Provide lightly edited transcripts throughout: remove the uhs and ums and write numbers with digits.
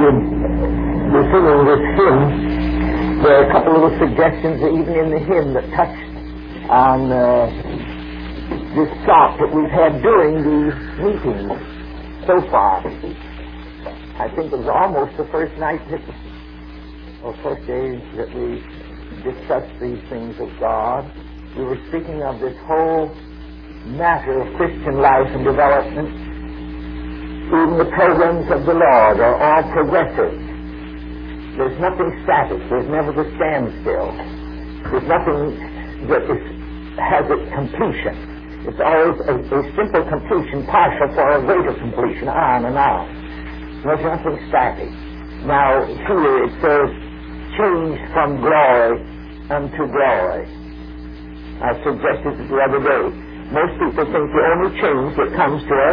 be singing this hymn, there are a couple of suggestions even in the hymn that touched on this thought that we've had during the meetings so far. I think it was almost the first night or first day that we discussed these things of God. We were speaking of this whole matter of Christian life and development. Even the programs of the Lord are all progressive. There's nothing static. There's never the standstill. There's nothing that has its completion. It's always a simple completion, partial for a greater completion, on and on. There's nothing static. Now, here it says, change from glory unto glory. I suggested it the other day. Most people think the only change that comes to us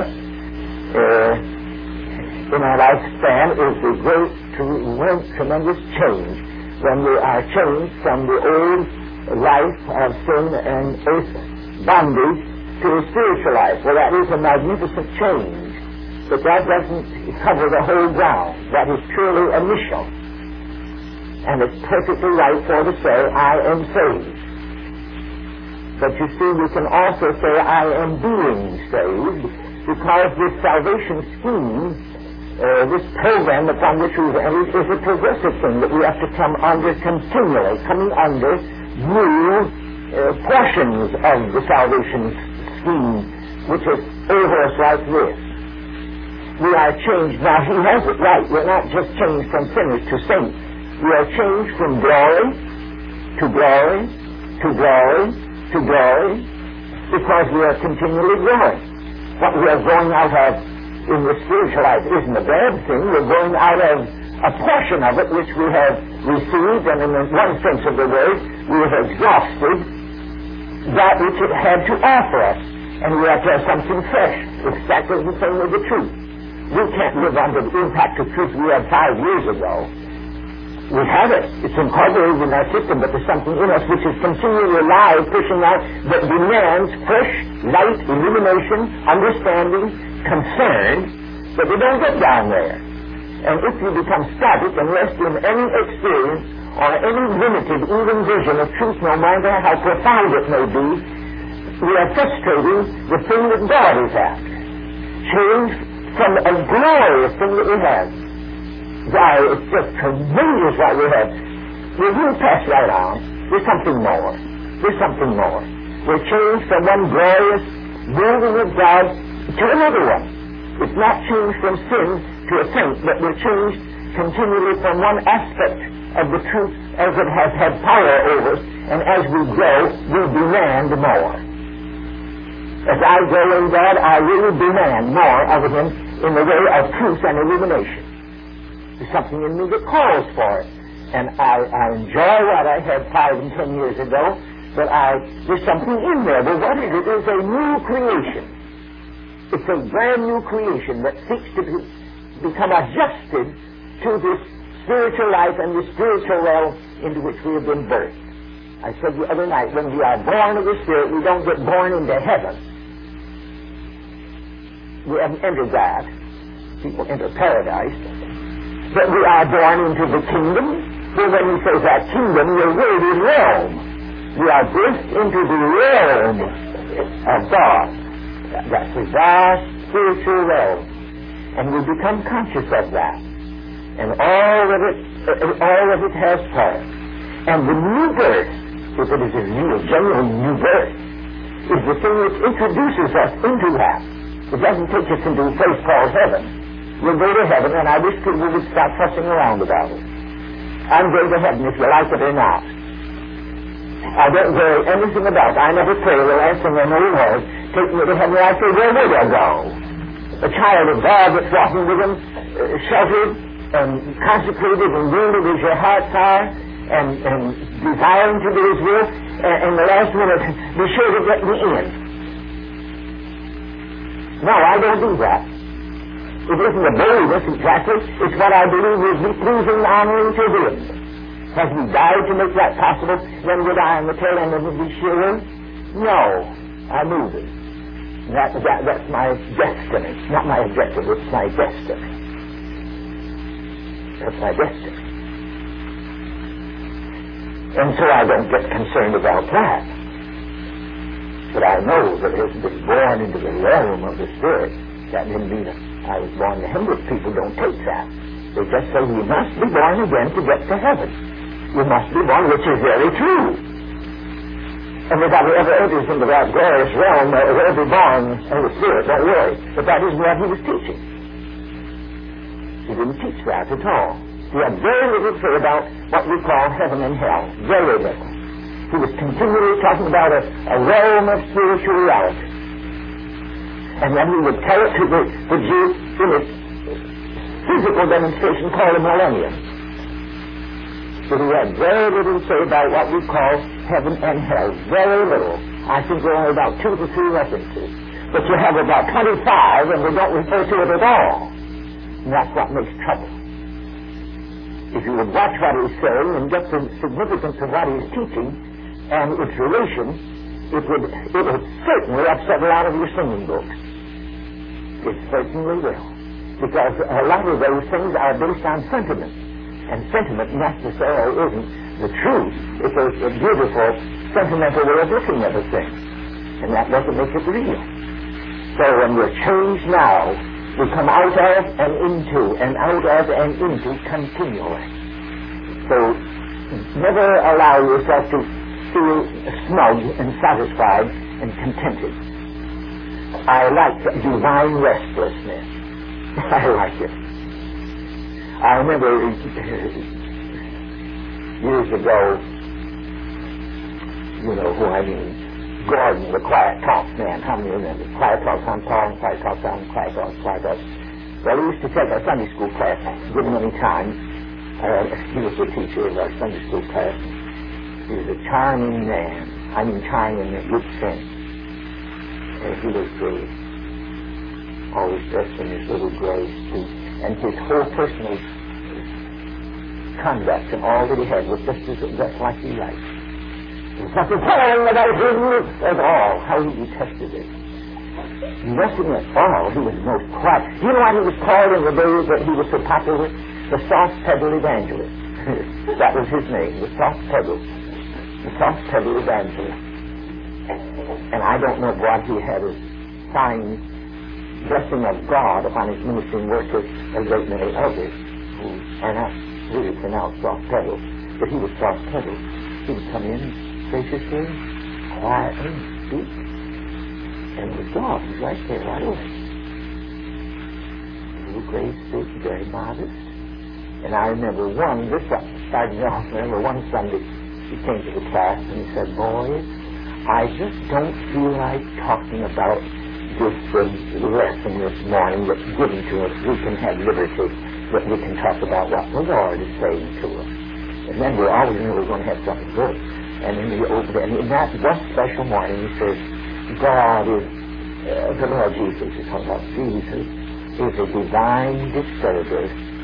in our lifespan is the great, tremendous change when we are changed from the old life of sin and earth bondage to a spiritual life. Well, that is a magnificent change, but that doesn't cover the whole ground. That is purely initial, and it's perfectly right for to say, I am saved. But you see, we can also say, I am being saved, because this salvation scheme, this program upon which we've entered, is a progressive thing that we have to come under continually, coming under new portions of the salvation scheme, which is over us like this. We are changed. Now, he has it right. We're not just changed from sinners to saints. We are changed from glory to glory to glory to glory, because we are continually growing. What we are growing out of in the spiritual life isn't a bad thing. We're growing out of a portion of it which we have received, and in one sense of the word, we have exhausted that which it had to offer us, and we have to have something fresh. Exactly the same with the truth. We can't live under the impact of truth we had 5 years ago. We have it. It's incorporated in our system, but there's something in us which is continually alive, pushing out, that demands fresh light, illumination, understanding, concern, that we don't get down there. And if you become static and rest in any experience or any limited, even vision of truth, no matter how profound it may be, we are frustrating the thing that God is at. Change from a glorious thing that we have. Why, it's just tremendous what we have. We will pass right on. There's something more. There's something more. We're changed from one glorious moving of God to another one. It's not changed from sin to a saint, but we're changed continually from one aspect of the truth as it has had power over us, and as we grow, we demand more. As I grow in God, I really demand more of Him in the way of truth and illumination. There's something in me that calls for it. And I enjoy what I had 5 and 10 years ago, but there's something in there. But what is it? It's a new creation. It's a brand new creation that seeks to become adjusted to this spiritual life and the spiritual realm into which we have been birthed. I said the other night, when we are born of the Spirit, we don't get born into heaven. We haven't entered that. People enter paradise. But we are born into the kingdom. So when he says that kingdom, your word is realm. We are birthed into the realm of God. That's a vast spiritual realm. And we become conscious of that. And all of it has power. And the new birth, if it is a real, genuine new birth, is the thing which introduces us into that. It doesn't take us into a place called heaven. We'll go to heaven, and I wish people would stop fussing around about it. I'm going to heaven if you like it or not. I don't worry anything about it. I never pray. The last thing I know, Lord, take me to heaven. I say, where would I go? A child of God that's walking with Him, sheltered and consecrated and wounded as your hearts are, and desiring to do His will, and the last minute, be sure to get me in. No, I don't do that. It isn't a boldness exactly. It's what I believe is be pleasing and honoring to Him. Has He died to make that possible? Then would I on the tail end of it be sure? No. I move it. That's my destiny. Not my objective, it's my destiny. That's my destiny. And so I don't get concerned about that. But I know that as been born into the realm of the Spirit, that didn't mean I was born to hell. People don't take that. They just say you must be born again to get to heaven. You must be born, which is very true. And nobody ever enters into that glorious realm will be born of the Spirit, don't worry. But that isn't what he was teaching. He didn't teach that at all. He had very little to say about what we call heaven and hell. Very little. He was continually talking about a realm of spiritual reality. And then he would tell it to the Jews in its physical demonstration called the millennium. But he had very little to say about what we call heaven and hell. Very little. I think there are only about 2 to 3 references. But you have about 25 and we don't refer to it at all. And that's what makes trouble. If you would watch what he's saying and get the significance of what he's teaching and its relation, it would certainly upset a lot of your singing books. It certainly will. Because a lot of those things are based on sentiment. And sentiment necessarily isn't the truth. It's a beautiful, sentimental way of looking at a thing. And that doesn't make it real. So when we're changed now, we come out of and into, and out of and into continually. So never allow yourself to feel snug and satisfied and contented. I like divine restlessness. I like it. I remember years ago, you know who I mean, Gordon, the Quiet Talk man. How many remember? Quiet Talk on Paul and Quiet Talk on Quiet Talk, Quiet Talk. Well, he used to take our Sunday school class, give him any time. He was the teacher of our Sunday school class. He was a charming man. I mean charming in a good sense. And he was great. Always dressed in his little gray suit. And his whole personal conduct and all that he had was just like he liked. There's nothing telling about him at all. How he detested it. Nothing at all. He was most quiet. You know what he was called in the days that he was so popular? The soft pedal evangelist. That was his name, the soft pedal. The soft pedal evangelist. And I don't know what he had a fine blessing of God upon his ministering work as a great many others who are not really pronounced soft pedal. But he was soft pedal. He would come in graciously, quietly, speak. And the God was right there, right away. A little gray suit, very modest. And I remember this starting off, one Sunday, he came to the class and he said, boys, I just don't feel like talking about this lesson this morning that's given to us. We can have liberty, but we can talk about what the Lord is saying to us. And then we always knew we were going to have something good. And then he opened it, and in that one special morning he says, God is, the Lord Jesus, he's talking about Jesus, is a divine disturber.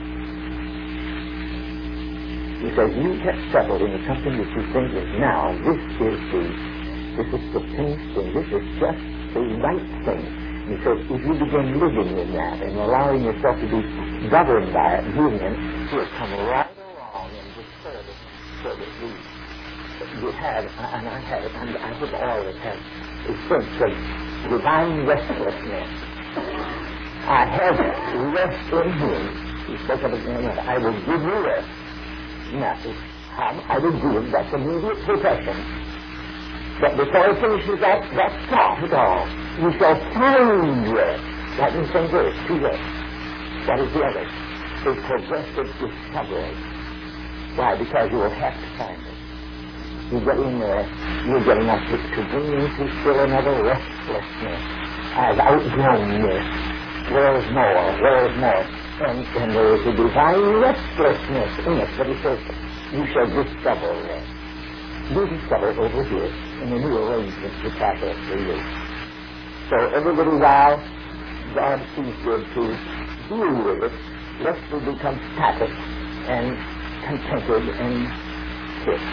He says, you get settled into something that you think is now, this is the finished thing, this is just the right thing. He says, if you begin living in that and allowing yourself to be governed by it, doing it, you'll come right along and disturb it so that you have, and I have it, and I hope all of us have a sense of divine restlessness. I have rest in Him. He spoke of it in I will give you rest. Now, I will give, that's immediate possession. But before he finishes that thought at all, you shall find rest. That means same verse, 2 rest. What is the other? A progressive discovery. Why? Because you will have to find it. You get in there, you're getting up to bring into still another restlessness. I've outgrown this. Where is more? And there is a divine restlessness in it. But he says, you shall discover rest. You discover it over here in the new arrangement which I have for you. So every little while, God sees good to deal with it, lest we become static and contented and sick.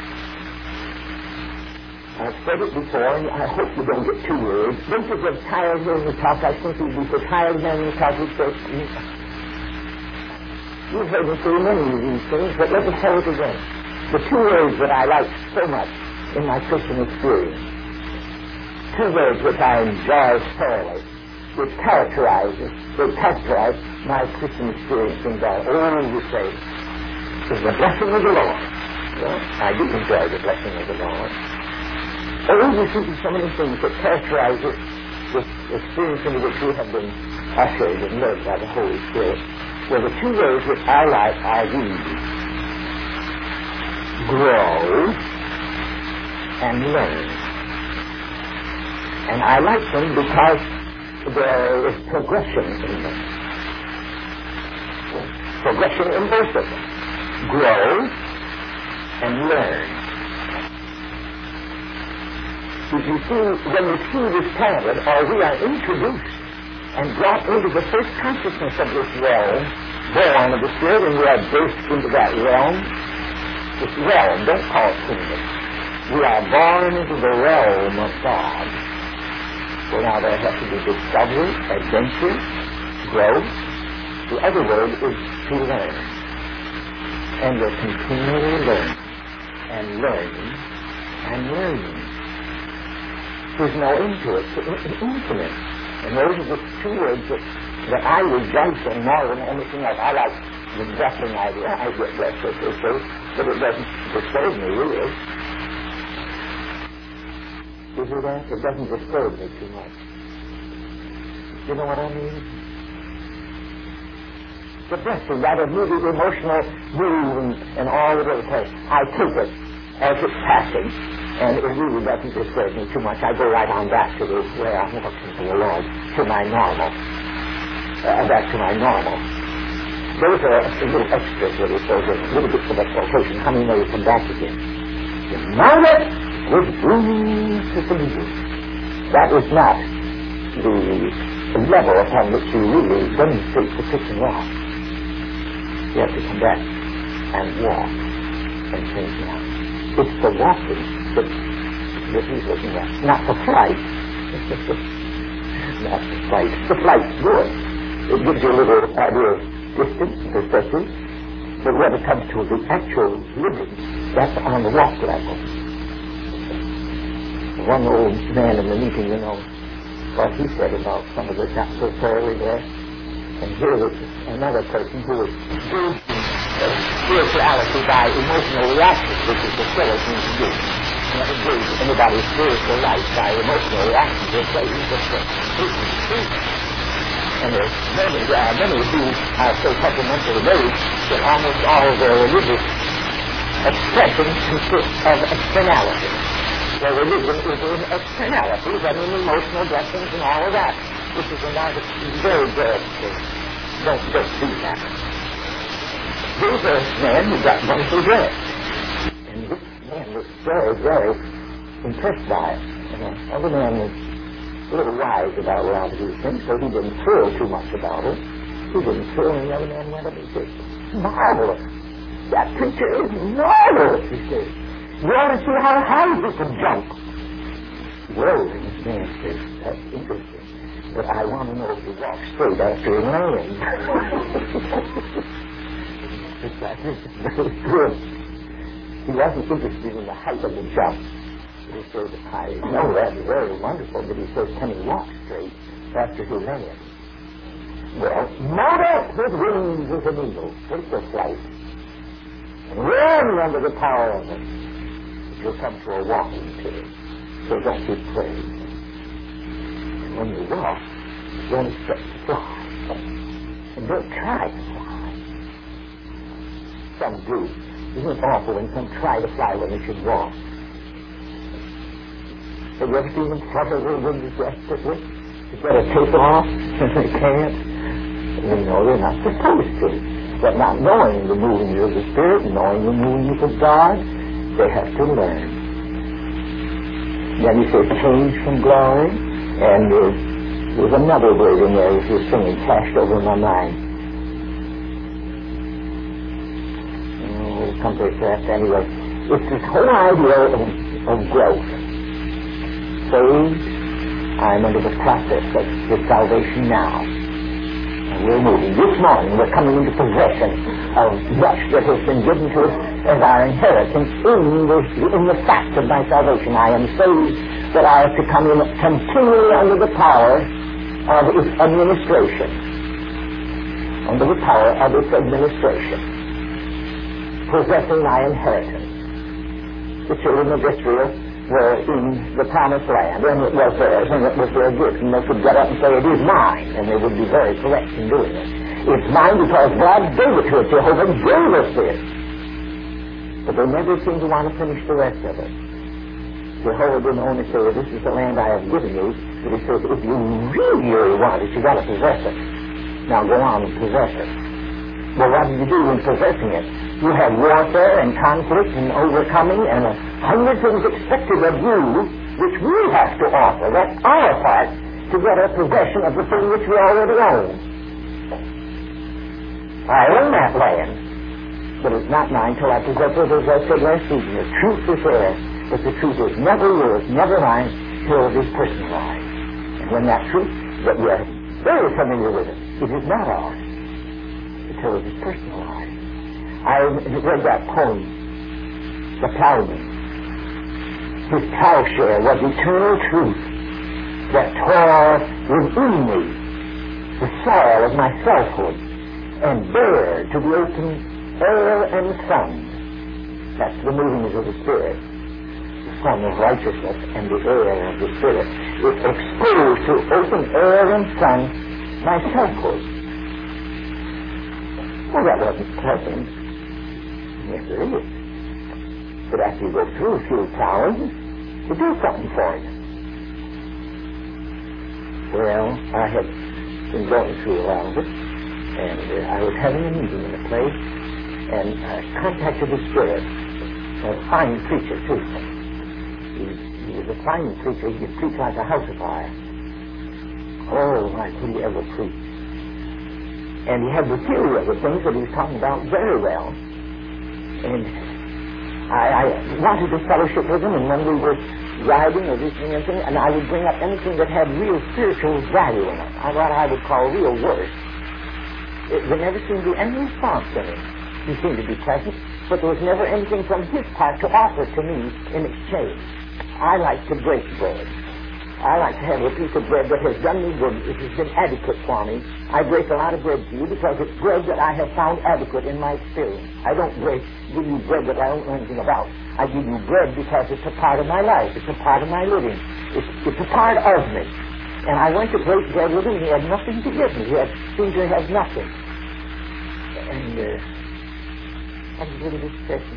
I've said it before, and I hope you don't get too worried. Don't you get tired hearing me talk? I think you'd be so tired hearing me talk. You've heard me say many of these things, but let me tell it again. The two words that I like so much in my Christian experience, two words which I enjoy thoroughly, which characterize my Christian experience in God. Oh, you say, is the blessing of the Lord. Well, I do enjoy the blessing of the Lord. Oh, you see so many things that characterize this experience into which we have been ushered and led by the Holy Spirit. Well, the two words which I like are these: grow and learn. And I like them because there is progression in them. Progression in both of them. Grow and learn. If you see, when the seed is planted, or we are introduced and brought into the first consciousness of this realm, born of the Spirit, and we are burst into that realm. This realm, don't call it kingdom. We are born into the realm of God. So now there has to be discovery, adventure, growth. The other word is to learn. And we're continually learning and learning and learning. There's no end to it. It's infinite. And those are the two words that I rejoice in more than anything else. I like the blessing idea. I get blessed with this, but it doesn't disturb me, really. You hear that? It doesn't disturb me too much. You know what I mean? The blessing, that immediate emotional move and all of it, I take it as it's passing. And it really doesn't disturb me too much. I go right on back to where I'm walking to the Lord, to my normal. Back to my normal. Those are little extras that it shows a little bit of exaltation. How many know you come back again? The moment with wings to believe. That is not the level upon which you really demonstrate the Christian walk. You have to come back and walk and change now. It's the walking that he's looking at, not the flight. Not the flight. The flight's good. It gives you a little idea of distance and perspective. But when it comes to the actual living, that's on the walk level. One old man in the meeting, you know, what he said about some of the got so thoroughly there. And here was another person who was doing spirituality by emotional reaction, which is the silly thing to do. Never engage anybody's spiritual life by emotional reaction. Just say he's just completely true. And there's many who are so temperamental raised that almost all of their religious expressions consist of externality. Their religion is in externalities and in emotional blessings and all of that, which is another very bad thing. Don't do that. Here's a man who got wonderful dressed. And this man was very, very impressed by it. And the other man was a little wise about a lot of these things, so he didn't thrill too much about it. He didn't thrill, and the other man went up and said, "Marvelous! That preacher is marvelous," he said. "You ought to see how high he can jump." Well, and this man said, "That's interesting. But I want to know if he walks straight after he lands." That is very good. He wasn't interested in the height of the jump. He said, "I know that's very wonderful," but he says, "Can he walk straight after he lands?" Well, mount up with wings as an eagle. Take the flight. And run under the power of it. You'll come to a walking period. So don't be afraid. And when you walk, don't expect to fly. And don't try to fly. Some do. Isn't it awful when some try to fly when they should walk? Have you ever seen them flutter their wings desperately to get a tape off and they can't? You know, they're not supposed to. But not knowing the moving of the Spirit, knowing the moving of God, they have to learn. Then he says, change from glory. And there's another word in there as you're singing, flashed over my mind. Someplace else anyway. It's this whole idea of growth. Saved, I'm under the process of the salvation now. And we're moving. This morning we're coming into possession of much that has been given to us as our inheritance in the fact of my salvation. I am saved that I have to come in continually under the power of its administration. Under the power of its administration. Possessing my inheritance. The children of Israel were in the promised land, and it was theirs, and it was their gift, and they could get up and say, it is mine, and they would be very correct in doing it. It's mine because God gave it to us. Jehovah gave us this. But they never seemed to want to finish the rest of it. Jehovah didn't only say, this is the land I have given you, but he says, if you really want it, you've got to possess it. Now go on and possess it. Well, what do you do in possessing it? You have warfare and conflict and overcoming and 100 things expected of you which we have to offer. That's our part to get a possession of the thing which we already own. I own that land, but it's not mine till I possess it, as I said last evening. The truth is there, but the truth is never yours, never mine, till it is personalized. And when that truth, that we are very familiar with it, it is not ours, until it is personalized. I read that poem, The Plowman. His plowshare was eternal truth that tore within me the soil of my selfhood and bared to the open air and sun. That's the movings of the Spirit. The sun of righteousness and the air of the Spirit. It exposed to open air and sun my selfhood. Well, that wasn't pleasant. Yes, it is. But after you go through a few plowing, you do something for you. Well, I had been going through a lot of it, and I was having a meeting in a place, and I contacted the Spirit, a fine preacher, too. He was a fine preacher. He could preach like a house afire. Oh, my, could he ever preach? And he had the theory of the things that he was talking about very well. And I wanted to fellowship with him, and when we were riding or visiting anything, and I would bring up anything that had real spiritual value in it, what I would call real worth. There never seemed to be any response in him. He seemed to be pleasant, but there was never anything from his part to offer to me in exchange. I like to break bread. I like to have a piece of bread that has done me good. It has been adequate for me. I break a lot of bread to you because it's bread that I have found adequate in my experience. I don't give you bread that I don't know anything about. I give you bread because it's a part of my life. It's a part of my living. It's a part of me. And I went to break bread with him. He had nothing to give me. He seemed to have nothing. And I was really distressing.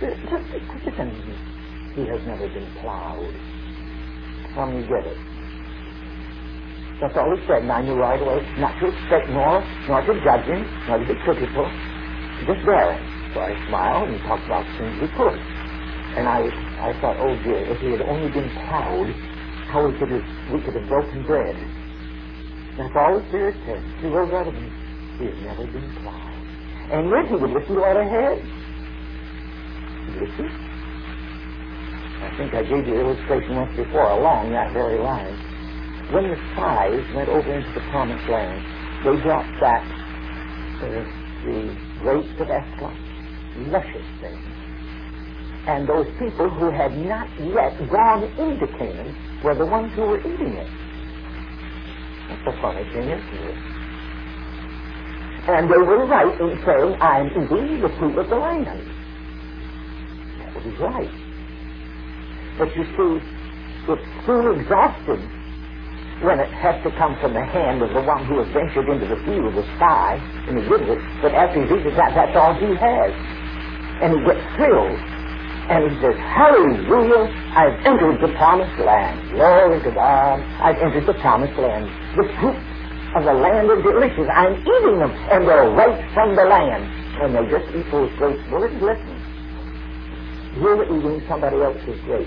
He has never been plowed. How do you get it? That's all he said, and I knew right away not to expect nor to judge him, nor to be critical, just bear him. So I smiled and talked about things we could. And I thought, oh dear, if he had only been plowed, how we could have broken bread. That's all the Spirit said. He wrote out of him. He has never been plowed. And yet he would listen to what I had. Listen. I think I gave you the illustration once before along that very line. When the spies went over into the promised land, they brought back the grapes of Escalon, luscious things. And those people who had not yet gone into Canaan were the ones who were eating it. That's a funny thing, isn't it? And they were right in saying, I'm eating the fruit of the land. That was right. But you see, it's soon exhausted when it has to come from the hand of the one who has ventured into the field, the spy, and he gives it. But after he reaches that, that's all he has. And he gets thrilled. And he says, hallelujah, I've entered the promised land. Glory to God, I've entered the promised land. The fruit of the land is delicious. I'm eating them, and they're right from the land. And they just eat those grapes. Well, listen. You're eating somebody else's grapes.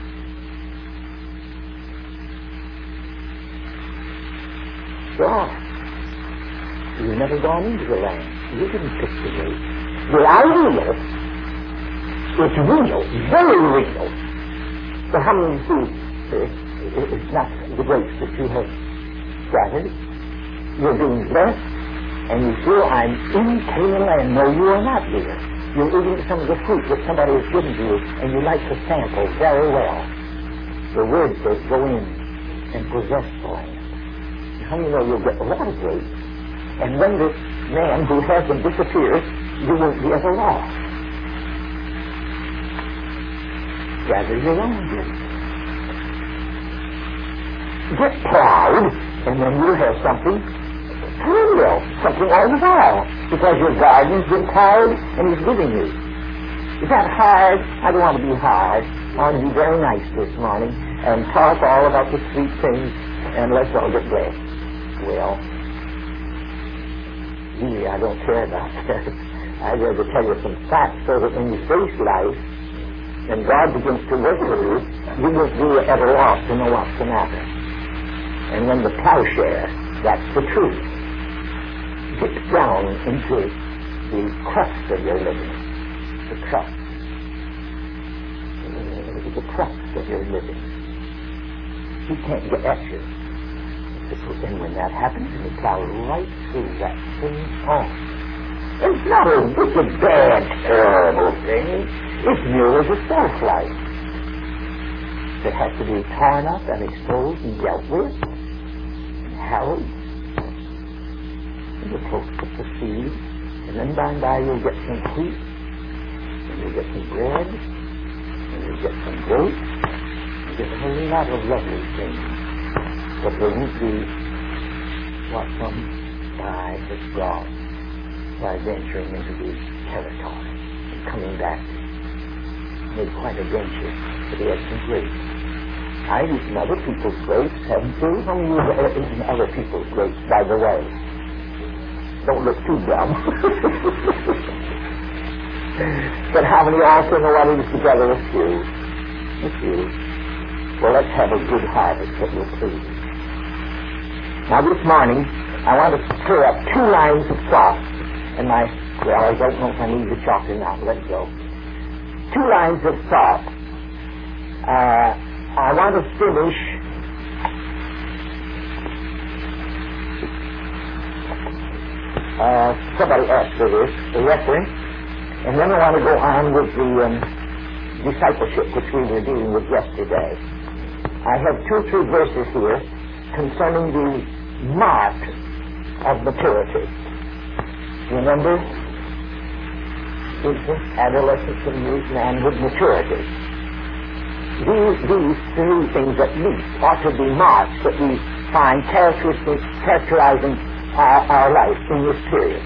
God, you've never gone into the land. You didn't pick the grapes. The idea is real, very real. But how many see it's not the grapes that you have gathered? You're being blessed. and you feel I'm in Canaan land. No, you are not there. You're eating some of the fruit that somebody has given to you, and you like to sample very well. The word says, go in and possess the land. How do you know you'll get a lot of grapes? And when this man who has them disappears, you won't be at a loss. Gather your own grapes. Get proud, and then you'll have something trivial, something all the while, because your garden's been plowed and he's giving you. Is that hard? I don't want to be hard. I want to be very nice this morning and talk all about the sweet things, and let's all get blessed. Well, really, I don't care about that. I'd rather tell you some facts so that when you face life and God begins to work with you, you won't be at a loss to know what's the matter. And when the plowshare, that's the truth, gets down into the crust of your living, the crust. The crust of your living. He can't get at you. And when that happens, he plows right through that thing on. It's not a wicked, bad, terrible thing. It's merely the self-life that has to be torn up and exposed and dealt with and hallowed. And you'll put the seed, and then by and by you'll get some wheat, and you'll get some bread, and you'll get some goats, you'll get a whole lot of lovely things. But there won't be what some by has brought by venturing into the territory and coming back. Made quite a venture, but he had some grapes. I've eaten other people's grapes, haven't you? How many of you have eaten other people's grapes, by the way? Don't look too dumb. But how many also know what it is together? A few. A few. Well, let's have a good harvest that will please. Now this morning, I want to stir up 2 lines of thought. And well, I don't know if I need the chalk or not. Let's go. 2 lines of thought. I want to finish somebody asked for this, the reference, and then I want to go on with the discipleship which we were dealing with yesterday. I have 2 or 3 verses here concerning the mark of maturity. You remember? Infant, adolescence, and youth, manhood, maturity. These 3 things at least ought to be marks that we find characterizing our life in this period.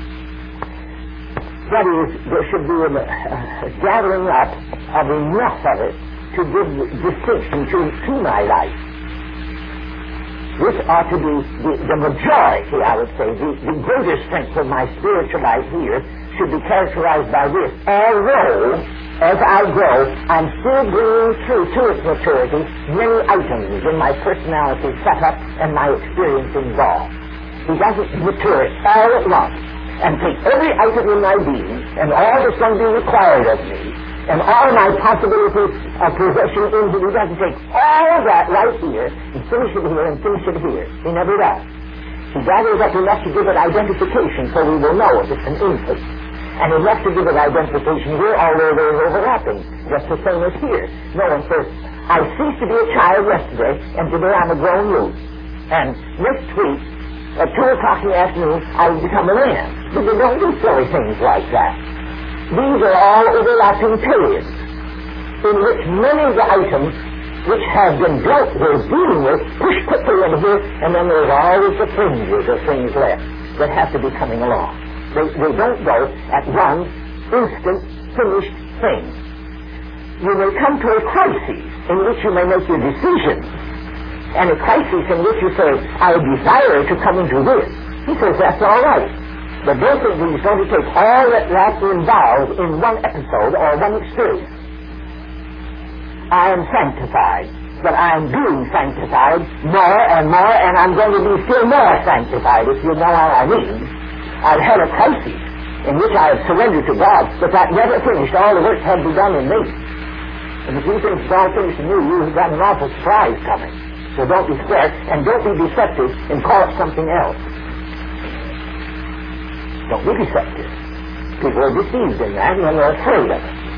That is, there should be a gathering up of enough of it to give distinction to my life. This ought to be the majority, I would say, the greater strength of my spiritual life here should be characterized by this. Although, as I grow, I'm still bringing through to its maturity many items in my personality set up and my experience involved. He doesn't mature it all at once and take every item in my being and all that's going to be required of me and all my possibilities of possession into it. He doesn't take all of that right here and finish it here and finish it here. He never does. He gathers up enough to give it identification so we will know if it's an infant. And enough to give it identification here, although there is overlapping, just the same as here. No one says, I ceased to be a child yesterday, and today I'm a grown youth. And next week, at 2 o'clock in the afternoon, I will become a man. But they don't do silly things like that. These are all overlapping periods in which many of the items which have been dealt with, dealing with, push quickly in here, and then there's always the fringes of things left that have to be coming along. They don't go at one instant finished thing. You may come to a crisis in which you may make your decisions, and a crisis in which you say, I desire to come into this. He says that's all right. But don't think he's going to take all that involved in one episode or one experience. I am sanctified, but I am being sanctified more and more, and I'm going to be still more sanctified, if you know what I mean. I've had a crisis in which I have surrendered to God, but that never finished. All the work had to be done in me. And if you think it's all finished in you, you've got an awful surprise coming. So don't be scared, and don't be deceptive and call it something else. Don't be deceptive. People are deceived in that and they're afraid of it.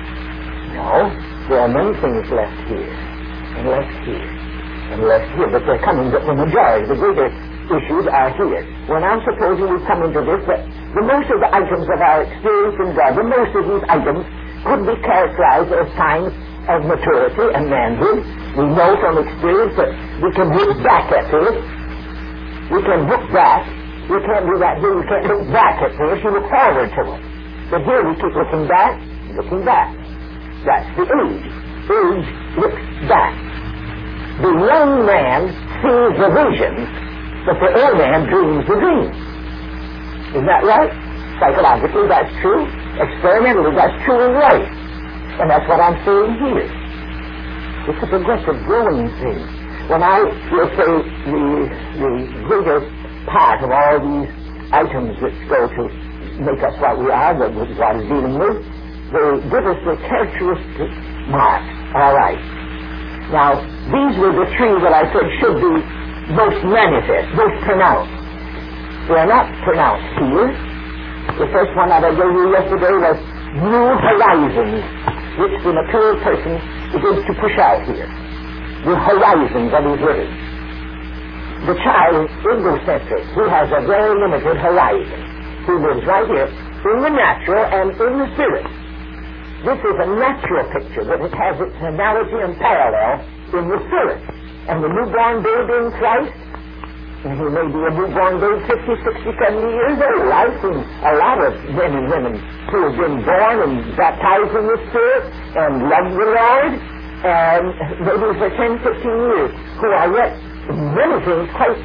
No, there are many things left here, and left here, and left here, but they're coming, the majority, the greater issues are here. Well, now supposing we come into this, that the most of the items of our experience in God, the most of these items could be characterized as signs of maturity and manhood. We know from experience that we can look back at this. We can look back. You can't do that here. You can't look back at this. You look forward to it. But here we keep looking back, looking back. That's the age. Age looks back. The young man sees the visions, but the old man dreams the dreams. Isn't that right? Psychologically, that's true. Experimentally, that's true and right. And that's what I'm saying here. It's a progressive growing thing. When I will say the greater part of all these items which go to make us what we are, that God is dealing with, they give us the characteristic marks. All right. Now, these were the three that I said should be most manifest, most pronounced. They are not pronounced here. The first one that I gave you yesterday was new horizons, which the mature person begins to push out here. The horizons of his living. The child is egocentric. He has a very limited horizon. He lives right here in the natural and in the spirit. This is a natural picture, but it has its analogy and parallel in the spirit. And the newborn baby in Christ, and he may be a newborn baby 50, 60, 70 years old. I've seen a lot of men and women who have been born and baptized in the Spirit and love the Lord, and maybe for 10, 15 years, who are yet many things quite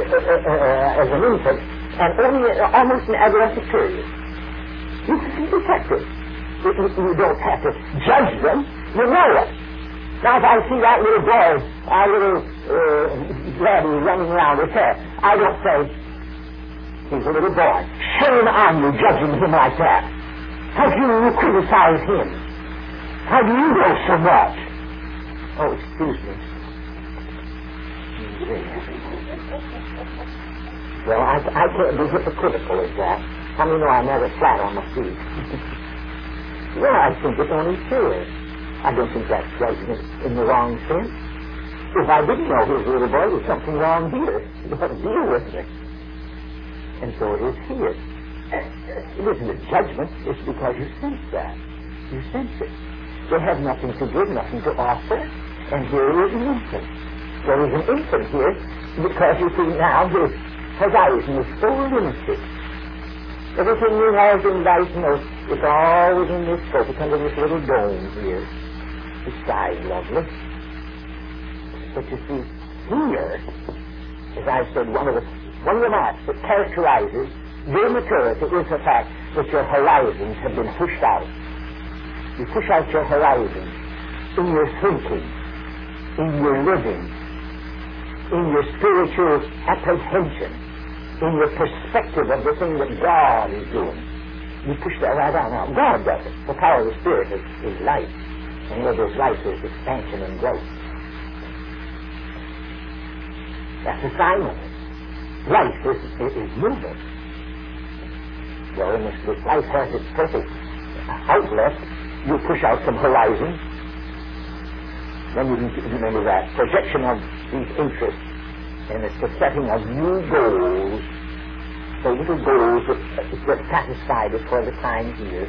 as an infant, and only almost an adolescent period. You can detect it. You don't have to judge them. You know it. Now, if I see that little boy, our little laddie running around with hair, I don't say, he's a little boy. Shame on you judging him like that. How do you criticize him? How do you know so much? Oh, excuse me. Well, I can't be hypocritical as that. How many know I'm never flat on my feet? Well, I think it's only fair. I don't think that's judgment in the wrong sense. If I didn't know he was a little boy, there's something wrong here. You ought to deal with me. And so it is here. It isn't a judgment. It's because you sense that. You sense it. They have nothing to give, nothing to offer. And here is an infant. There is an infant here because you see now his horizon is so limited. Everything he has in life, you know, it's all within this scope. It's under this little dome here. The sky's lovely. But you see, here, as I said, one of the marks that characterizes your maturity is the fact that your horizons have been pushed out. You push out your horizons in your thinking, in your living, in your spiritual apprehension, in your perspective of the thing that God is doing. You push that right out. Now, God does it. The power of the Spirit is life. And where there's life, there's expansion and growth. That's a sign of it. Life is movement. Well, when this life has its perfect outlet, you push out some horizons. Then you can remember that projection of these interests, and it's the setting of new goals. So little goals that satisfy us for the time here.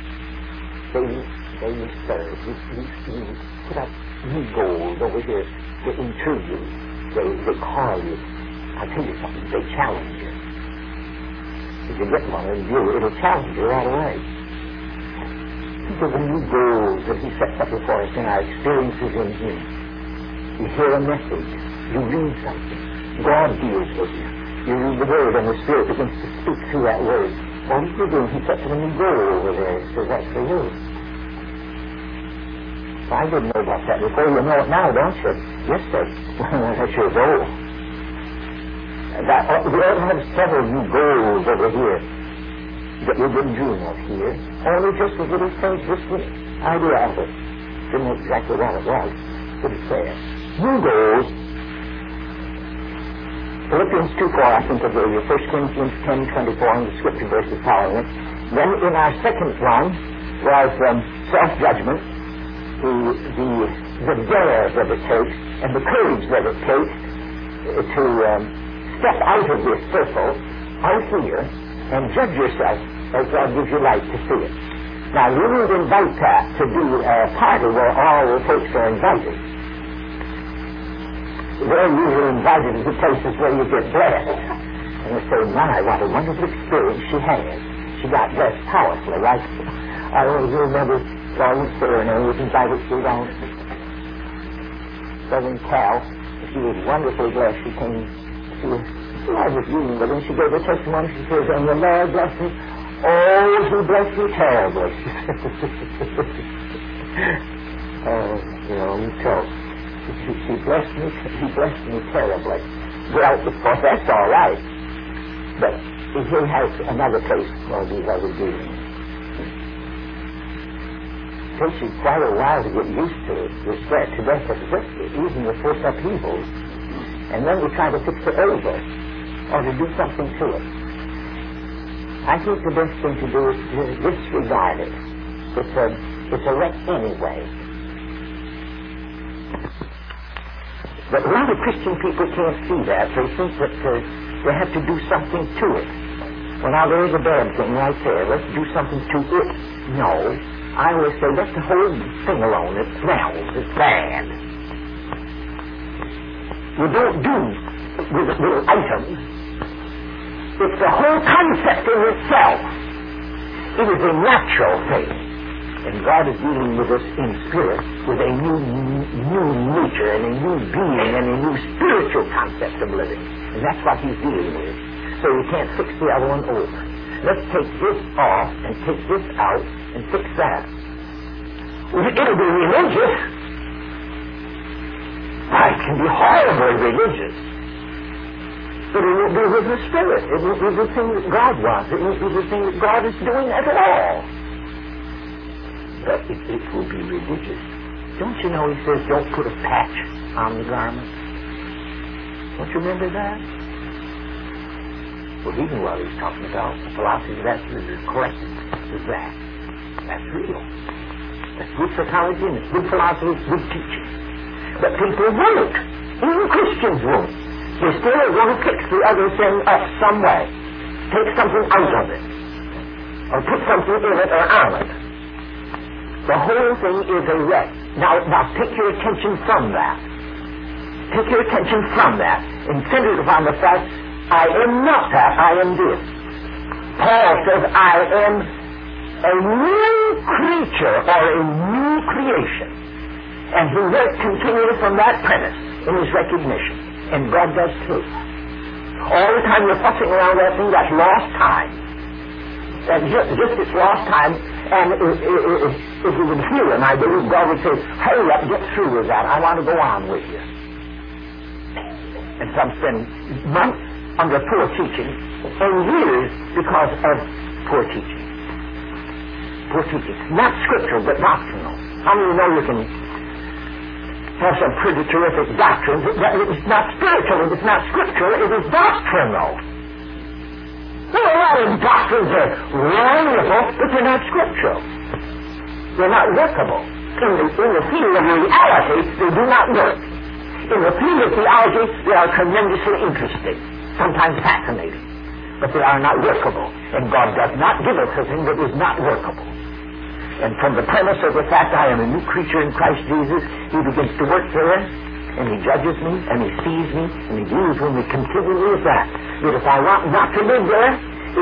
They serve. You put up new goals over here to intrigue you. They call you. I'll tell you something. They challenge you. If you get one in view, it'll challenge you right away. Think of the new goals that he sets up before us in our experiences in him. You hear a message. You read something. God deals with you. You read the Word and the Spirit begins to speak through that Word. What are you doing? He sets up a new goal over there. He says, that's for you. So I didn't know about that before. You know it now, don't you? Yes, sir. That's your goal. We ought to have several new goals over here that we didn't dream of here. Only just a little faint, just the idea of it. Didn't know exactly what it was. But it's there. New goals. Philippians 2:4, I think I gave you, 1 Corinthians 10:24, and the scripture verses following it. Then in our second one was self-judgment, the dare that it takes, and the courage that it takes to step out of this circle out here and judge yourself as God gives you light to see it. Now, you would invite that to be a party where all the folks are invited. They're usually invited to places where you get blessed. And you say, my, what a wonderful experience she had. She got blessed powerfully, right? I always remember Florence Serena was invited to down Southern Cal. She was wonderfully blessed. She came, I was reading with her, and she gave her testimony. She says, and the Lord blessed me. Oh, he blessed me terribly. Oh, you know, you tell. He blessed me terribly. Well, of course, that's all right. But he has another place for these other demons. It takes you quite a while to get used to the threat to death, even the first upheavals. And then we try to fix it over, or to do something to it. I think the best thing to do is to disregard it. It's a wreck anyway. But a lot of Christian people can't see that. They think that they have to do something to it. Well, now there is a bad thing right there. Let's do something to it. No. I always say, let the whole thing alone. It smells. It's bad. You don't do with little items. It's the whole concept in itself. It is a natural thing. And God is dealing with us in spirit with a new nature and a new being and a new spiritual concept of living. And that's what he's dealing with. So you can't fix the other one over. Let's take this off and take this out and fix that. It'll be religious. I can be horribly religious. But it won't be with the Spirit. It won't be the thing that God wants. It won't be the thing that God is doing at all. But it will be religious. Don't you know he says don't put a patch on the garment? Don't you remember that? Well, even what he's talking about, the philosophy that's correct is that. That's real. That's good psychology and it's good philosophy, it's good teaching. But people won't. Even Christians won't. They still want to fix the other thing up some way. Take something out of it. Or put something in it or on it. The whole thing is a wreck. Now take your attention from that. Take your attention from that and center it upon the fact, I am not that, I am this. Paul says, I am a new creature or a new creation. And he works continually from that premise in his recognition. And God does too. All the time you're fussing around that thing, that's lost time. That's just it's lost time. And if you would hear him, I believe God would say, hurry up, get through with that. I want to go on with you. And some spend months under poor teaching and years because of poor teaching. Poor teaching. Not scriptural, but doctrinal. How many know you can have some pretty terrific doctrines? It's not spiritual, it's not scriptural, it is doctrinal. Well, a lot of doctrines are wonderful, but they're not scriptural. They're not workable. In the field of reality, they do not work. In the field of theology, they are tremendously interesting, sometimes fascinating, but they are not workable. And God does not give us a thing that is not workable. And from the premise of the fact I am a new creature in Christ Jesus, he begins to work there, and he judges me, and he sees me, and he deals with me continually with that. That if I want not to live there,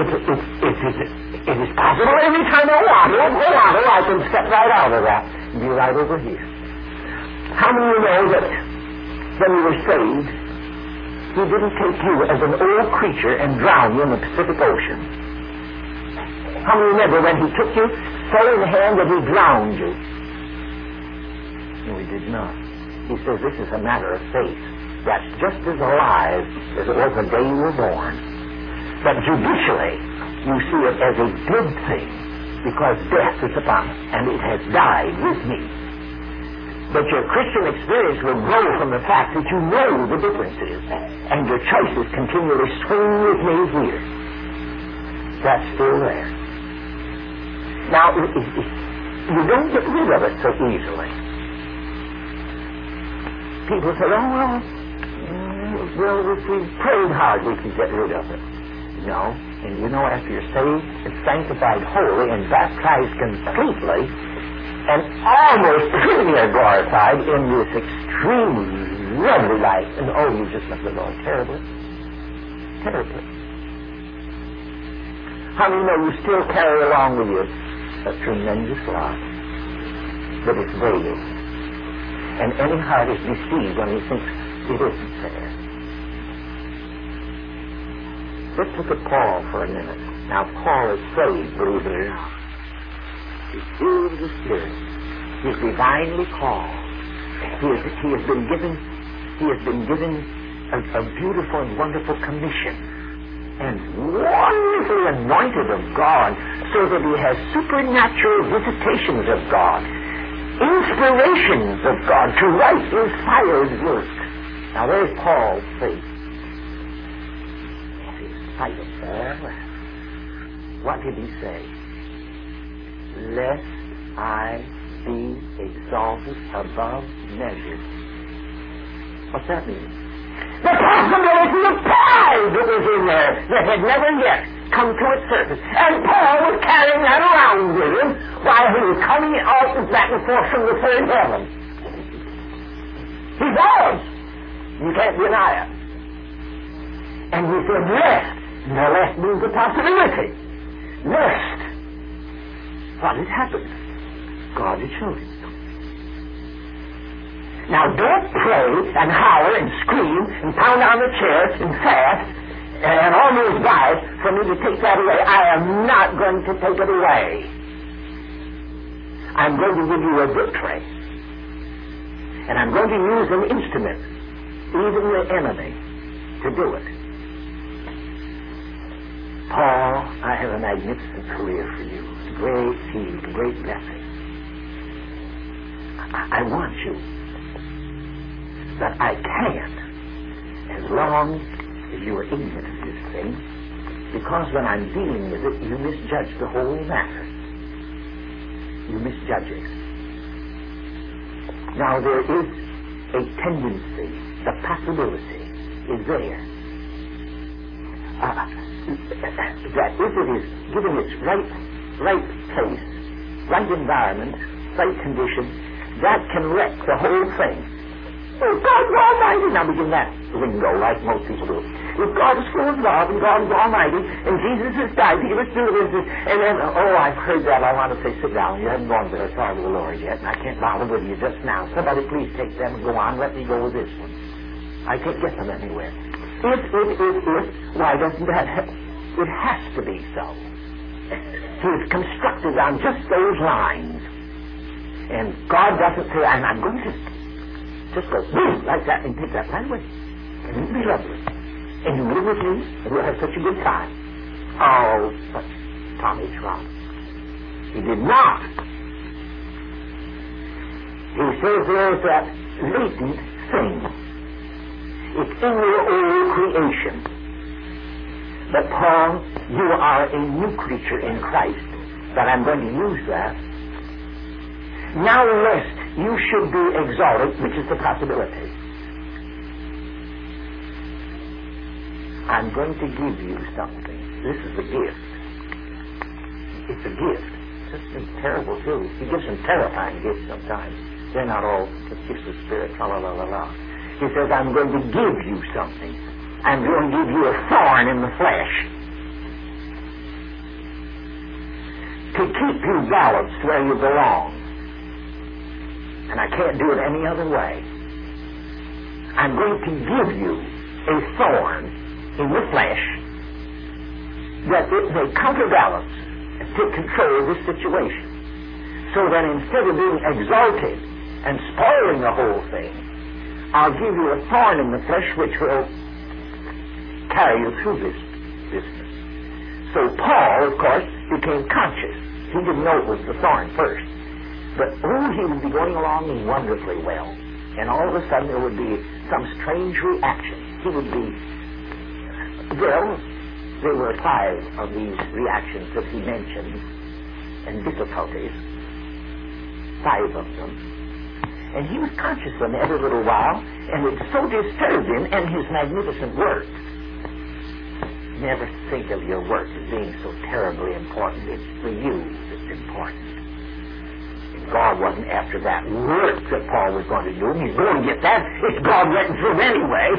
it is possible every time I want it, I can step right out of that and be right over here. How many of you know that when you were saved, he didn't take you as an old creature and drown you in the Pacific Ocean? How many remember when he took you so in hand that he drowned you? No, he did not. He says this is a matter of faith. That's just as alive as it was the day you were born. But judicially, you see it as a good thing because death is upon it, and it has died with me. But your Christian experience will grow from the fact that you know the differences, and your choices continually swing with me here. That's still there. Now, you don't get rid of it so easily. People say, oh, well, if we prayed hard, we could get rid of it. No. And you know, after you're saved and sanctified wholly and baptized completely, and almost pretty glorified in this extreme lovely life, and oh, you just love the Lord terribly. Terribly. How many know you still carry along with you a tremendous lot, but it's veiled? And any heart is deceived when he thinks it isn't there. Let's look at Paul for a minute. Now, Paul is saved, believe it or not. He's filled with the Spirit. He's divinely called. He has been given a beautiful and wonderful commission, and wonderfully anointed of God, so that he has supernatural visitations of God, inspirations of God to write inspired work. Now, there's Paul's faith. What did he say? Lest I be exalted above measure. What's that mean? The possibility of pride that was in there that had never yet come to its surface. And Paul was carrying that around with him while he was coming out and back and forth from the third heaven. He was. You can't deny it. And he said, lest. Now, lest means a possibility. Lest. What has happened? God has shown it. Now, don't pray and holler and scream and pound on the chair and fast and almost die for me to take that away. I am not going to take it away. I'm going to give you a victory. And I'm going to use an instrument, even the enemy, to do it. Paul, I have a magnificent career for you. A great seed, a great blessing. I want you. But I can't, as long as you are ignorant of this thing, because when I'm dealing with it, you misjudge the whole matter. You misjudge it. Now, there is a tendency, the possibility is there, that if it is given its right place, right environment, right condition, that can wreck the whole thing. Oh, God's Almighty. Now begin that lingo like most people do. If God is full of love and God is Almighty and Jesus has died to give us deliverance, and then, oh, I've heard that. I want to say, sit down. You haven't gone to the side of the Lord yet, and I can't bother with you just now. Somebody please take them and go on. Let me go with this one. I can't get them anywhere. If, why doesn't that happen? It has to be so. He is constructed on just those lines. And God doesn't say, I'm going to just go boom, like that and take that right away. And it'll be lovely. And you live with me, and we'll have such a good time. Oh, but Tommy Trump. He did not. He says there's that latent thing. It's in your old creation. But Paul, you are a new creature in Christ. But I'm going to use that. Now, lest you should be exalted, which is the possibility, I'm going to give you something. This is a gift. It's a gift. It's terrible, too. He gives some terrifying gifts sometimes. They're not all the gifts of the Spirit, la-la-la-la-la. He says, I'm going to give you something. I'm going to give you a thorn in the flesh to keep you balanced where you belong. And I can't do it any other way. I'm going to give you a thorn in the flesh that it may counterbalance and take control of this situation. So that instead of being exalted and spoiling the whole thing, I'll give you a thorn in the flesh which will carry you through this business. So Paul, of course, became conscious. He didn't know it was the thorn first. But, he would be going along wonderfully well. And all of a sudden there would be some strange reaction. He would be, there were 5 of these reactions that he mentioned, and difficulties, 5 of them. And he was conscious of them every little while, and it so disturbed him and his magnificent work. Never think of your work as being so terribly important. It's for you that's important. And God wasn't after that work that Paul was going to do. He's going to get that. It's God letting through anyway.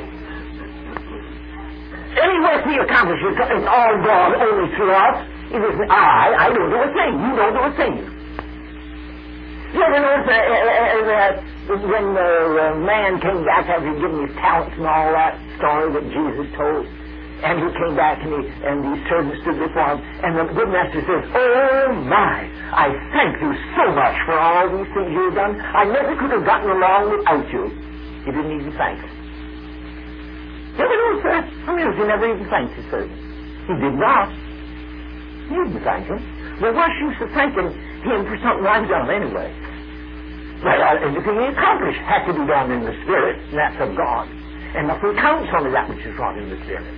Any work he accomplishes, it's all God only through us. It isn't I don't do a thing. You don't do a thing. You ever notice when the man came back after he'd given his talents and all that story that Jesus told? And he came back and these servants stood before him, and the good master says, "Oh my, I thank you so much for all these things you've done. I never could have gotten along without you." He didn't even thank him. You ever notice that? How many of you never even thanked his servant? He did not. He didn't thank him. Well, what's the use of thanking him for something I've done anyway? Well, everything he accomplished had to be done in the Spirit, and that's of God. And nothing counts only that which is wrought in the Spirit.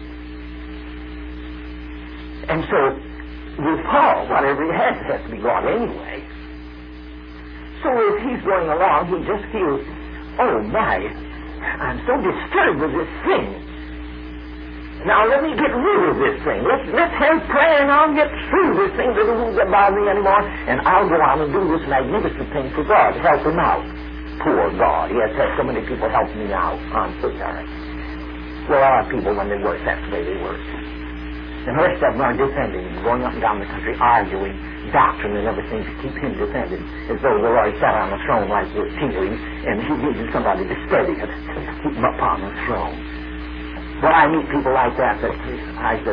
And so, with Paul, whatever he has to be wrought anyway. So as he's going along, he just feels, oh my, I'm so disturbed with this thing. Now let me get rid of this thing. Let's have prayer and I'll get through this thing that doesn't bother me anymore, and I'll go on and do this magnificent thing for God, help him out. Poor God. He has had so many people help me now. I'm so sorry. Well, a lot of people, when they work, that's the way they work. And the rest of them are defending him, going up and down the country, arguing doctrine and everything to keep him defended, as though the Lord sat on the throne like this, teetering, and he needed somebody to steady it, to keep him upon the throne. Well, I meet people like that I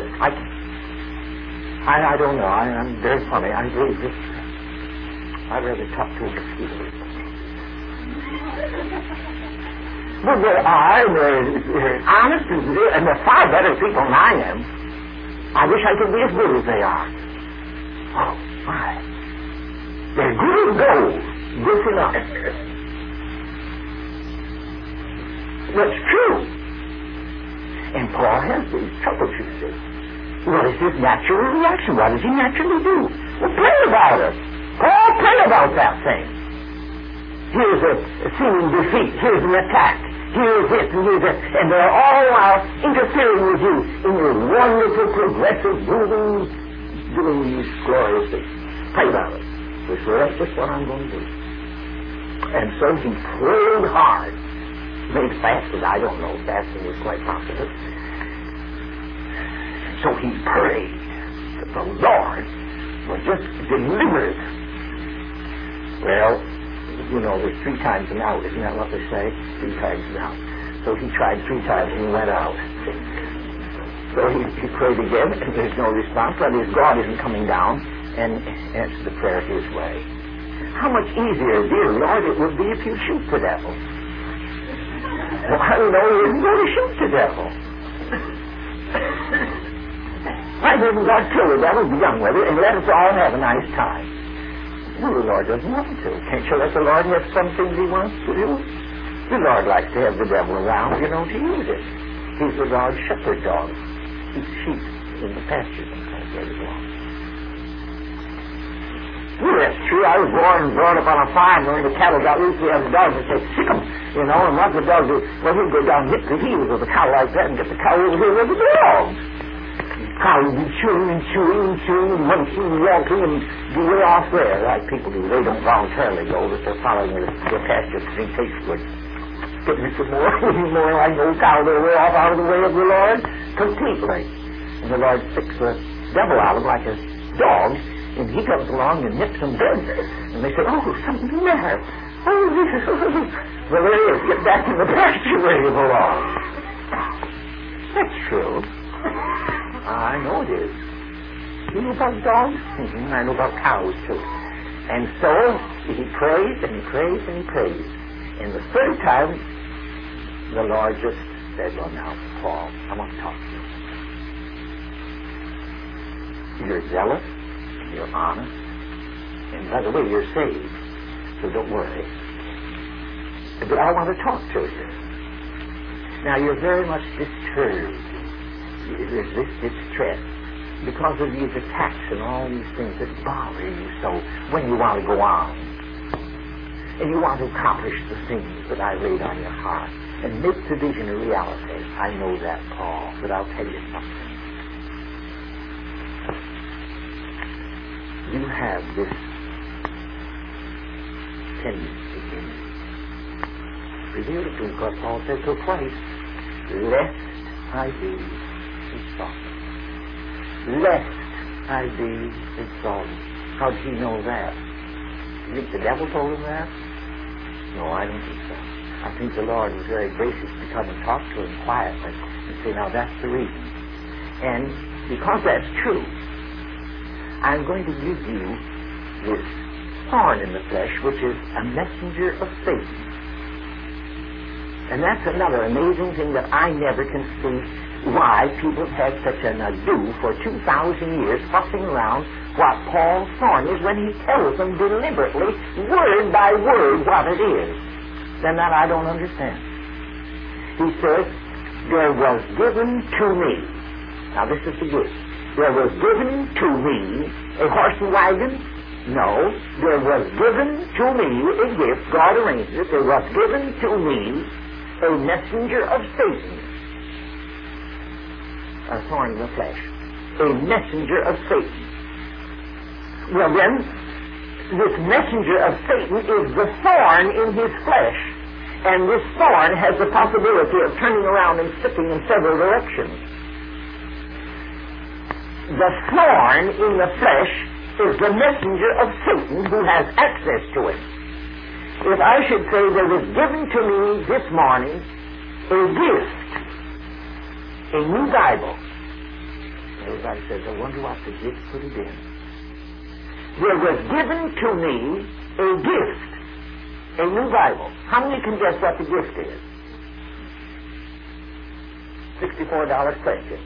don't know. I'm very funny. I believe this. I'd rather talk to a mosquito. But there are, they're honest, and they're far better people than I am. I wish I could be as good as they are. Oh, my. They're good as gold. Good enough. That's true. And Paul has these troubles, you see. What is his natural reaction? What does he naturally do? Well, pray about it. Paul, pray about that thing. Here's a seeming defeat. Here's an attack. Here's this and here's that. And they're all out interfering with you in your wonderful, progressive, moving, doing these glorious things. Pray about it. So that's just what I'm going to do. And so he prayed hard. Maybe fasted, I don't know. Fasting was quite possible. So he prayed that the Lord would just deliver it. Well, you know, there's 3 times an hour, isn't that what they say? 3 times an hour. So he tried 3 times and he went out. So he prayed again, and there's no response. That is, God isn't coming down and answer the prayer his way. How much easier, dear Lord, it would be if you shoot the devil. Well, I don't know, he isn't going to shoot the devil. Why doesn't God kill the devil, be done with it, and let us all have a nice time? Well, the Lord doesn't want to. Can't you let the Lord have some things he wants to do? The Lord likes to have the devil around, to use it. He's the Lord's shepherd dog. Keeps sheep in the pasture sometimes where they belong. Well, that's true. I was born and brought up on a farm when the cattle got loose. We had the dogs that said, sick 'em, and once the dogs would, he'd go down and hit the heels of the cow like that and get the cow over here with the dogs. Cow would be chewing and munching and walking and be way off there like people do. They don't voluntarily go, but they're following the pasture because they taste good. Getting some more like an old cow. They're way off out of the way of the Lord completely. And the Lord sticks the devil out of like a dog, and he comes along and nips them dead. And they say, oh, something's the matter. Oh, well, there it is. Get back in the pasture where you belong. That's true. I know it is. You know about dogs? I know about cows, too. And so, he prays, and he prays, and he prays. And the 3rd time, the Lord just said, well, now, Paul, I want to talk to you. You're zealous, you're honest, and by the way, you're saved. so don't worry. But I want to talk to you. Now, you're very much disturbed. There's this distress because of these attacks and all these things that bother you so when you want to go on. And you want to accomplish the things that I laid on your heart and make the vision a reality. I know that, Paul, but I'll tell you something. You have this tendency in you. Revealed it to you because Paul said so twice, lest I be exalted. Lest I be exalted. How did he know that? You think the devil told him that? No, I don't think so. I think the Lord was very gracious to come and talk to him quietly and say, now that's the reason. And because that's true, I'm going to give you this thorn in the flesh, which is a messenger of Satan. And that's another amazing thing that I never can see why people have had such an ado for 2,000 years fussing around what Paul's thorn is when he tells them deliberately, word by word, what it is. Then that I don't understand. He says, there was given to me. Now this is the gift. There was given to me a horse and wagon. No, there was given to me a gift. God arranged it. There was given to me a messenger of Satan. A thorn in the flesh. A messenger of Satan. Well then, this messenger of Satan is the thorn in his flesh. And this thorn has the possibility of turning around and sticking in several directions. The thorn in the flesh is the messenger of Satan who has access to it. If I should say there was given to me this morning a gift, a new Bible, everybody says, I wonder what the gift put it in. There was given to me a gift, a new Bible. How many can guess what the gift is? $64 question.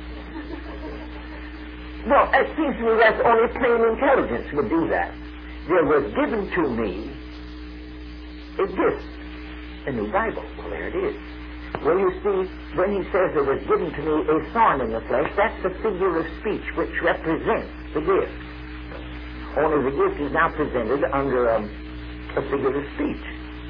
Well, it seems to me that's only plain intelligence would do that. There was given to me a gift, a new Bible. Well, there it is. Well, you see, when he says there was given to me a thorn in the flesh, that's the figure of speech which represents the gift. Only the gift is now presented under a figure of speech.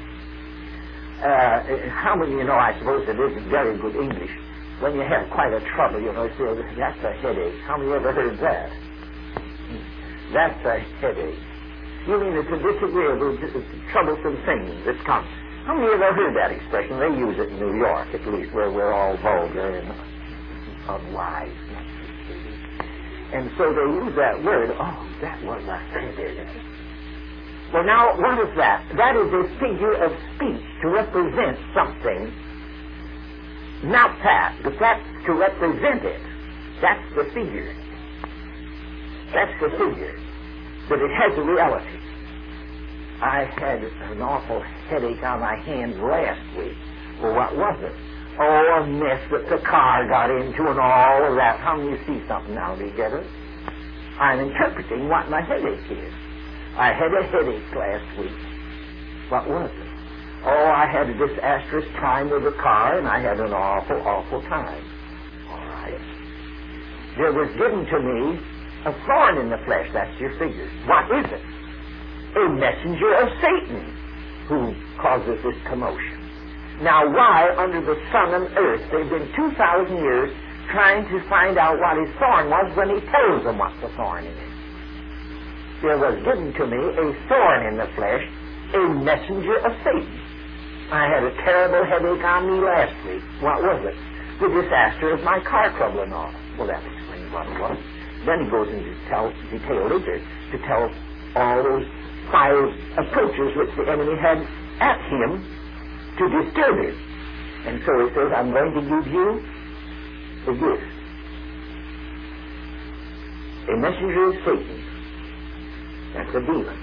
How many of you know, I suppose it isn't very good English, when you have quite a trouble, you know, say, that's a headache. How many ever heard that? That's a headache. You mean it's a disagreeable, troublesome thing that comes. How many ever heard that expression? They use it in New York, at least, where we're all vulgar and unwise. And so they use that word, oh, that was a headache. Well, now, what is that? That is a figure of speech to represent something. Not that, but that's to represent it. That's the figure. That's the figure. But it has a reality. I had an awful headache on my hands last week. Well, what was it? Oh, a mess that the car got into and all of that. How many see something now together? I'm interpreting what my headache is. I had a headache last week. What was it? Oh, I had a disastrous time with the car, and I had an awful, awful time. All right. There was given to me a thorn in the flesh. That's your figure. What is it? A messenger of Satan who causes this commotion. Now, why under the sun and earth they've been 2,000 years trying to find out what his thorn was when he tells them what's the thorn in it? There was given to me a thorn in the flesh, a messenger of Satan. I had a terrible headache on me last week. What was it? The disaster of my car troubling off. Well, that explains what it was. Then he goes into detail later to tell all those 5 approaches which the enemy had at him to disturb him. And so he says, I'm going to give you a gift. A messenger of Satan. That's a demon.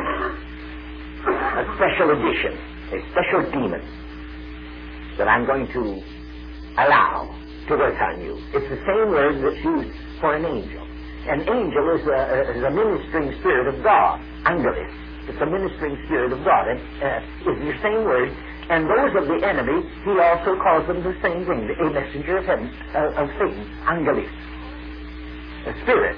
A special edition. A special demon that I'm going to allow to work on you. It's the same word that's used for an angel. An angel is a ministering spirit of God, angelos. It's the ministering Spirit of God. And is your same word. And those of the enemy, he also calls them the same thing, a messenger of heaven, of Satan, angelis. A spirit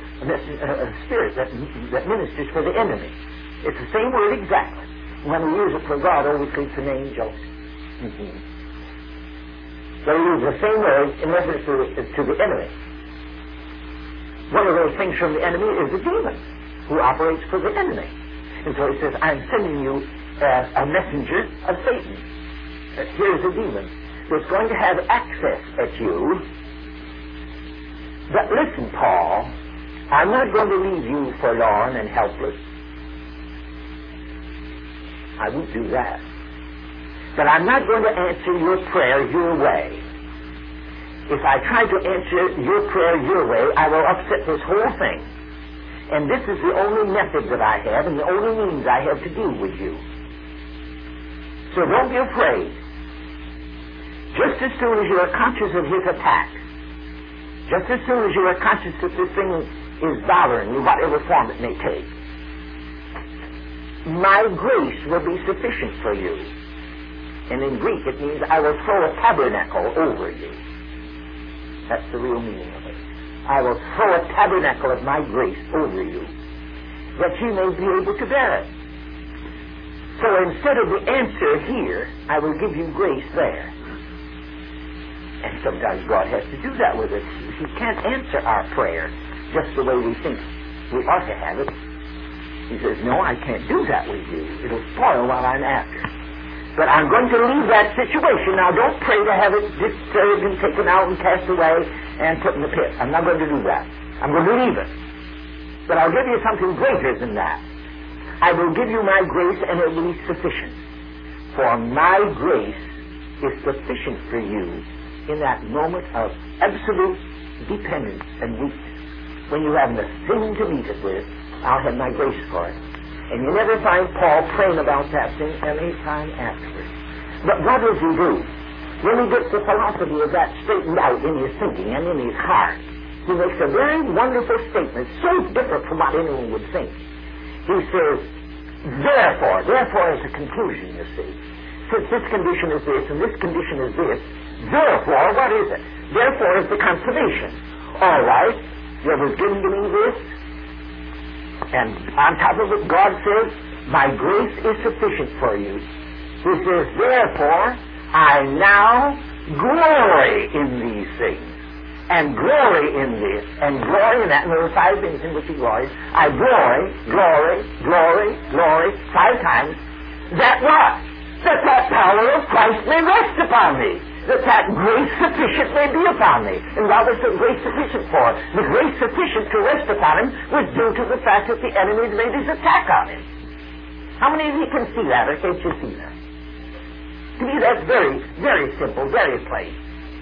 that ministers for the enemy. It's the same word exactly. When we use it for God, always it's an angel. Mm-hmm. So we use the same word in reference to the enemy. One of those things from the enemy is the demon, who operates for the enemy. And so he says, I'm sending you a messenger of Satan. Here's a demon that's going to have access at you. But listen, Paul, I'm not going to leave you forlorn and helpless. I won't do that. But I'm not going to answer your prayer your way. If I try to answer your prayer your way, I will upset this whole thing. And this is the only method that I have and the only means I have to deal with you. So don't be afraid. Just as soon as you are conscious of his attack, just as soon as you are conscious that this thing is bothering you, whatever form it may take, my grace will be sufficient for you. And in Greek it means I will throw a tabernacle over you. That's the real meaning of it. I will throw a tabernacle of my grace over you, that you may be able to bear it. So instead of the answer here, I will give you grace there. And sometimes God has to do that with us. He can't answer our prayer just the way we think we ought to have it. He says, no, I can't do that with you. It'll spoil what I'm after. But I'm going to leave that situation. Now, don't pray to have it disturbed and taken out and cast away and put in the pit. I'm not going to do that. I'm going to leave it. But I'll give you something greater than that. I will give you my grace, and it will be sufficient. For my grace is sufficient for you in that moment of absolute dependence and weakness. When you have nothing to meet it with, I'll have my grace for it. And you never find Paul praying about that thing any time afterwards. But what does he do? When he gets the philosophy of that straightened out in his thinking and in his heart, he makes a very wonderful statement, so different from what anyone would think. He says, therefore is the conclusion, you see. Since this condition is this and this condition is this, therefore, what is it? Therefore is the consummation. All right, you have given to me this, and on top of it, God says, my grace is sufficient for you. He says, therefore, I now glory in these things, and glory in this, and glory in that. And there are 5 things in which he glories. I glory, 5 times. That what? That power of Christ may rest upon me. That grace sufficient may be upon me. And what was the grace sufficient for? The grace sufficient to rest upon him was due to the fact that the enemy made his attack on him. How many of you can see that, or can't you see that? To me, that's very, very simple, very plain.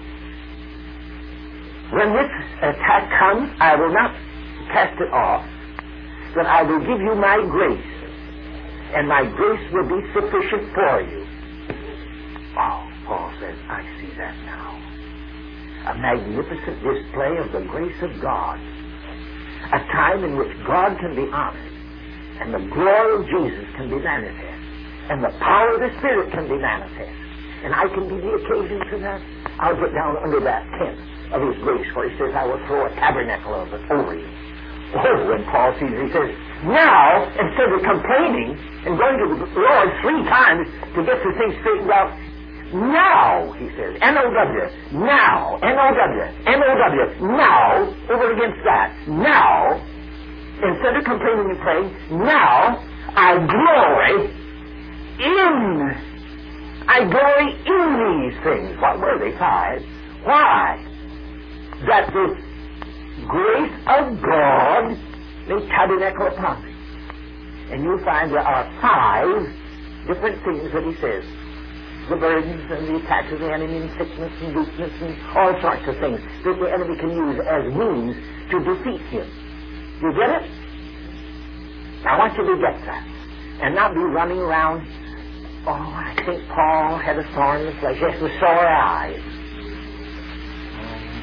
When this attack comes, I will not cast it off, but I will give you my grace, and my grace will be sufficient for you. Oh, Paul says, I see that now. A magnificent display of the grace of God. A time in which God can be honored, and the glory of Jesus can be manifest, and the power of the Spirit can be manifest. And I can be the occasion for that. I'll get down under that tent of his grace, where he says, I will throw a tabernacle of it over you. Oh, when Paul sees it, he says, now, instead of complaining and going to the Lord 3 times to get the thing straightened out, now, he says, N-O-W, now, N-O-W, N-O-W, now, over against that, now, instead of complaining and praying, now, I glory in these things. What were they? 5. Why? That the grace of God may tabernacle upon me. And you'll find there are 5 different things that he says. The burdens and the attacks of the enemy and sickness and weakness and all sorts of things that the enemy can use as means to defeat him. You get it? I want you to get that. And not be running around, oh, I think Paul had a thorn in the flesh. Yes, with sore eyes.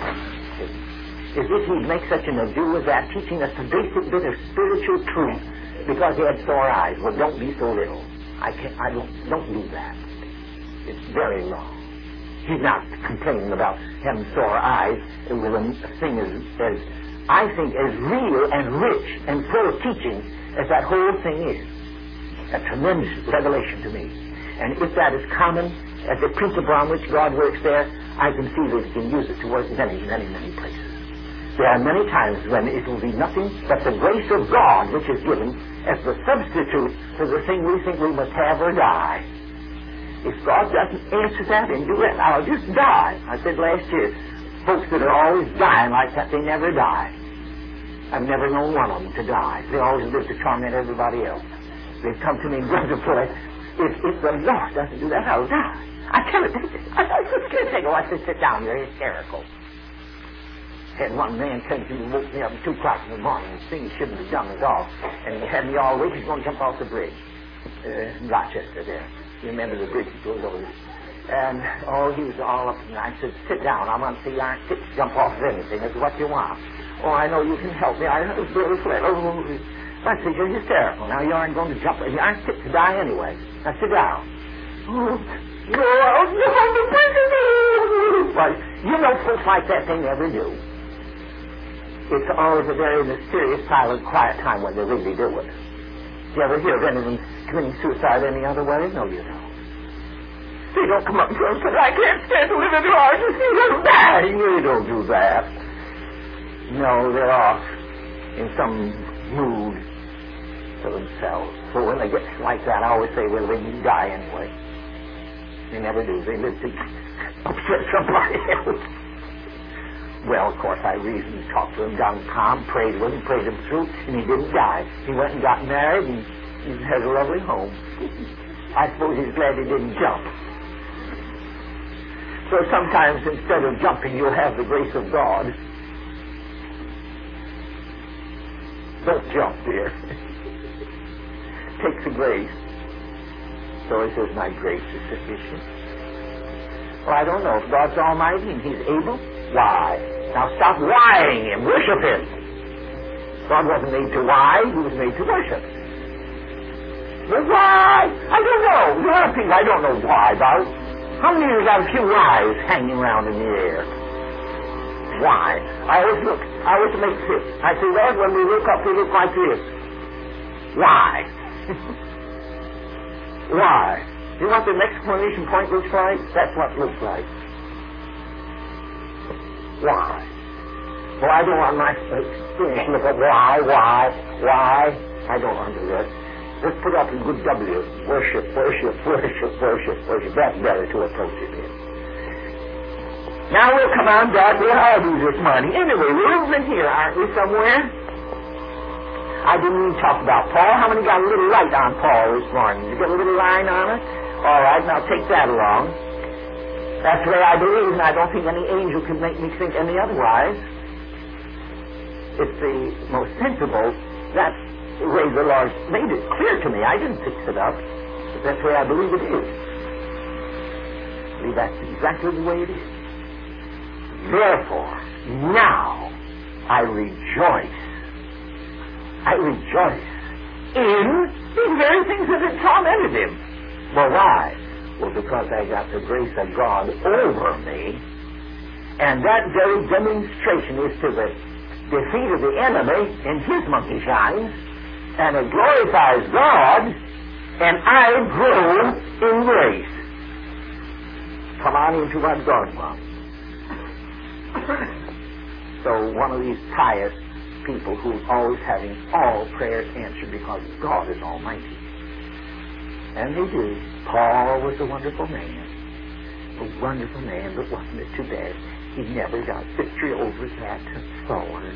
As if he'd make such an ado of that, teaching us a basic bit of spiritual truth because he had sore eyes. Well, don't be so little. Don't do that. It's very wrong. He's not complaining about having sore eyes with a thing as I think, as real and rich and full of teaching as that whole thing is. A tremendous revelation to me. And if that is common as a principle on which God works there, I can see that he can use it to work many, many, many places. There are many times when it will be nothing but the grace of God which is given as the substitute for the thing we think we must have or die. If God doesn't answer that and do it, I'll just die. I said last year, folks that are always dying like that, they never die. I've never known one of them to die. They always live to torment everybody else. They've come to me, Brother Floyd, if the Lord doesn't do that, I'll die. I can't take it. I just can't take it. I said, sit down, you're hysterical. Had one man come to me, woke me up at 2 o'clock in the morning, and things shouldn't be done at all. And he had me all awake. He's going to jump off the bridge. In Rochester there. You remember the bridge that goes over there. And, he was all up, and I said, sit down. I want to see you aren't fit to jump off of anything. That's what you want. Oh, I know you can help me. I was very flat. I said, you're hysterical. Now you aren't going to jump. You aren't fit to die anyway. Now sit down. Oh, no, but you know, folks like that, they never do. It's always a very mysterious, silent, quiet time when they really do it. Do you ever hear of anyone committing suicide any other way? No, you don't. They don't come up to us and say, I can't stand to live in your arms and see them die. You don't do that. No, they're off in some mood for themselves. So when they get like that, I always say, well, they can die anyway. They never do. They live to upset somebody else. Well, of course, I reasoned, talked to him down calm, prayed with him, prayed him through, and he didn't die. He went and got married, and he has a lovely home. I suppose he's glad he didn't jump. So sometimes instead of jumping, you'll have the grace of God. Don't jump, dear. Take the grace. So he says, my grace is sufficient. Well, I don't know. If God's almighty and he's able, why? Now stop whying him. Worship him. God wasn't made to why. He was made to worship. Well, why? I don't know. A lot of people I don't know why about. How many of you got a few whys hanging around in the air? Why? I always make this. I say, Lord, when we look up, we look like this. Why? Why? You know what the exclamation point looks like? That's what it looks like. Why? Well, I don't want my experience to look at why. I don't want to do that. Just put up a good W. Worship. That's better to approach it in. Now we'll come on, God. We'll all do this morning. Anyway, we're living here, aren't we, somewhere? I didn't even talk about Paul. How many got a little light on Paul this morning? Did you get a little line on it? All right, now take that along. That's the way I believe, and I don't think any angel can make me think any otherwise. It's the most sensible. That's the way the Lord made it clear to me. I didn't fix it up. But that's the way I believe it is. I believe that's exactly the way it is. Therefore, now I rejoice in the very things that had tormented him. Well, why? Well, because I got the grace of God over me, and that very demonstration is to the defeat of the enemy in his monkey shines, and it glorifies God, and I grow in grace. Come on into what God wants. So one of these pious people who's always having all prayers answered because God is almighty. And they do. Paul was a wonderful man. A wonderful man, but wasn't it too bad? He never got victory over that thorn.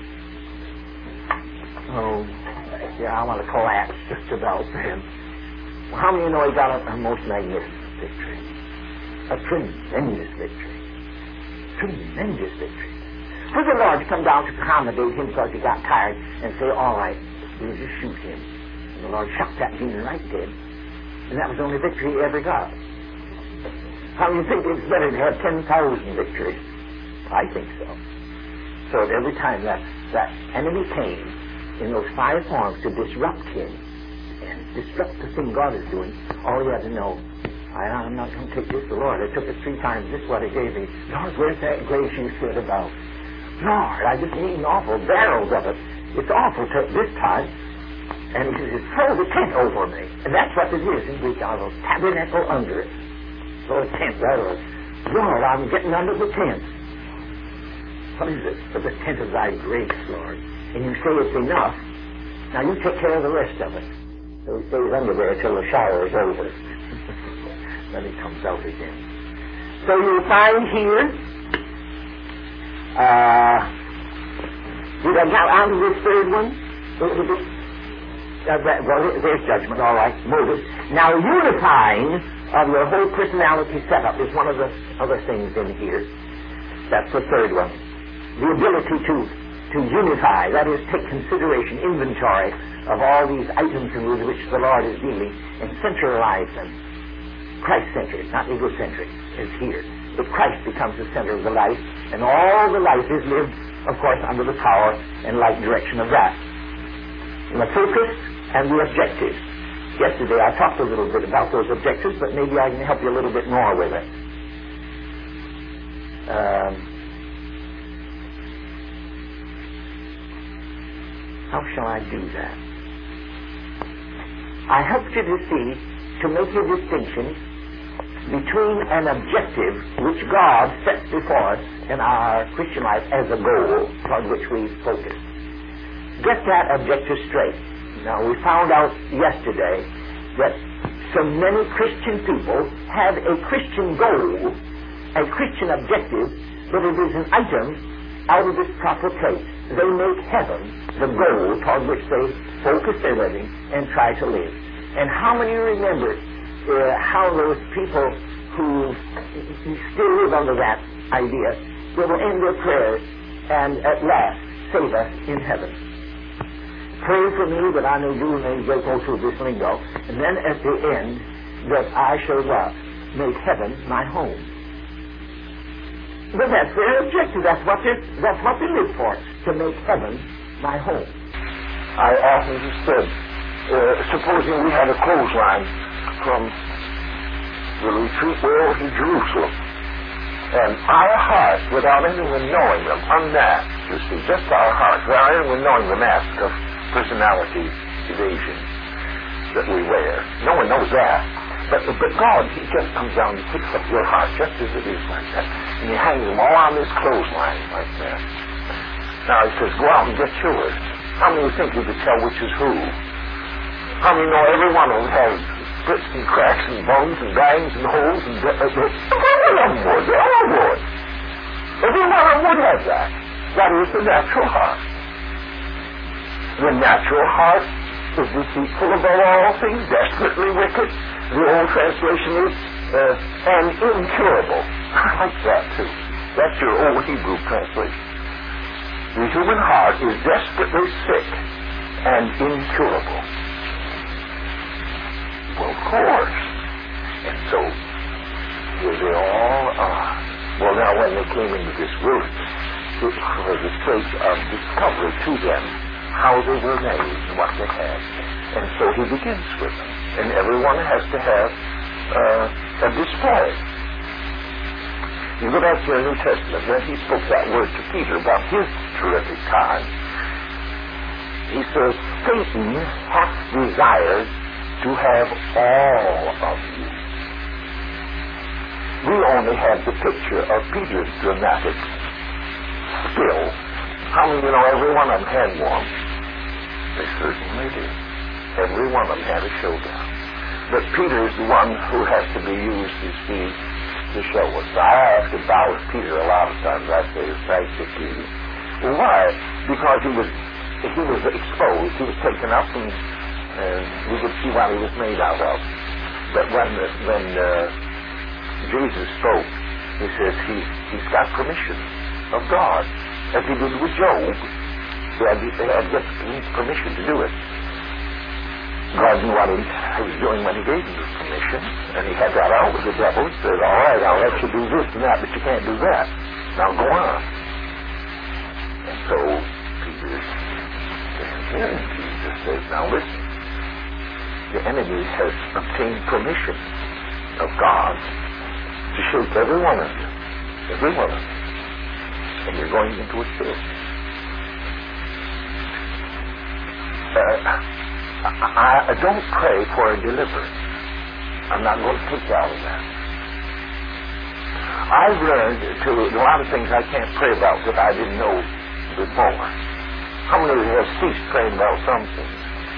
Oh, yeah, I want to collapse just about then. Well, how many of you know he got a most magnificent victory? A tremendous victory. Tremendous victory. For the Lord to come down to accommodate him because he got tired and say, all right, we'll just shoot him. And the Lord shot that demon right dead. And that was the only victory he ever got. How do you think it's better to have 10,000 victories? I think so. So at every time that enemy came, in those 5 forms to disrupt him and disrupt the thing God is doing, all he had to know, I'm not going to take this to the Lord. I took it 3 times. This is what he gave me. Lord, where's that grace you said about? Lord, I just need an awful barrels of it. It's awful this time. And he says, throw the tent over me. And that's what it is in Greek. I will tabernacle under it. Throw a tent right over it. Lord, I'm getting under the tent. What is it? But the tent of thy grace, Lord. And you say it's enough. Now you take care of the rest of it. So he stays under there till the shower is over. Then he comes out again. So you find here, did I get on to this third one? Well, there's judgment, all right, motive. Now, unifying of your whole personality setup is one of the other things in here. That's the third one. The ability to unify, that is, take consideration, inventory of all these items with which the Lord is dealing and centralize them. Christ-centered, not egocentric, is here. But Christ becomes the center of the life, and all the life is lived, of course, under the power and light direction of that. And the focus and the objectives. Yesterday I talked a little bit about those objectives, but maybe I can help you a little bit more with it. How shall I do that? I helped you to see, to make a distinction between an objective which God sets before us in our Christian life as a goal toward which we focus. Get that objective straight. Now, we found out yesterday that so many Christian people have a Christian goal, a Christian objective, but it is an item out of its proper place. They make heaven the goal toward which they focus their living and try to live. And how many remember how those people who still live under that idea, they will end their prayers and at last save us in heaven. Pray for me that I may do and may go through this lingo, and then at the end that I shall make heaven my home. But that's their objective. That's what they live for, to make heaven my home. I often said, supposing we had a clothesline from the retreat world to Jerusalem, and our heart, without anyone knowing them, unmasked, you see, just our heart, without anyone knowing the mask of personality evasion that we wear. No one knows that. But God, He just comes down and picks up your heart just as it is like that, and He hangs them all on this clothesline like that. Now He says, go out and get yours. How many think you could tell which is who? How many know every one of them has splits and cracks and bones and bangs and holes and every of them would. They all would. Every one of them would have that. That is the natural heart. The natural heart is deceitful above all things, desperately wicked. The old translation is and incurable. I like that too. That's your old Hebrew translation. The human heart is desperately sick and incurable. Well, of course. And so, here they all are. Well, now, when they came into this wilderness, it was a sake of discovery to them how they were made and what they had. And so he begins with them. And everyone has to have a display. You go back to the New Testament, when he spoke that word to Peter about his terrific time, he says, Satan hath desired to have all of you. We only have the picture of Peter's dramatic skill. How many of you know every one of them had one? They certainly did. Every one of them had a showdown. But Peter's the one who has to be used, you see, to show us. I have to bow with Peter a lot of times. I say, practically. Well, why? Because he was exposed. He was taken up and we could see what he was made out of. But when Jesus spoke, he says he's got permission of God. As he did with Job, he had permission to do it. God knew what he was doing when he gave him the permission, and he had that out with the devil. He said, all right, I'll let you do this and that, but you can't do that. Now go on. And so Peter stands Then Jesus says, now listen, the enemy has obtained permission of God to shape every one of you. Every one of you. And you're going into a spirit. I don't pray for a deliverance. I'm not going to take you out of that. I've learned to a lot of things I can't pray about that I didn't know before. How many of you have ceased praying about some things?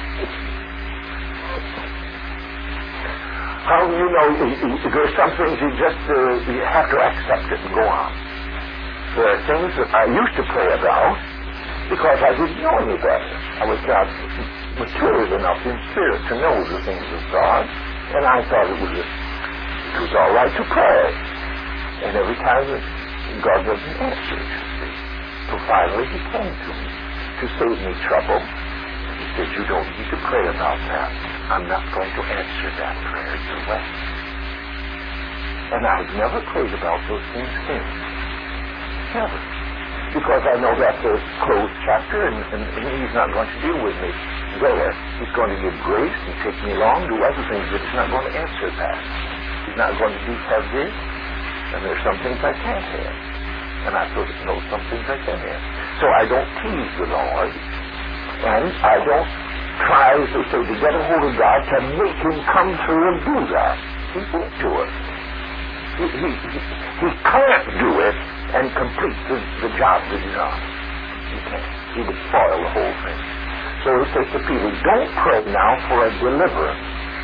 How do you know there's some things you just you have to accept it and go on? There are things that I used to pray about because I didn't know any better. I was not mature enough in spirit to know the things of God, and I thought it was all right to pray. And every time God doesn't answer it, you see. So finally he came to me to save me trouble. He said, you don't need to pray about that. I'm not going to answer that prayer direct. And I've never prayed about those things since. Never. Because I know that's a closed chapter, and he's not going to deal with me there. He's going to give grace and take me along, do other things, but he's not going to answer that. He's not going to have this, and there's some things I can't have. And I sort of know some things I can have. So I don't tease the Lord, and I don't try, as they say, to get a hold of God to make him come through and do that. He won't do it. He can't do it and complete the job that he's on. He can't. He would spoil the whole thing. So he says to Peter, don't pray now for a deliverance.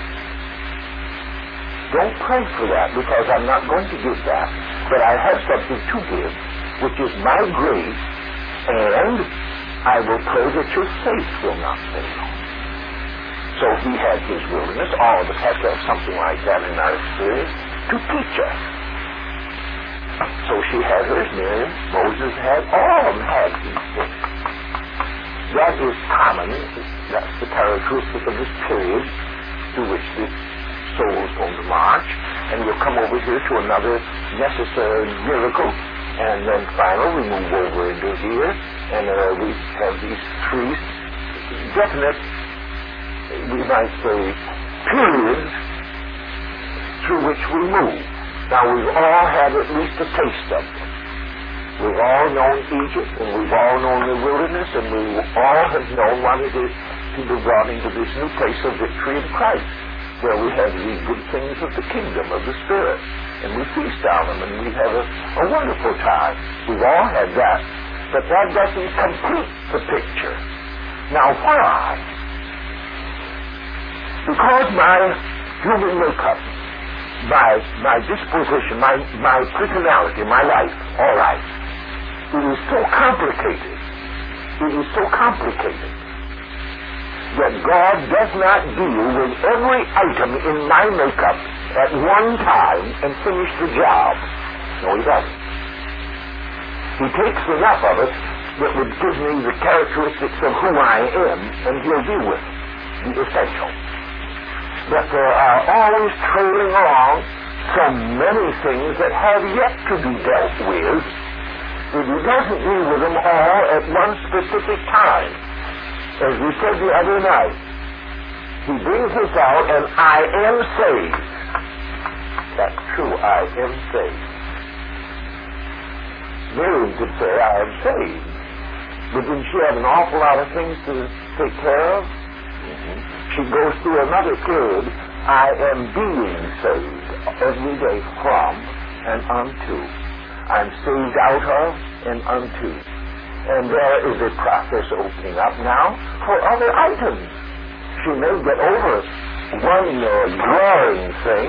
Don't pray for that, because I'm not going to give that. But I have something to give, which is my grace, and I will pray that your faith will not fail. So he had his wilderness. All of us have to have something like that in our experience to teach us. So she had hers, Miriam, Moses had, all of them had these things. That is common. That's the characteristic of this period through which this soul is going to march. And we'll come over here to another necessary miracle. And then finally we move over into here. And we have these three definite, we might say, periods through which we move. Now, we've all had at least a taste of them. We've all known Egypt, and we've all known the wilderness, and we all have known what it is to be brought into this new place of victory in Christ, where we have these good things of the kingdom, of the Spirit, and we feast on them, and we have a wonderful time. We've all had that. But that doesn't complete the picture. Now, why? Because my human makeup, my disposition, my personality, my life, all right, it is so complicated. It is so complicated that God does not deal with every item in my makeup at one time and finish the job. No, he doesn't. He takes enough of it that would give me the characteristics of who I am, and he'll deal with the essential. But there are always trailing along so many things that have yet to be dealt with, that he doesn't deal with them all at one specific time. As we said the other night, he brings us out, and I am saved. That's true, I am saved. Miriam could say, I am saved. But didn't she have an awful lot of things to take care of? She goes through another period. I am being saved every day from and unto. I'm saved out of and unto. And there is a process opening up now for other items. She may get over one glaring thing,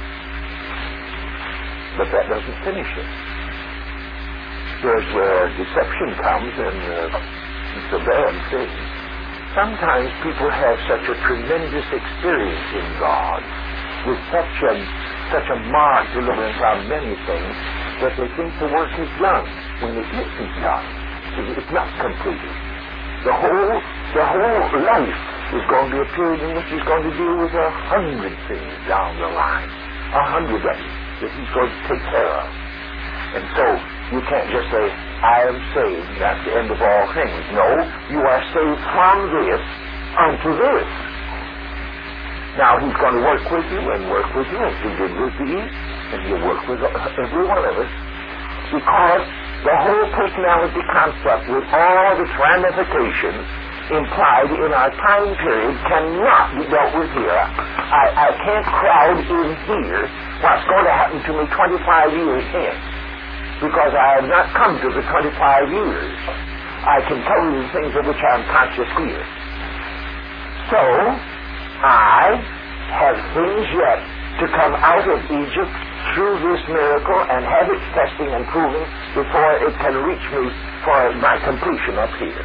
but that doesn't finish it. There's where deception comes, and it's a bad thing. Sometimes people have such a tremendous experience in God, with such a marked deliverance on many things, that they think the work is done when it isn't done. It's not completed. The whole life is going to be a period in which he's going to deal with 100 things down the line, 100 of them that he's going to take care of. And so You can't just say, I am saved. That's the end of all things. No, you are saved from this unto this. Now, he's going to work with you and work with you as he did with these, and he'll work with every one of us, because the whole personality concept with all its ramifications implied in our time period cannot be dealt with here. I can't crowd in here what's going to happen to me 25 years hence, because I have not come to the 25 years. I can tell you the things of which I am conscious here. So, I have things yet to come out of Egypt through this miracle and have its testing and proving before it can reach me for my completion up here.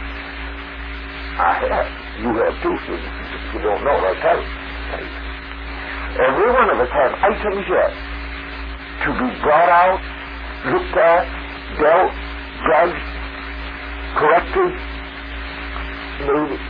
I have. You have too. If you don't know, I'll tell you. Every one of us have items yet to be brought out, looked at, dealt, judged, corrected, made.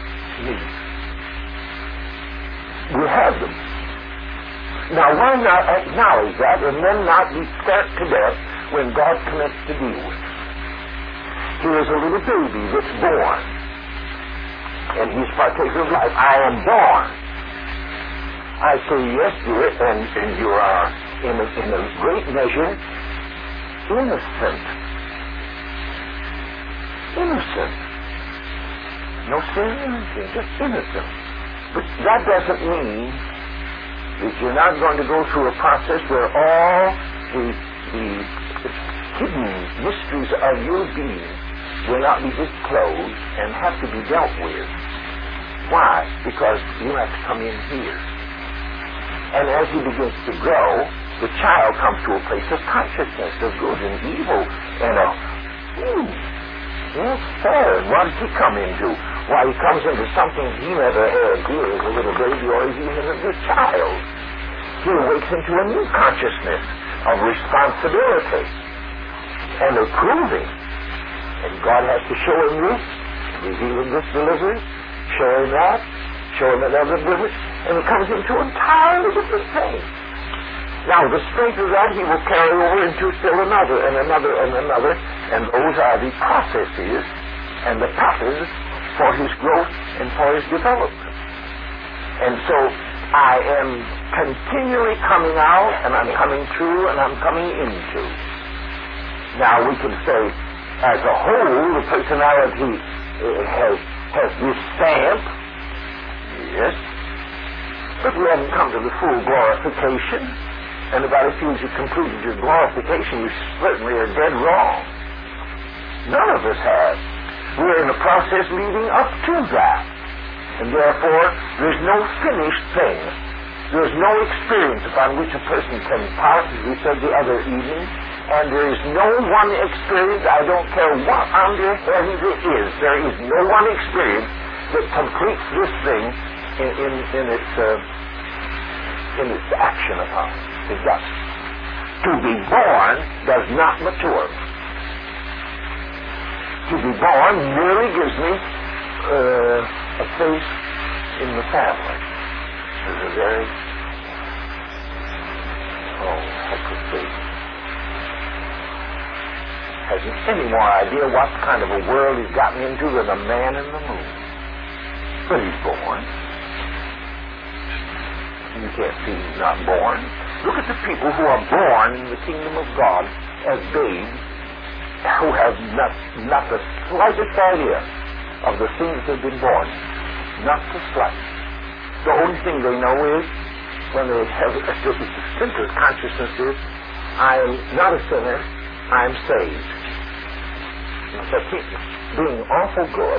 We have them. Now, why not acknowledge that and then not be scared to death when God commences to deal with it? Here is a little baby that's born, and he's partaker of life. I am born. I say, yes, dear, and you are in a great measure innocent. Innocent. No sin, anything, just innocent. But that doesn't mean that you're not going to go through a process where all the hidden mysteries of your being will not be disclosed and have to be dealt with. Why? Because you have to come in here. And as he begins to grow, the child comes to a place of consciousness of good and evil and yes, sir. What does he come into? Why, he comes into something he never had here as a little baby or even as a child. He awakes into a new consciousness of responsibility and of proving. And God has to show him this, reveal him this deliverance, show him that, show him another deliverance, and he comes into an entirely different thing. Now, the strength of that he will carry over into still another and another and another, and those are the processes and the patterns for his growth and for his development. And so I am continually coming out, and I'm coming through, and I'm coming into. Now we can say, as a whole, the personality has this stamp, yes, but we haven't come to the full glorification, and about as soon as you completed your glorification, you certainly are dead wrong. None of us have. We're in a process leading up to that. And therefore, there's no finished thing. There's no experience upon which a person can pass, as we said the other evening, and there is no one experience, I don't care what under heaven it is, there is no one experience that completes this thing in its action upon it. It doesn't. To be born does not mature. To be born merely gives me a place in the family. There's a very, I could say, hasn't any more idea what kind of a world he's gotten into than a man in the moon. But he's born. You can't see he's not born. Look at the people who are born in the kingdom of God as babes, who have not the slightest idea of the things that have been born. Not the slightest. The only thing they know is, when they have the simple consciousness is, I am not a sinner, I am saved. If I keep being awful good,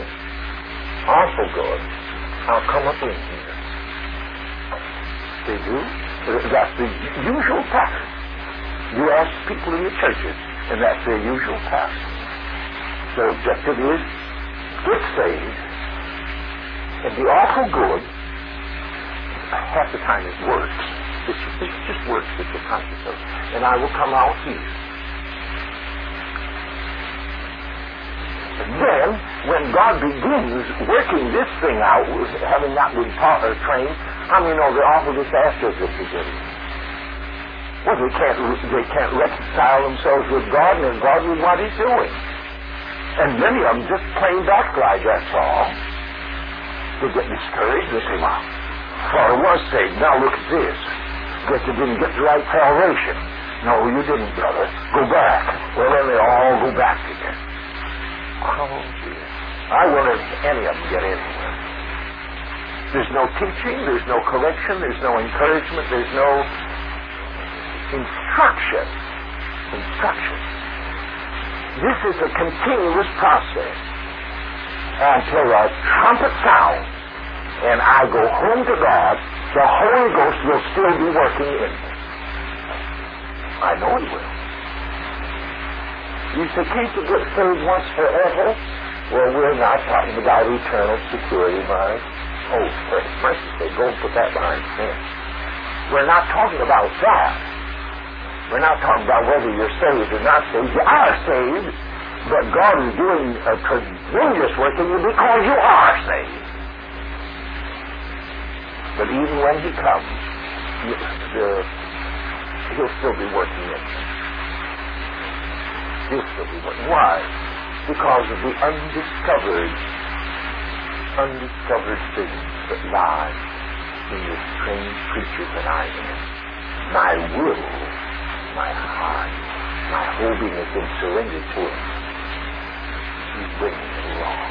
I'll come up in here. They do. That's the usual pattern. You ask people in the churches, and that's their usual pattern. Their objective is, get saved, and be awful good. Half the time it works. It's just works that you're conscious of. And I will come out here. And then, when God begins working this thing out, having not been taught or trained, how many know the awful disasters that begin? Well, they can't reconcile themselves with God and God with what He's doing. And many of them just plain backslide, that's all. They get discouraged. They say, well, I thought I was saved. Now look at this. Guess you didn't get the right salvation. No, you didn't, brother. Go back. Well, then they all go back again. Oh, dear. I wonder if any of them get anywhere. There's no teaching. There's no correction. There's no encouragement. There's no instruction. This is a continuous process until a trumpet sounds and I go home to God. The Holy Ghost will still be working in me. I know He will. You say, can't you get saved once forever? Well, we're not talking about eternal security, Mike. Oh, for mercy's sake, go and put that behind the fence. We're not talking about that. We're not talking about whether you're saved or not saved. You are saved, but God is doing a tremendous work in you because you are saved. But even when He comes, He'll still be working in you. He'll still be working. Why? Because of the undiscovered things that lie in this strange creature that I am. My will, my heart, my whole being has been surrendered to Him. He's bringing it along.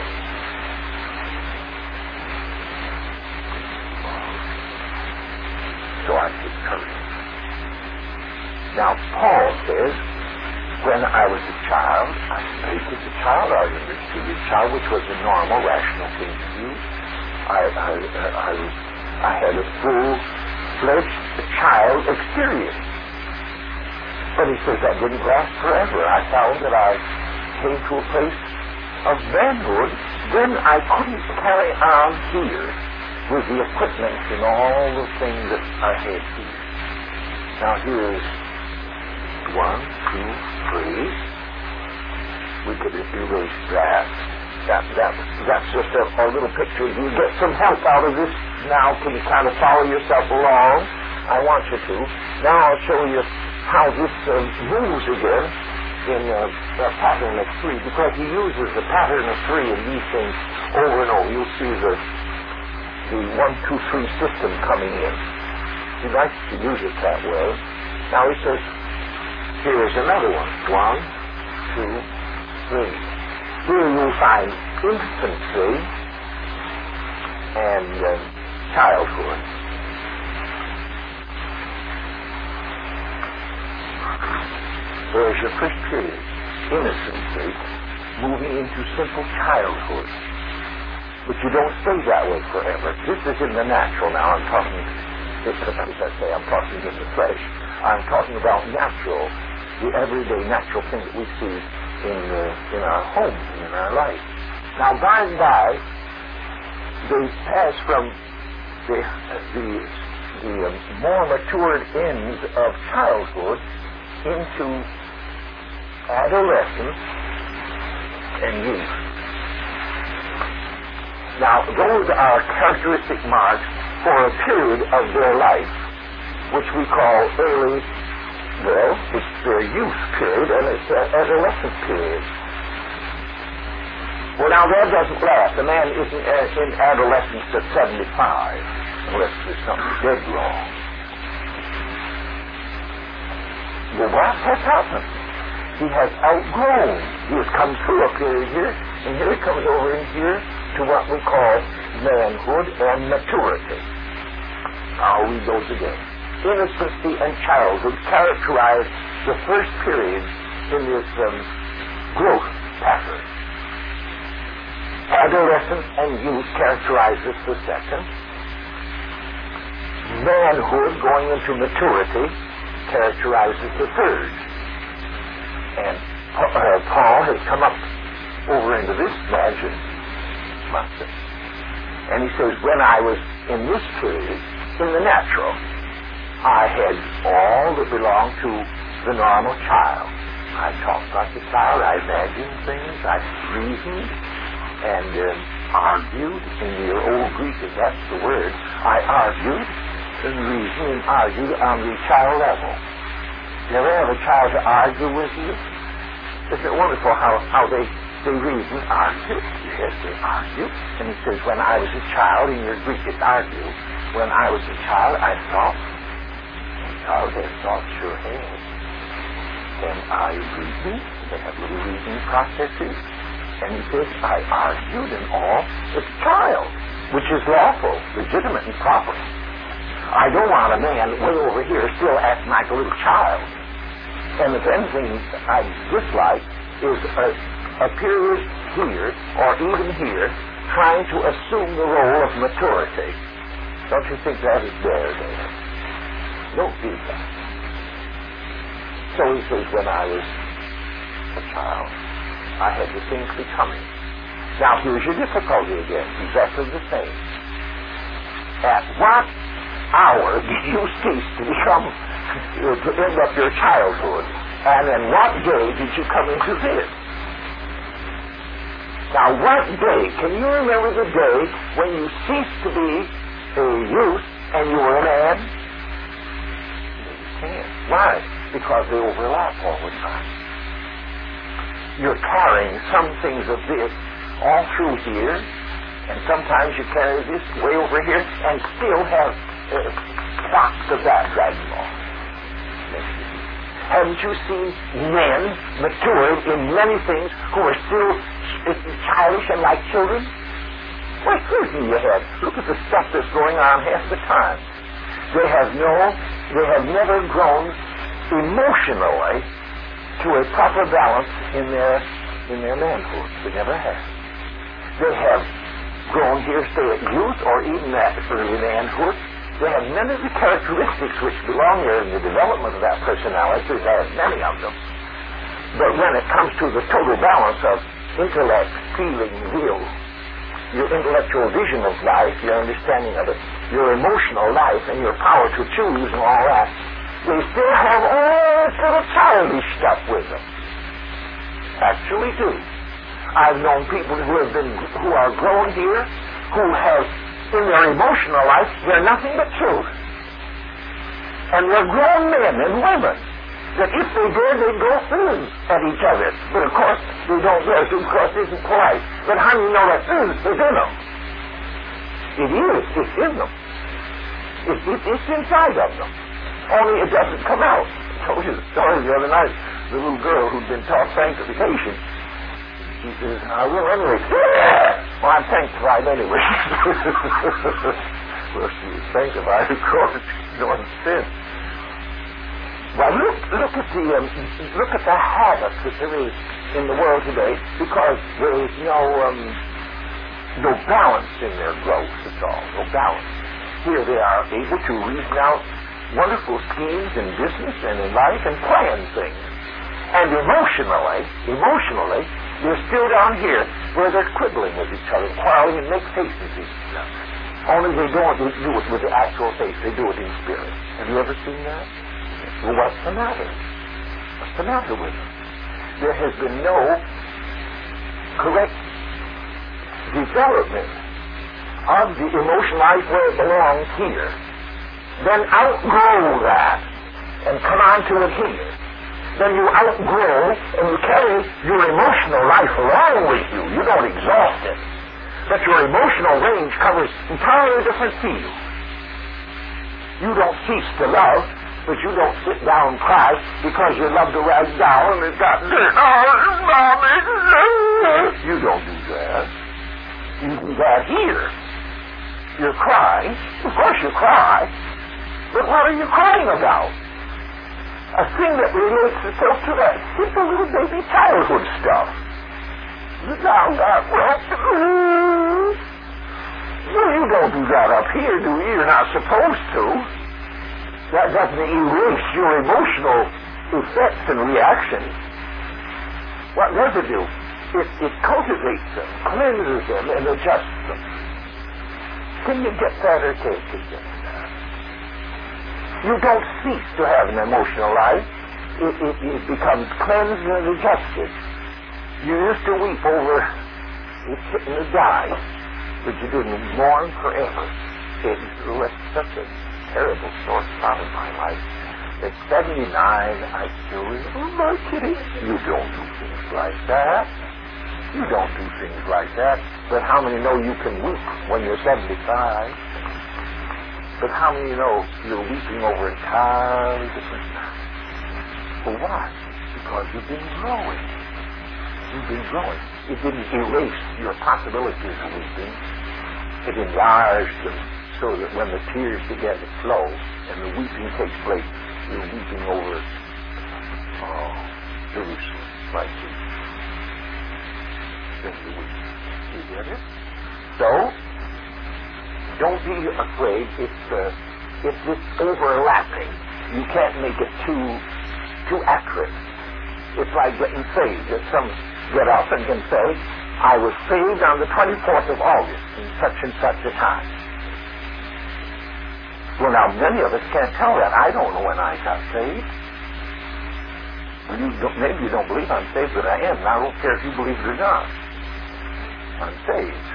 So I take courage. Now, Paul says, when I was a child, I spake as a child, I understood as a child, which was a normal, rational thing to do. I had a full-fledged child experience. But he says that didn't last forever. I found that I came to a place of manhood, then I couldn't carry on here with the equipment and all the things that I had here. Now here's 1, 2, 3. We could erase that. That's just a little picture. You get some help out of this now. Can you kind of follow yourself along? I want you to. Now I'll show you how this moves again in a pattern of 3, because he uses the pattern of 3 in these things over and over. You'll see the 1, 2, 3 system coming in. He likes to use it that way. Now he says, here's another one. 1, 2, 3. Here you'll find infancy and childhood. There's your first period, innocency, moving into simple childhood. But you don't stay that way forever. This is in the natural now. I'm talking in the flesh. I'm talking about natural, the everyday natural thing that we see in our homes and in our life. Now, by and by, they pass from the more matured ends of childhood into adolescence and youth. Now, those are characteristic marks for a period of their life, which we call early. Well, it's their youth period and it's their adolescent period. Well, now that doesn't last. A man isn't in adolescence at 75 unless there's something dead wrong. Well, what has happened? He has outgrown. He has come through a period here, and here he comes over in here to what we call manhood and maturity. I'll read those again. Innocency and childhood characterize the first period in this growth pattern. Adolescence and youth characterizes the second. Manhood going into maturity characterizes the third. And Paul has come up over into this margin. And he says, when I was in this period, in the natural, I had all that belonged to the normal child. I talked like a child, I imagined things, I reasoned and argued. In the old Greek, if that's the word, I argued and reasoned and argued on the child level. You ever have a child to argue with you? Isn't it wonderful how they reason, argue? Yes, they argue. And he says, when I was a child, in your Greek it's argue. When I was a child, I thought. And child has thought, sure has. And I reason. They have little reasoning processes. And he says, I argued and all as a child, which is lawful, legitimate, and proper. I don't want a man way over here still acting like a little child. And if anything I dislike is a period here, or even here, trying to assume the role of maturity. Don't you think that is there? Don't do that. So he says, when I was a child, I had the things becoming. Now here's your difficulty again, exactly the same. At what hour did you cease to become, to end up your childhood? And then what day did you come into this? Now what day, can you remember the day when you ceased to be a youth and you were a man? You can't. Why? Because they overlap all the time. You're carrying some things of this all through here, and sometimes you carry this way over here and still have spots of that dragging on. Haven't you seen men matured in many things who are still childish and like children? Why, certainly you have. Look at the stuff that's going on half the time. They have never grown emotionally to a proper balance in their manhood. They never have. They have grown here, say at youth, or even at early manhood. They have many of the characteristics which belong here in the development of that personality. They have many of them. But when it comes to the total balance of intellect, feeling, will, your intellectual vision of life, your understanding of it, your emotional life, and your power to choose and all that, they still have all this little childish stuff with them. Actually do. I've known people who are grown here, who have, in their emotional life, they're nothing but children. And they're grown men and women that if they did, they'd go at each other. But of course, they don't dare to, because it isn't polite. But how do you know that is in them? It is. It's in them. It's inside of them. Only it doesn't come out. I told you the story the other night. The little girl who'd been taught sanctification. She says, I will anyway. Well, I'm sanctified anyway. Well, she was sanctified, of course. No one sin. Well, look at the habits that there is in the world today, because there is no balance in their growth at all. No balance. Here they are able to reason out wonderful schemes in business and in life and plan things. And emotionally, they're still down here where they're quibbling with each other, quarreling and make faces at each other. Only they don't do it with the actual face, they do it in spirit. Have you ever seen that? Well, what's the matter? What's the matter with them? There has been no correct development of the emotional life where it belongs here. Then outgrow that and come on to it here. Then you outgrow and you carry your emotional life along with you. You don't exhaust it. But your emotional range covers entirely different fields. You don't cease to love, but you don't sit down and cry because your love to rag down and it's got dirt on it, Mommy. You don't do that. You do that here. You're crying. Of course you cry. But what are you crying about? A thing that relates itself to that simple little baby childhood stuff. You down that well. Well, you don't do that up here, do you? You're not supposed to. That doesn't erase your emotional effects and reactions. What does it do? It cultivates them, cleanses them, and adjusts them. Can you get that or can't you get that? You don't cease to have an emotional life. It becomes cleansed and adjusted. You used to weep over it sitting to die, but you didn't mourn forever. That's such a terrible sore spot in my life. At 79, I still remember. Oh, my kitty. You don't do things like that. You don't do things like that. But how many know you can weep when you're 75? But how many know you're weeping over entirely different things? For why? Because you've been growing. You've been growing. It didn't erase your possibilities of weeping. It enlarged them so that when the tears began to flow and the weeping takes place, you're weeping over, Jerusalem, like this. Simply weeping. You get it? So, don't be afraid if it's overlapping. You can't make it too accurate. It's like getting saved. If some get up and can say, I was saved on the 24th of August in such and such a time. Well, now, many of us can't tell that. I don't know when I got saved. Maybe you don't believe I'm saved, but I am. And I don't care if you believe it or not. I'm saved.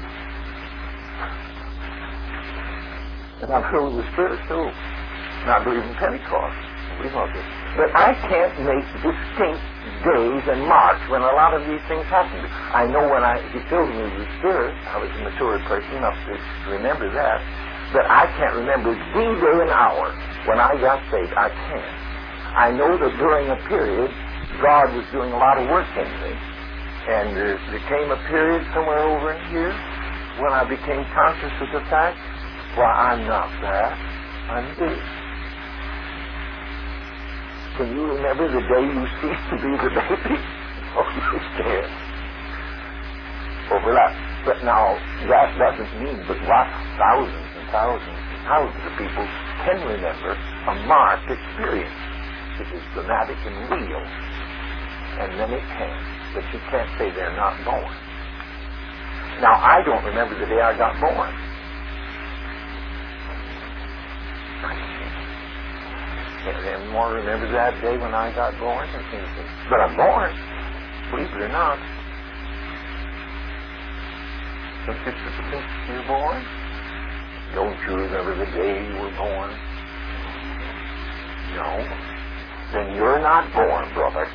And I'm filled with the Spirit, too. And I believe in Pentecost. But I can't make distinct days and marks when a lot of these things happen. I know when He filled me with the Spirit, I was a mature person enough to remember that. But I can't remember the day and hour when I got saved. I can't. I know that during a period, God was doing a lot of work in me. And there came a period somewhere over in here when I became conscious of the fact, well, I'm not that. I'm this. Can you remember the day you ceased to be the baby? Oh, you can. Overlap. But now, that doesn't mean but what? Thousands and thousands and thousands of people can remember a marked experience. It is dramatic and real. And then it can. But you can't say they're not born. Now, I don't remember the day I got born. Can't anyone remember that day when I got born? But I'm born. Believe it or not. Since you're born, don't you remember the day you were born? No. Then you're not born, brother.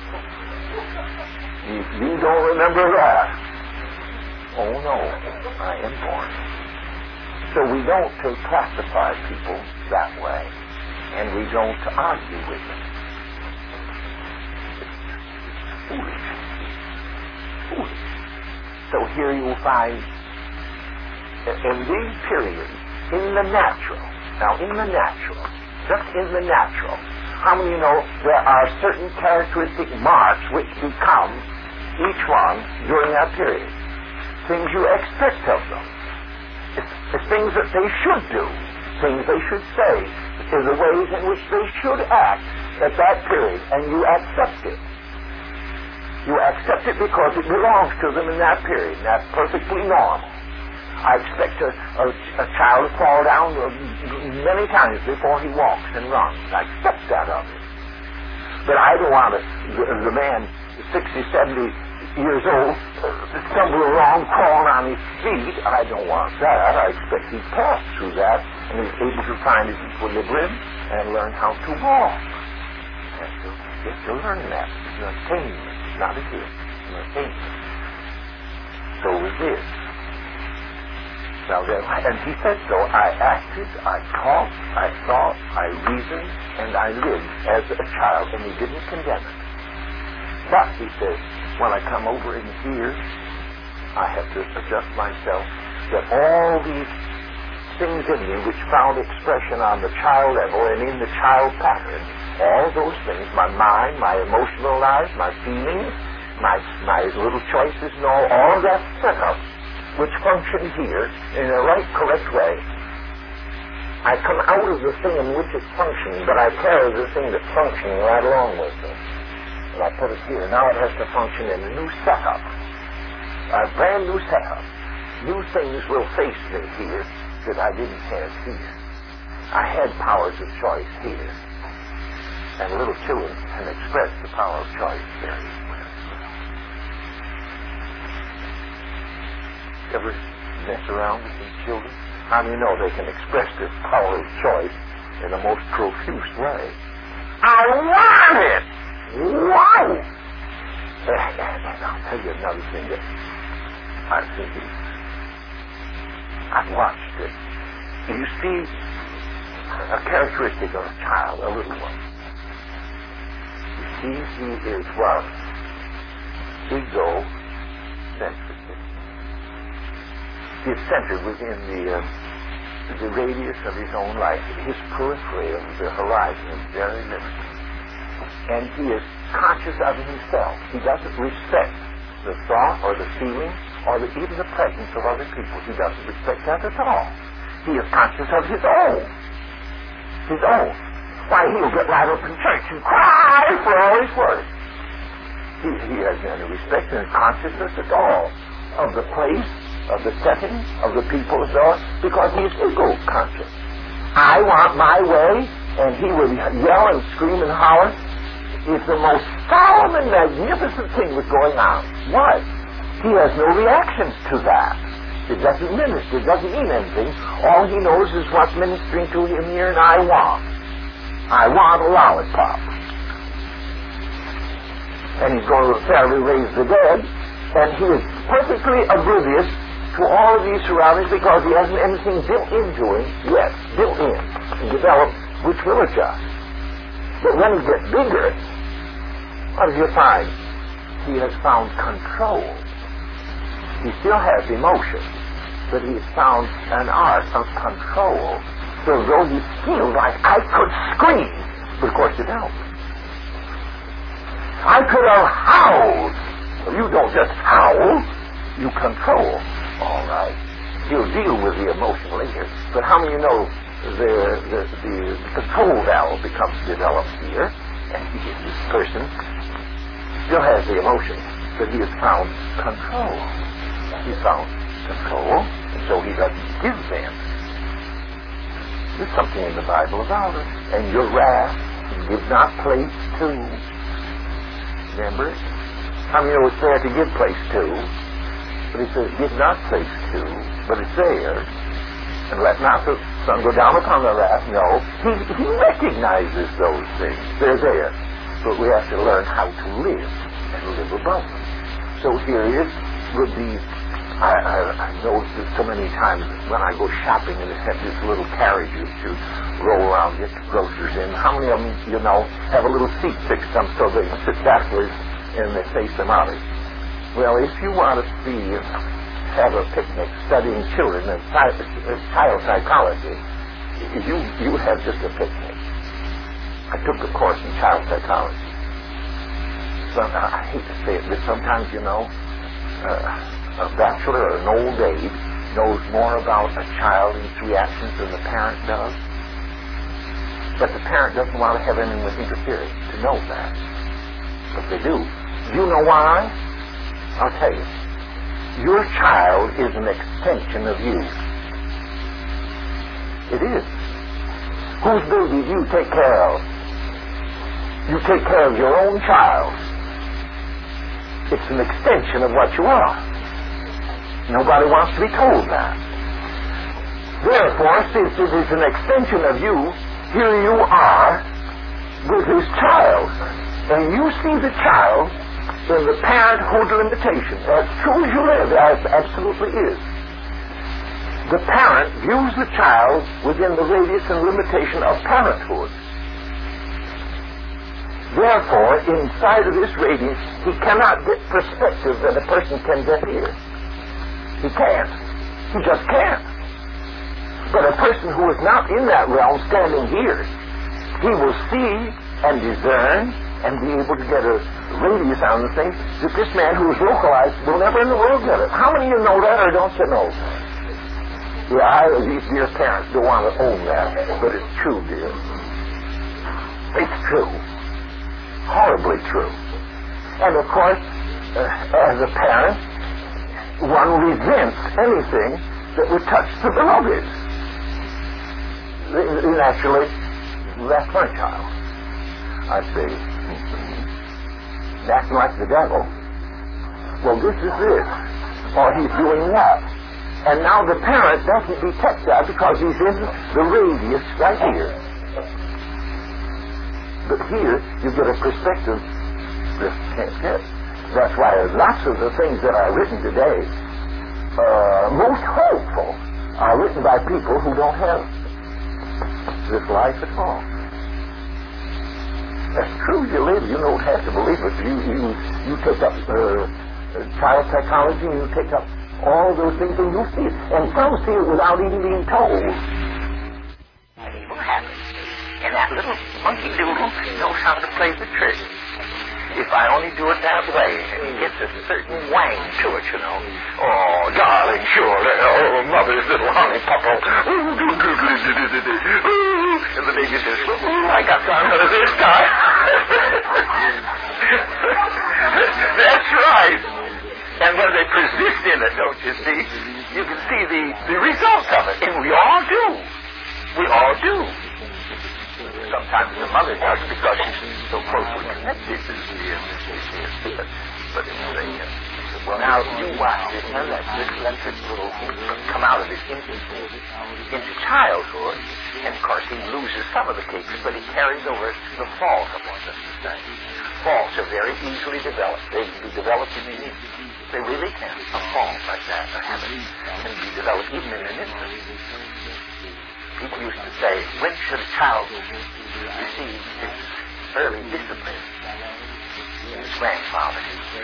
If you don't remember that, oh no, I am born. So we don't classify people that way, and we don't argue with them. It's foolish. Foolish. So here you'll find, in these periods, in the natural, just in the natural, how many know there are certain characteristic marks which become each one during that period? Things you expect of them. It's things that they should do, things they should say, the ways in which they should act at that period, and you accept it. You accept it because it belongs to them in that period, and that's perfectly normal. I expect a child to fall down many times before he walks and runs. I accept that of him. But I don't want the man 60, 70 years old stumble along, crawling on his feet. I don't want that. I expect he passed through that and is able to find his equilibrium and learn how to walk. You have to learn that. It's an attainment. It's not a gift. It's an attainment. So is this. Now, and he said so. I acted, I talked, I thought, I reasoned, and I lived as a child, and he didn't condemn it. But, he says, when I come over in here, I have to adjust myself that all these things in me which found expression on the child level and in the child pattern, all those things, my mind, my emotional life, my feelings, my little choices and all of that setup, which function here in a right, correct way. I come out of the thing in which it's functioning, but I carry the thing that's functioning right along with me. And I put it here. Now it has to function in a new setup. A brand new setup. New things will face me here that I didn't have here. I had powers of choice here. And little children can express the power of choice very well. Ever mess around with these children? How do you know they can express this power of choice in the most profuse way. I want it! Wow! And I'll tell you another thing that I'm thinking. I've watched it. You see, a characteristic of a child, a little one. You see, he is what? Egocentric. He is centered within the radius of his own life. His periphery of the horizon is very limited. And he is conscious of himself. He doesn't respect the thought or the feeling or even the presence of other people. He doesn't respect that at all. He is conscious of his own. His own. Why, he'll get right up in church and cry for all he's worth. He has any respect and consciousness at all of the place, of the setting, of the people at all, because he is ego-conscious. I want my way, and he would yell and scream and holler. It's the most solemn and magnificent thing was going on. What? He has no reactions to that. It doesn't minister. It doesn't mean anything. All he knows is what's ministering to him here, and I want a lollipop. And he's going to fairly raise the dead, and he is perfectly oblivious to all of these surroundings because he hasn't anything built into him yet, built in and developed, which will adjust. But when he gets bigger, what does he find? He has found control. He still has emotion, but he's found an art of control. So though he feels like I could scream, but of course you don't. I could have howled. You don't just howl, you control. All right. He'll deal with the emotion later. But how many of you know the control valve becomes developed here, and this person still has the emotion, but he has found control. He's found control, and so he doesn't give them. There's something in the Bible about it. And your wrath, give not place to. Remember? How many know it's there to give place to? But he says, give not place to, but it's there. And let not the sun go down upon the wrath. No. He recognizes those things. They're there. But we have to learn how to live and live above them. So here is would be, I noticed it so many times when I go shopping and they have these little carriages to roll around, get the groceries in. How many of them, you know, have a little seat fixed them so they can sit backwards and they face them out? Well, if you want to have a picnic studying children and child psychology, you have just a picnic. I took a course in child psychology. I hate to say it, but sometimes, you know, a bachelor or an old maid knows more about a child and its reactions than the parent does. But the parent doesn't want to have anything with interfering to know that. But they do. Do you know why? I'll tell you. Your child is an extension of you. It is. Whose baby do you take care of? You take care of your own child. It's an extension of what you are. Nobody wants to be told that. Therefore, since it is an extension of you, here you are with his child. And you see the child in the parenthood limitation. As true as you live, as absolutely is. The parent views the child within the radius and limitation of parenthood. Therefore, inside of this radius, he cannot get perspective that a person can get here. He can't. He just can't. But a person who is not in that realm standing here, he will see and discern and be able to get a radius on the thing that this man who is localized will never in the world get it. How many of you know that or don't you know? Yeah, these dear parents don't want to own that, but it's true, dear. It's true. Horribly true. And of course, as a parent, one resents anything that would touch the beloved. Naturally, that's my child. I say, acting like the devil. Well, this is this. Or he's doing that. And now the parent doesn't detect that because he's in the radius right here. But here, you get a perspective that can't get. That's why lots of the things that are written today, most hopeful, are written by people who don't have this life at all. That's true. You live. You don't have to believe it. You take up child psychology, and you take up all those things, and you see it. And some see it without even being told. And evil happens. And that little monkey doodle knows how to play the trick. If I only do it that way, and he gets a certain wang to it, you know. Oh, darling, sure. Oh, mother's little honey puppo. And the baby says, I got some of this time. That's right. And when they persist in it, don't you see, you can see the results of it. And we all do. We all do. Sometimes the mother does because she's so closely connected to the but it's well, now you watch this, and let this little come out of his into childhood, and of course he loses some of the cakes, but he carries over the faults of what this is saying. Faults are very easily developed. They can be developed in an instant. They really can. A fault like that, a habit, can be developed even in an instant. People used to say, when should a child receive his early discipline? In his grandfather.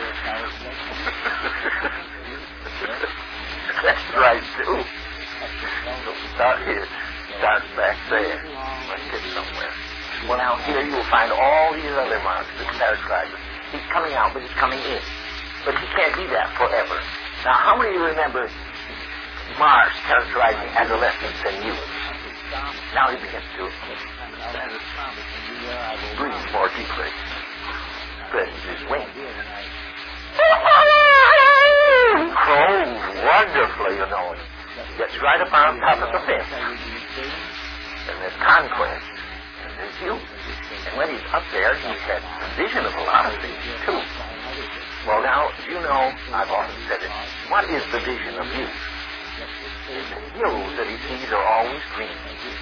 That's right, too. So start here, start back there. Let's get somewhere. Well, now here you will find all these other marks that characterize it. He's coming out, but he's coming in. But he can't be that forever. Now, how many of you remember marks characterizing adolescence and youth? Now he begins to breathe more deeply. Spreads his wings. Crows wonderfully, you know. Gets right up on top of the fence. And there's conquest. And there's youth. And when he's up there, he has vision of a lot of things, too. Well, now, you know, I've often said it. What is the vision of youth? The hills that he sees are always green.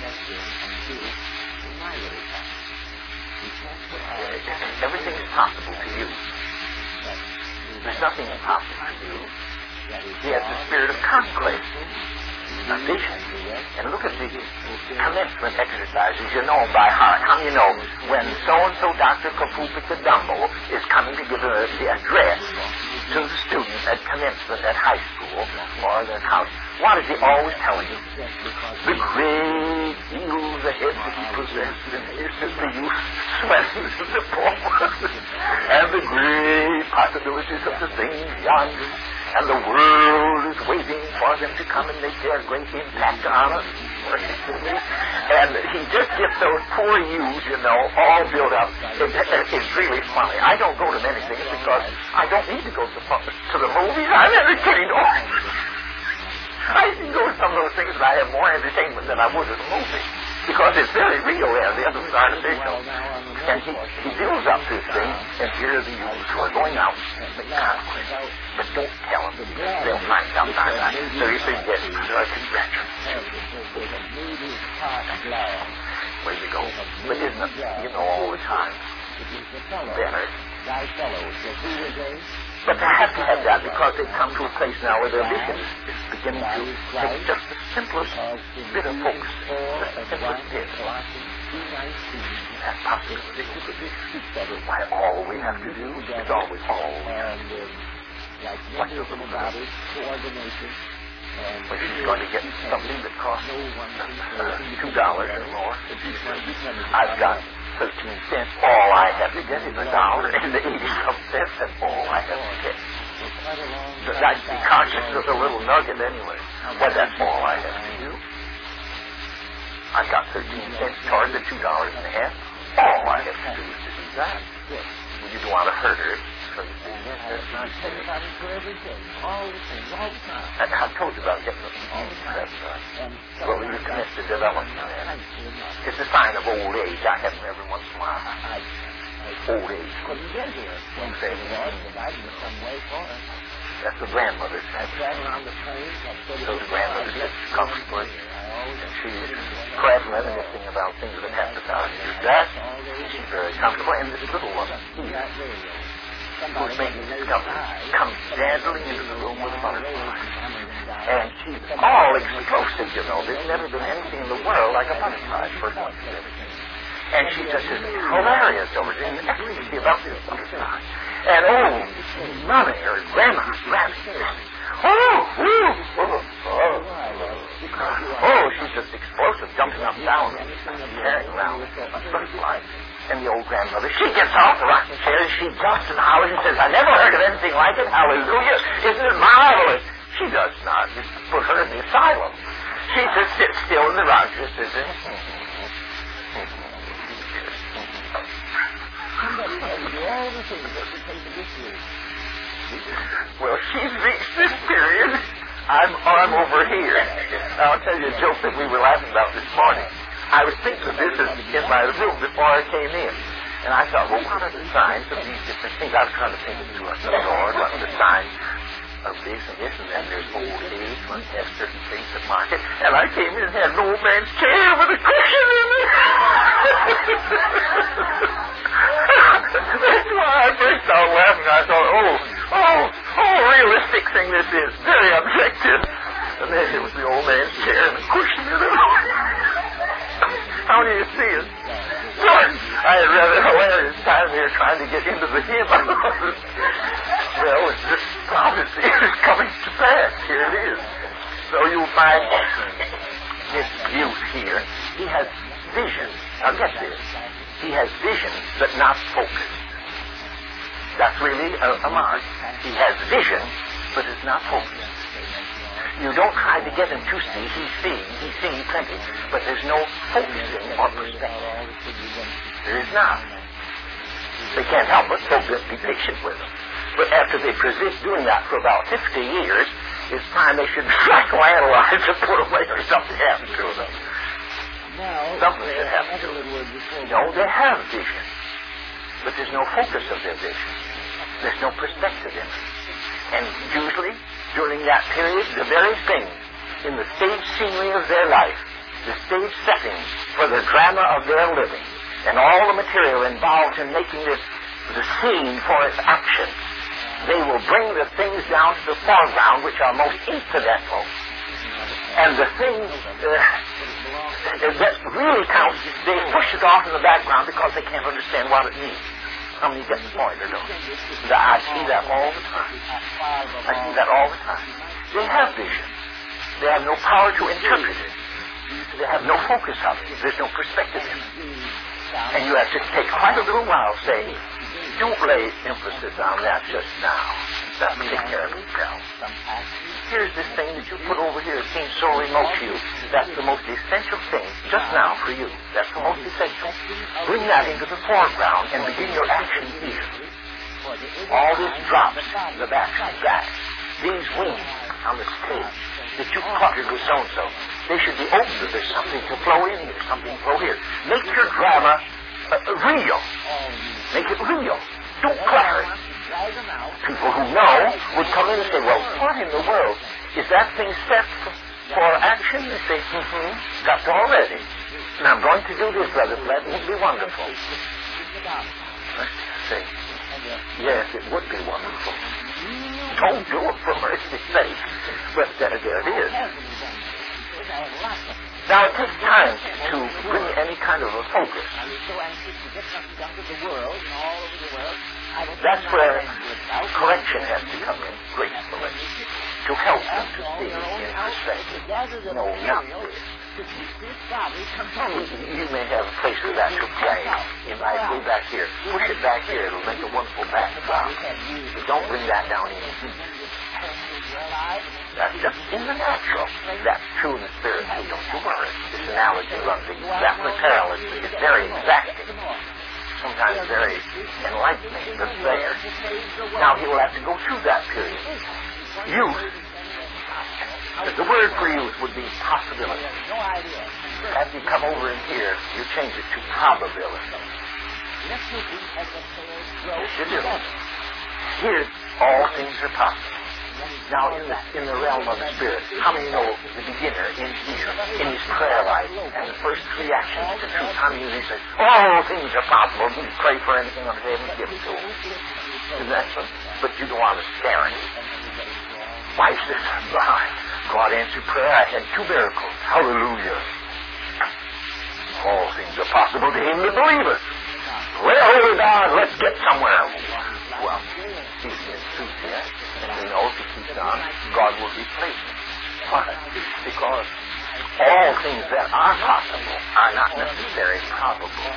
Everything is possible to you. There's nothing impossible to you. He has the spirit of conquest, a vision. And look at the commencement exercises. You know them by heart. How do you know when so-and-so Dr. Kapupika Dumbo is coming to give the address to the students at commencement at high school or at house? What is he always telling you? The great eagles ahead that he possessed, and the youth swells in the forward, and the great possibilities of the things yonder, and the world is waiting for them to come and make their great impact on us. And he just gets those poor youths, you know, all built up. It's really funny. I don't go to many things because I don't need to go to the movies. I'm entertained. I can go to some of those things and I have more entertainment than I would at a movie. Because it's very real there, the other side of it. And he builds up this thing, and here are the youths who are going out and make conquest. But don't tell them, because they'll find out by that. So you say, yes, congratulations. Where you go. But isn't it, you know, all the time, better. But they have to have that because they've come to a place now where their vision is beginning to take just the simplest bit of focus, just the simplest bit. That possibility. Why all we have to do is always all. What's the little matter? But she's going to get something that costs $2 or more. I've got 13 cents. All I have to get is $1 and 80-some cents, and all I have to get. I'd be conscious of the little nugget anyway. But that's all I have to do. I've got 13 cents toward the $2.50. All I have to do is to do that. You don't want to hurt her. I've told you about getting the well, you commit to development. It's a sign of old age. I have them every once in a while. Old age. That's the grandmother's. So the grandmother gets comfortable. And she's perhaps reminiscing about things that happened 1,000 years back. She's very comfortable. And this little woman here, who's making discoveries, comes dazzling into the room with a butterfly. And she's all explosive, you know. There's never been anything in the world like a butterfly for once and everything. And she just is hilarious over it, in ecstasy about this butterfly. And Mommy, or Grandma, she's just explosive, jumping up and down, carrying around a butterfly. And the old grandmother, she gets off the rocking chair and she jumps and hollers and says, I never heard of anything like it. Hallelujah. Isn't it marvelous? She does not. You put her in the asylum. She just sits still in the rocking chair and says, well, she's reached this period. I'm over here. I'll tell you a joke that we were laughing about this morning. I was thinking of this in my room before I came in. And I thought, well, what are the signs of these different things? I was trying to think of the Lord, what are the signs of this and this, and then there's old age, one has certain things that mark it. And I came in and had an old man's chair with a cushion in it. That's why I burst out laughing. I thought, realistic thing this is. Very objective. And then there was the old man's chair and a cushion in it. How do you see it? I had a rather hilarious time here trying to get into the hymn. Well, it's this prophecy is coming to pass. Here it is. So you'll find this youth here. He has vision. Now get this. He has vision, but not focus. That's really a mark. He has vision, but it's not focused. You don't try to get him to see. He's seeing plenty, but there's no focusing or perspective. There is not. They can't help but focus, be patient with him. But after they persist doing that for about 50 years, it's time they should psychoanalyze and put away or something happens to them. Something should happen to them. No, they have vision, but there's no focus of their vision. There's no perspective in it. And usually, during that period, the very things in the stage scenery of their life, the stage settings for the drama of their living, and all the material involved in making this the scene for its action, they will bring the things down to the foreground which are most incidental. And the things that really count, they push it off in the background because they can't understand what it means. How many get the point or don't? I see that all the time. They have vision. They have no power to interpret it. They have no focus of it. There's no perspective in it. And you have to take quite a little while saying, don't lay emphasis on that just now. That will take care of itself. Here's this thing that you put over here. It seems so remote to you. That's the most essential thing just now for you. That's the most essential. Bring that into the foreground and begin your action here. All this drops the back. These wings on the stage that you cluttered with so-and-so, they should be open. There's something to flow in here, something to flow here. Make your drama real. Make it real. Don't clutter it. People who know would come in and say, well, what in the world? Is that thing set for action? They say, that's already. And I'm going to do this, Brother Flett. It would be wonderful. Let's say, yes, it would be wonderful. Don't do it for mercy's sake. But there it is. Now, it takes time to bring any kind of a focus. That's where correction has to come in gracefully to help them to see in perspective. No, not this. You may have a place for that to play. You might go back here. Push it back here. It'll make a wonderful background. But don't bring that down in. That's just in the natural. That's true in the spirit. So don't you worry. This analogy runs exactly parallel. It's very exacting. Sometimes very enlightening, but there. Now he will have to go through that period. Youth, the word for youth would be possibility. As you come over in here, you change it to probability. Yes, you do. Here, all things are possible. Now, in the realm of the Spirit, how many know the beginner in here, in his prayer life, and the first reaction to truth? How many usually say, all things are possible. You can pray for anything on heaven, give it to him. Isn't that so? But you don't want to scare him. Why is this? God answered prayer. I had 2 miracles. Hallelujah. All things are possible to him that believeth. Well, hold on, let's get somewhere. Well, he's an enthusiast, and he knows if he's done, God will replace him. Why? Because all things that are possible are not necessarily probable.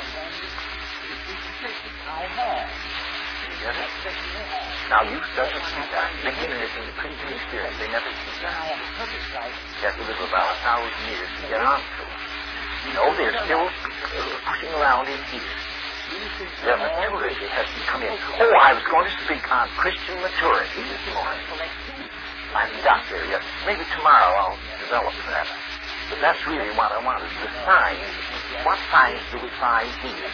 You get it? Now, youth doesn't see that. Beginners in the Christian experience, they never see that. You have to live about 1,000 years to get on to it. You know, they're still pushing around in here. Their maturity has to come in. Oh, I was going to speak on Christian maturity this morning. I'm a doctor. Yes. Maybe tomorrow I'll develop that. But that's really what I wanted. The signs. What signs do we find here?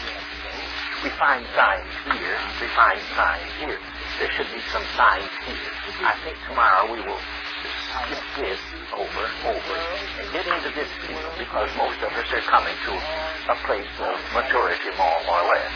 We find signs here. We find signs here. There should be some signs here. I think tomorrow we will skip this over, and get into this field, because most of us are coming to a place of maturity, more or less.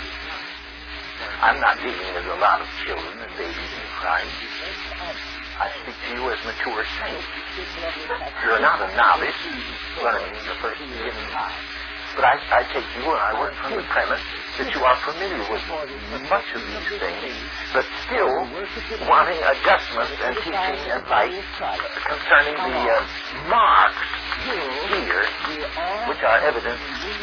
I'm not dealing with a lot of children and babies in Christ. I speak to you as mature saints. You're not a novice learning the first beginning. But I take you and I work from the premise that you are familiar with much of these things, but still wanting adjustments and teaching advice concerning the marks here, which are evident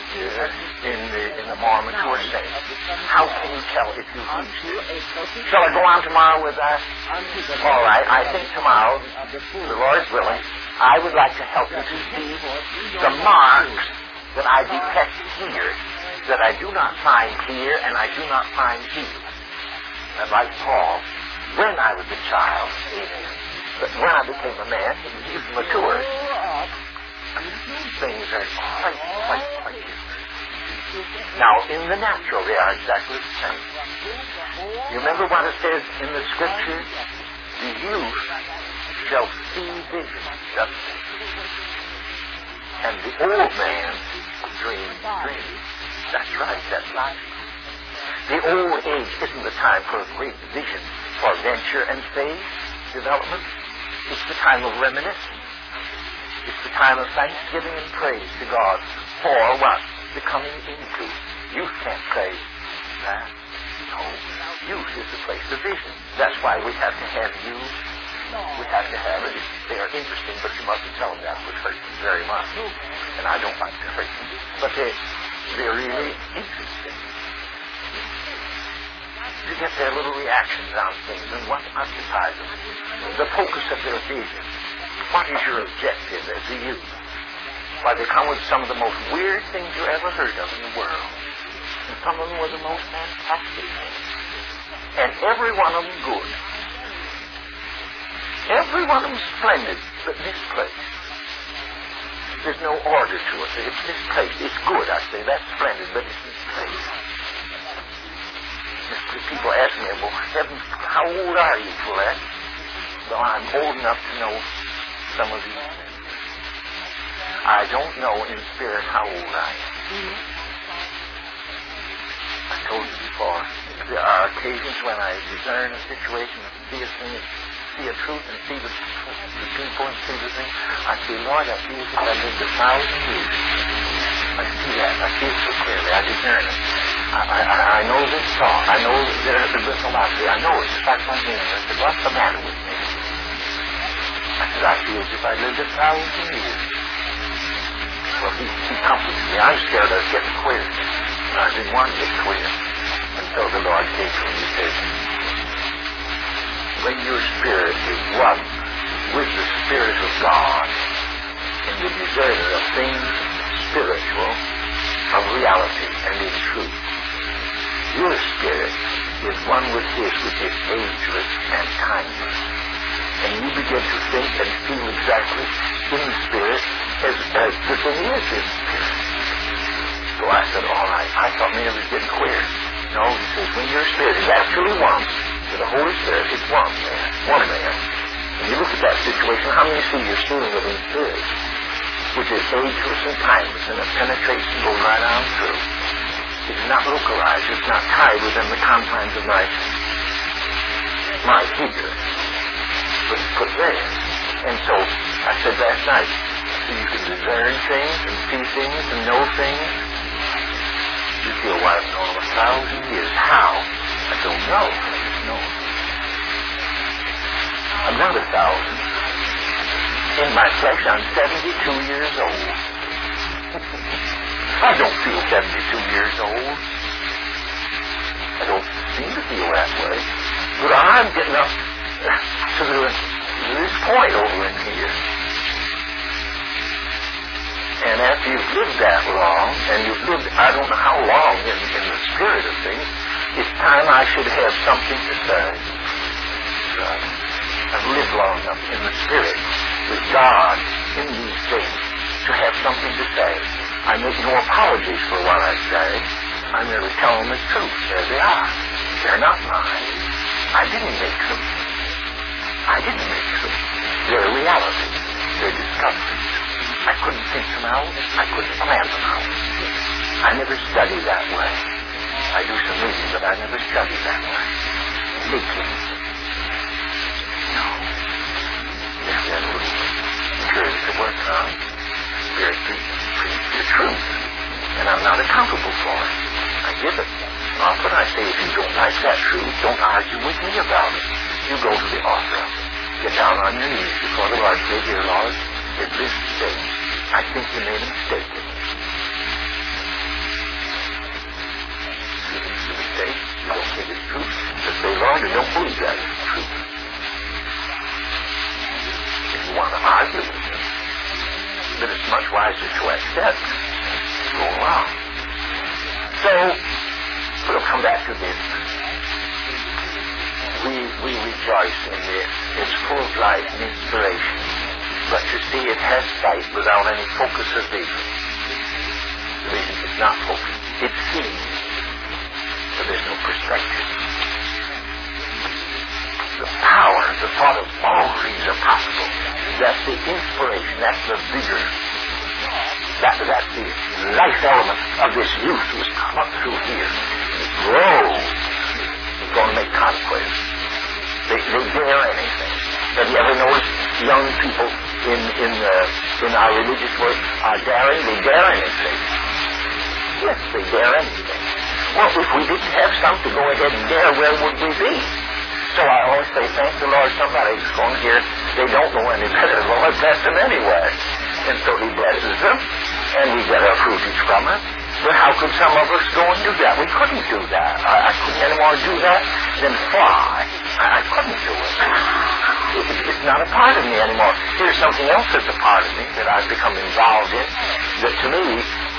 in the more mature saints. How can you tell if you've reached it? Shall I go on tomorrow with that? All right. I think tomorrow, the Lord's willing, I would like to help you to see the marks that I detect here, that I do not find here, and I do not find here. And like Paul, when I was a child, but when I became a man, he's matured. Things are quite different. Now, in the natural, they are exactly the same. You remember what it says in the Scripture? The youth shall see visions, doesn't it? And the old man dreams. That's right, that's life. The old age isn't the time for a great vision, for venture and faith development. It's the time of reminiscence. It's the time of thanksgiving and praise to God for what? The coming into. Youth can't say that. No. Youth is the place of vision. That's why we have to have youth. We have to have it. They are interesting, but you mustn't tell them that would hurt them very much. And I don't like to hurt them. But they're really interesting. You get their little reactions on things and what occupies them. The focus of their vision. What is your objective as a youth? Why, they come with some of the most weird things you ever heard of in the world. And some of them were the most fantastic things. And every one of them good. Every one of them splendid, but misplaced. There's no order to it. It's misplaced. It's good, I say. That's splendid, but it's misplaced. People ask me, well, heavens, how old are you for that? Well, I'm old enough to know some of these things. I don't know in spirit how old I am. I told you before, there are occasions when I discern a situation and see a thing, see a truth and see the people and see the thing. I say, Lord, I feel as if I lived 1,000 years. I see that. I see it so clearly. I discern it. I know this thought. I know there's a philosophy. I know it. It's like my name. I said, what's the matter with me? I said, I feel as if I lived 1,000 years. Well, he comforts me. I'm scared of getting queer. I didn't want to get queer. Until the Lord came to me and said, when your spirit is one with the Spirit of God in the discerning of things spiritual, of reality and in truth, your spirit is one with His, which is ageless and timeless. And you begin to think and feel exactly in the Spirit as the thing is in the Spirit. So I said, all right. I thought maybe I was getting queer. No, he says, when your spirit is actually one with the Holy Spirit, it's one man. When you look at that situation, how many see you're seeing it in spirit, which is ageless and timeless, and it penetrates and goes right on through. It's not localized. It's not tied within the confines of my figure. But it's put there. And so, I said last night, so you can discern things and see things and know things. You feel, well, I've known them 1,000 years. How? I don't know. I just know. I'm not 1,000. In my flesh, I'm 72 years old. I don't feel 72 years old. I don't seem to feel that way. But I'm getting up to this point over in here. And after you've lived that long, and you've lived I don't know how long in the spirit of things, it's time I should have something to say. I've lived long enough in the spirit with God in these things to have something to say. I make no apologies for what I say. I merely tell them the truth as they are. They're not mine. I didn't make them. They're reality. They're discoveries. I couldn't think them out. I couldn't plan them out. I never studied that way. I do some reading, but I never studied that way. Thinking. No. There's that little curious to work on. Spirit preach the truth. And I'm not accountable for it. I give it. Often I say, if you don't like that truth, don't argue with me about it. You go to the altar. Get down on your knees before the Lord. Say, dear Lord, in this thing, I think you made a mistake. If it's a mistake, you don't think it's true. Just say, Lord, I don't believe that is true. If you want to argue with me, then it's much wiser to accept. Go along. So, we'll come back to this. We rejoice in this. It's full of life and inspiration. But you see, it has sight without any focus of vision. The vision is not focused. It sees. But there's no perspective. The power, the thought of all things are possible. That's the inspiration. That's the vigor. That's the life element of this youth who's come up through here. It grows. It's going to make consequence. They dare anything. Have you ever noticed young people in our religious work are daring? They dare anything. Yes, they dare anything. Well, if we didn't have some to go ahead and dare, where would we be? So I always say, thank the Lord, somebody's going here. They don't know any better. The Lord bless them anyway. And so He blesses them, and we get our fruitage from it. But how could some of us go and do that? We couldn't do that. I couldn't anymore do that than fly. I couldn't do it. It's not a part of me anymore. Here's something else that's a part of me that I've become involved in, that to me,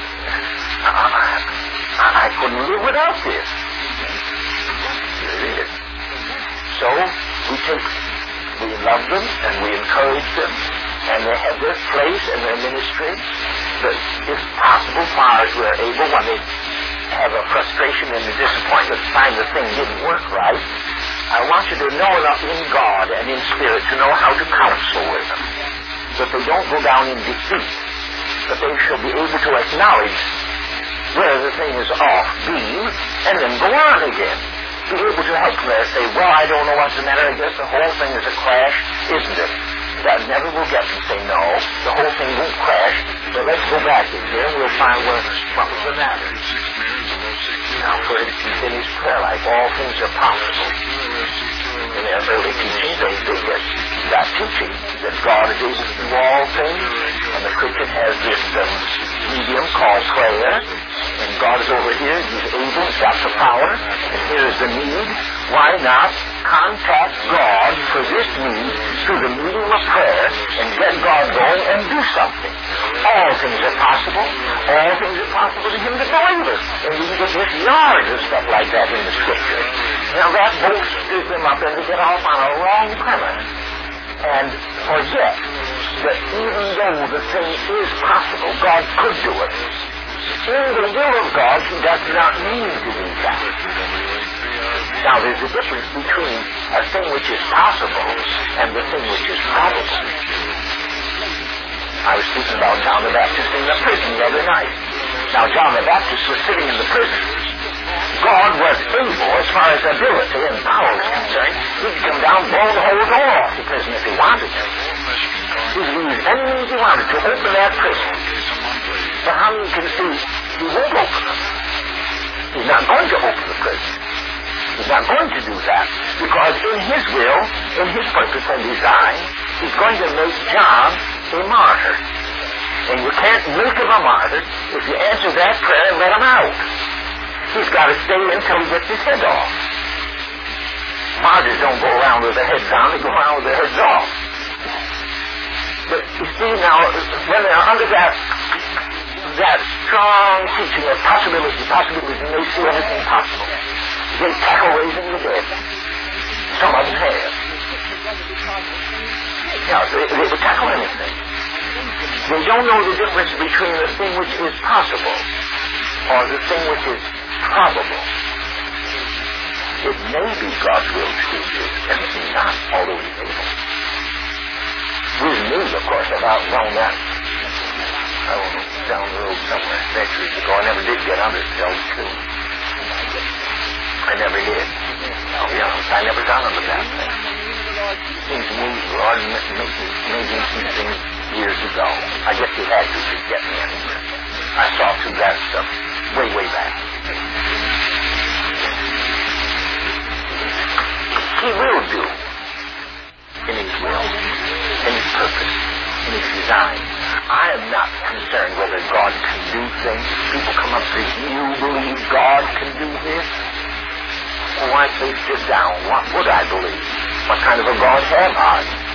I couldn't live without this. Here it is. So, we love them, and we encourage them, and they have their place and their ministry. But if possible, far as we're able, when they have a frustration and a disappointment, find the thing didn't work right, I want you to know enough in God and in spirit to know how to counsel with them, that they don't go down in defeat, but they shall be able to acknowledge where the thing is off beam, and then go on again. Be able to help them there, say, well, I don't know what's the matter, I guess the whole thing is a crash, isn't it? That never will get them. Say, no, the whole thing won't crash, but let's go back in here and we'll find what was the matter. Now, for it to keep in his prayer life, all things are possible. In their early teaching, they get that teaching that God is able to do all things, and the Christian has this medium called prayer, and God is over here, He's able, He's got the power, and here's the need. Why not contact God for this need through the medium of prayer and get God going and do something? All things are possible. All things are possible to Him that believeth. And we can get just yards of stuff like that in the Scripture. Now that bolsters them up and they get off on a wrong premise and forget that even though the thing is possible, God could do it. In the will of God, He does not need to do that. Now, there's a difference between a thing which is possible and the thing which is probable. I was speaking about John the Baptist in the prison the other night. Now, John the Baptist was sitting in the prison. God was able, as far as ability and power is concerned, he could come down, blow the whole door off the prison if he wanted to. He could use any means he wanted to open that prison. But how many can see he won't open it? He's not going to open the prison. He's not going to do that, because in his will, in his purpose and design, he's going to make John a martyr. And you can't make him a martyr if you answer that prayer and let him out. He's got to stay until he gets his head off. Martyrs don't go around with their heads on, they go around with their heads off. But you see now, when they're under that strong teaching of possibility, and they see everything possible, they tackle raising the dead. Some of them have. Yeah, they would tackle anything. They don't know the difference between the thing which is possible or the thing which is probable. It may be God's will to do this, and it may not, although He's able. With me, of course, I've outgrown that. I don't know, down the road somewhere, centuries ago. I never did get under Delve 2. I never did. I'll be honest, I never got under that thing. Seems to me, the Lord made me see things years ago. I guess He had to get me anywhere. I saw through that stuff way back. He will do in His will, in His purpose, in His design. I am not concerned whether God can do things. People come up and say, you believe God can do this? Well, why say sit down? What would I believe? What kind of a God have I?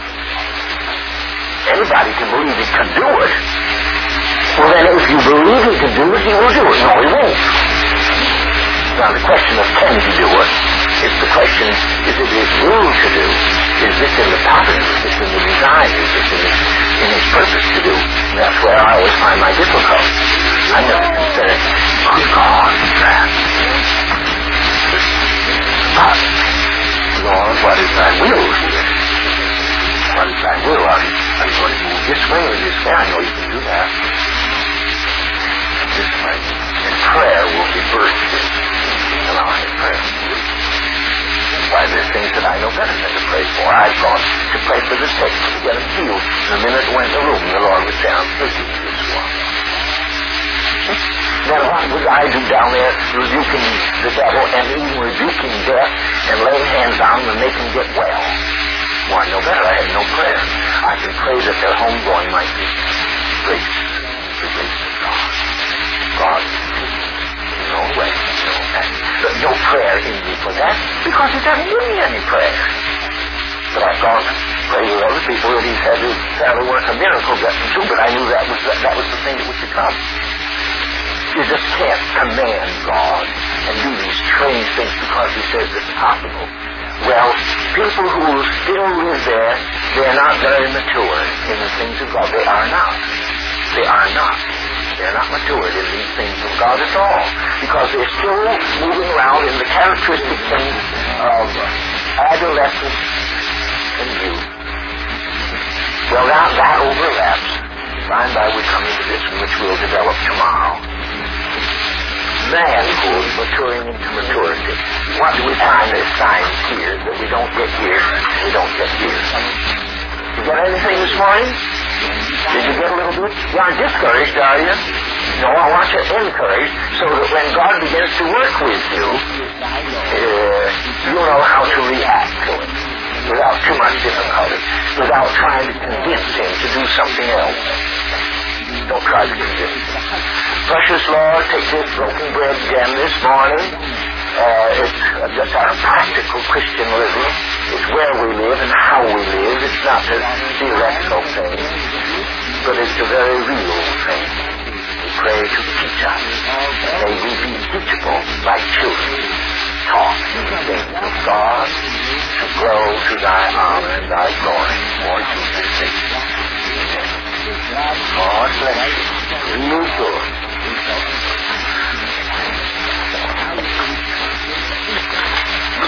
Anybody can believe He can do it. Well, then if you believe He can do it, He will do it. No, He won't. Now, the question of can He do it? It's the question, is it His will to do? Is this in the pattern? Is this in the design? Is this in His purpose to do? And that's where I always find my difficulty. I never consider, oh God, that. But, Lord, what is Thy will here? What is Thy will? Are you going to move this way or this way? I know You can do that. This way. And prayer will be birthed in. Allow me prayer. Why, there's things that I know better than to pray for. I thought to pray for the sick, to get them healed. The minute I went in the room, the Lord was down speaking to this one. Then what would I do down there, rebuking the devil and even rebuking death and laying hands on them and make them get well? Well, I know better. I had no prayer. I can pray that their homegoing might be grace, the grace of God. God, His own way, but no prayer in me for that, because He doesn't give me any prayer. But I thought, pray with other people that He's had to sadly work a miracle get them too, but I knew that was the thing that was to come. You just can't command God and do these strange things because He says it's possible. Well, people who still live there, they're not very mature in the things of God. They are not. They are not. They're not matured in these things of God at all, because they're still moving around in the characteristic things of adolescence and youth. Well, now that overlaps. By and by we come into this one, which we'll develop tomorrow. Manhood maturing into maturity. What do we find as signs here that we don't get here? We don't get here. You get anything this morning? Did you get a little bit? You aren't discouraged, are you? No, I want you encouraged so that when God begins to work with you, you know how to react to it without too much difficulty, without trying to convince Him to do something else. Don't try to convince Him. Precious Lord, take this broken bread again this morning. It's just our practical Christian living. It's where we live and how we live. It's not a theoretical thing, but it's a very real thing. We pray to teach us. May we be teachable like children, taught the things of God to grow to Thy honor and Thy glory. For Jesus' sake. God bless you. Real good.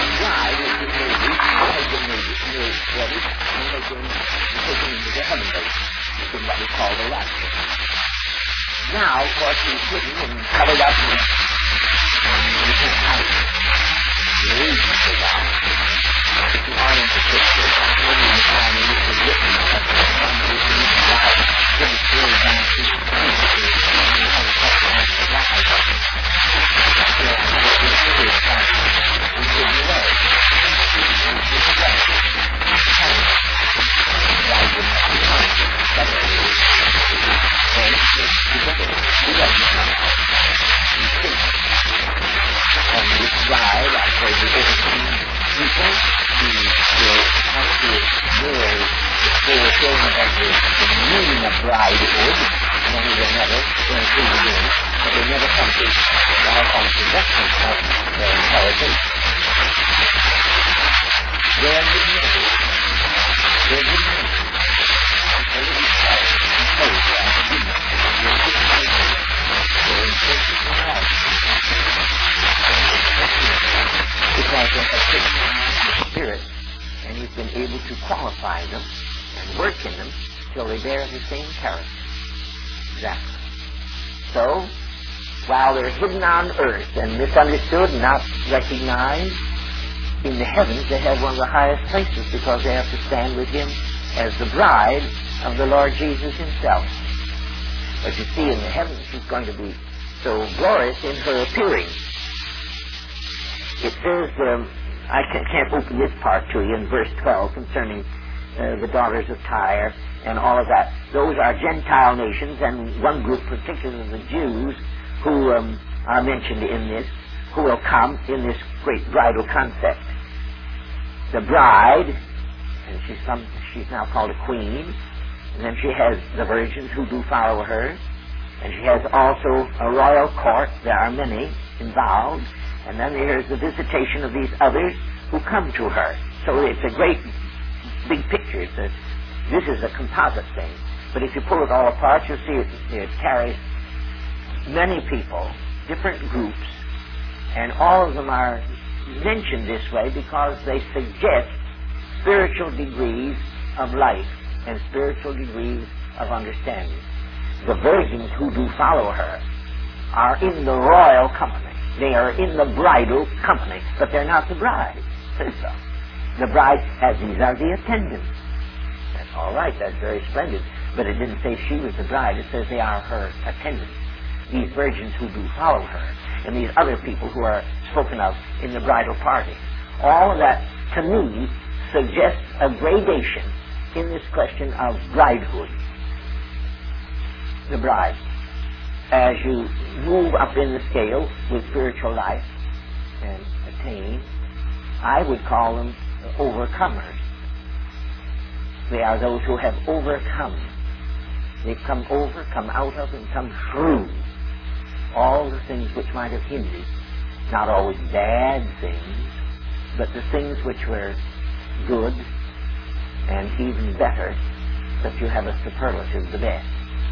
is hidden and covered up and you can't hide it. The reason for that, if you are into picture, when you find a little written at the time you can write, then it's really down to the Spirit, and you've been able to qualify them and work in them till they bear the same character. Exactly. So, while they're hidden on earth and misunderstood and not recognized, in the heavens they have one of the highest places because they have to stand with Him as the bride of the Lord Jesus Himself. But you see, in the heavens she's going to be so glorious in her appearing. It says, I can't open this part to you in verse 12 concerning the daughters of Tyre and all of that. Those are Gentile nations, and one group, particularly the Jews, who are mentioned in this, who will come in this great bridal concept. The bride, and she's now called a queen, and then she has the virgins who do follow her, and she has also a royal court. There are many involved, and then there's the visitation of these others who come to her. So it's a great big picture. This is a composite thing. But if you pull it all apart, you'll see it carries many people, different groups, and all of them are mentioned this way because they suggest spiritual degrees of life and spiritual degrees of understanding. The virgins who do follow her are in the royal company. They are in the bridal company, but they're not the bride. So, the bride, as these are the attendants. That's all right, that's very splendid. But it didn't say she was the bride, it says they are her attendants. These virgins who do follow her, and these other people who are spoken of in the bridal party. All of that, to me, suggests a gradation in this question of bridehood. The bride. As you move up in the scale with spiritual life and attain, I would call them overcomers. They are those who have overcome. They've come over, come out of, and come through all the things which might have hindered. Not always bad things, but the things which were good and even better, that you have a superlative, the best.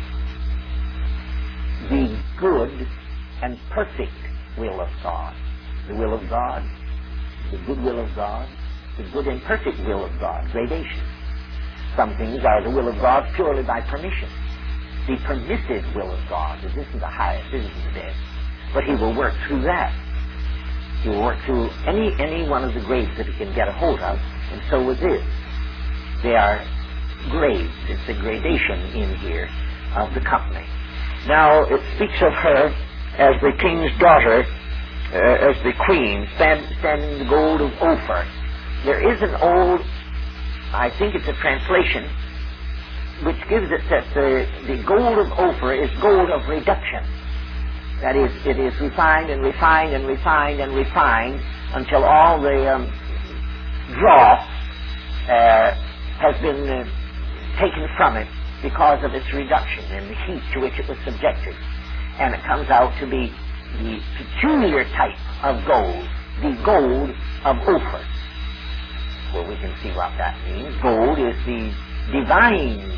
The good and perfect will of God. The will of God, the good will of God, the good and perfect will of God, gradation. Some things are the will of God purely by permission. The permissive will of God, this is the highest, this is the best. But He will work through that. He will work through any one of the grades that He can get a hold of, and so with this. They are grades. It's a gradation in here of the company. Now, it speaks of her as the king's daughter, as the queen, standing the gold of Ophir. There is an old, I think it's a translation, which gives it that the gold of Ophir is gold of reduction. That is, it is refined and refined and refined and refined until all the dross has been taken from it because of its reduction and the heat to which it was subjected. And it comes out to be the peculiar type of gold, the gold of Ophir. Well, we can see what that means. Gold is the divine,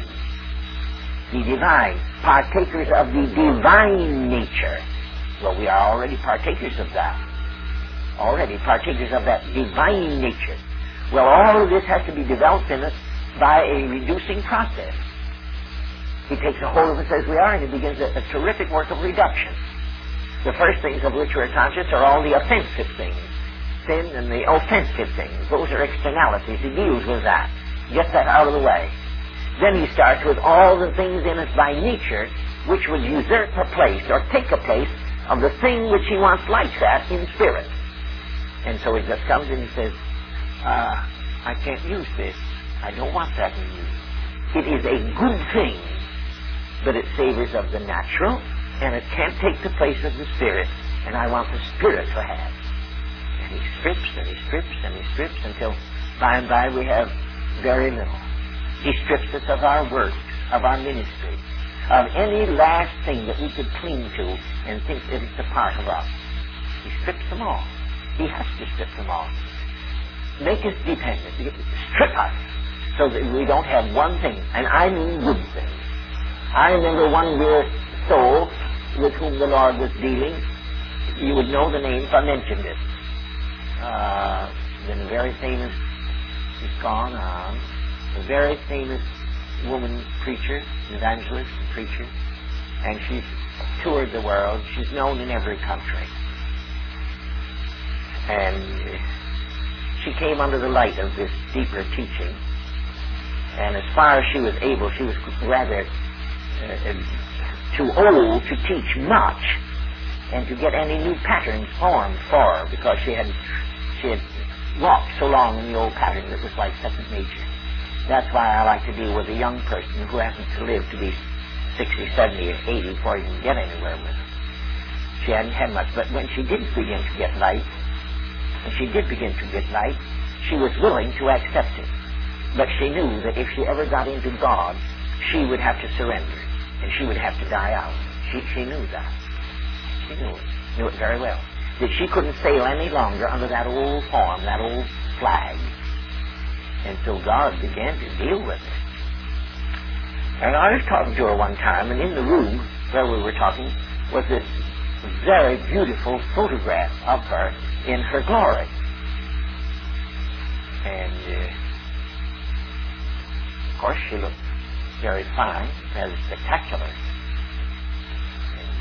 partakers of the divine nature. Well, we are already partakers of that. Already partakers of that divine nature. Well, all of this has to be developed in us by a reducing process. He takes a hold of us as we are, and he begins a terrific work of reduction. The first things of which we're conscious are all the offensive things. Sin and the offensive things. Those are externalities. He deals with that. Gets that out of the way. Then he starts with all the things in us by nature which would usurp a place or take a place of the thing which he wants like that in spirit. And so he just comes and he says, I can't use this. I don't want that in you. It is a good thing, but it savors of the natural, and it can't take the place of the spirit, and I want the spirit to have. And he strips, and he strips, and he strips, until by and by we have very little. He strips us of our works, of our ministry, of any last thing that we could cling to and think that it's a part of us. He strips them all. He has to strip them all. Make us dependent. Strip us so that we don't have one thing, and I mean good things. I remember one dear soul with whom the Lord was dealing. You would know the name if I mentioned it. Been a very famous, she's gone on, a very famous woman preacher, evangelist, preacher, and she's toured the world. She's known in every country. And she came under the light of this deeper teaching, and as far as she was able, she was rather too old to teach much and to get any new patterns formed for her, because she had walked so long in the old pattern that was like second nature. That's why I like to deal with a young person who hasn't to live to be 60, 70, or 80 before you can get anywhere with her. She hadn't had much, but when she did begin to get light, and she did begin to get light, she was willing to accept it. But she knew that if she ever got into God, she would have to surrender, and she would have to die out. She knew that. She knew it very well. That she couldn't sail any longer under that old form, that old flag. And so God began to deal with her. And I was talking to her one time, and in the room where we were talking was this very beautiful photograph of her in her glory. And of course she looked very fine, rather spectacular. And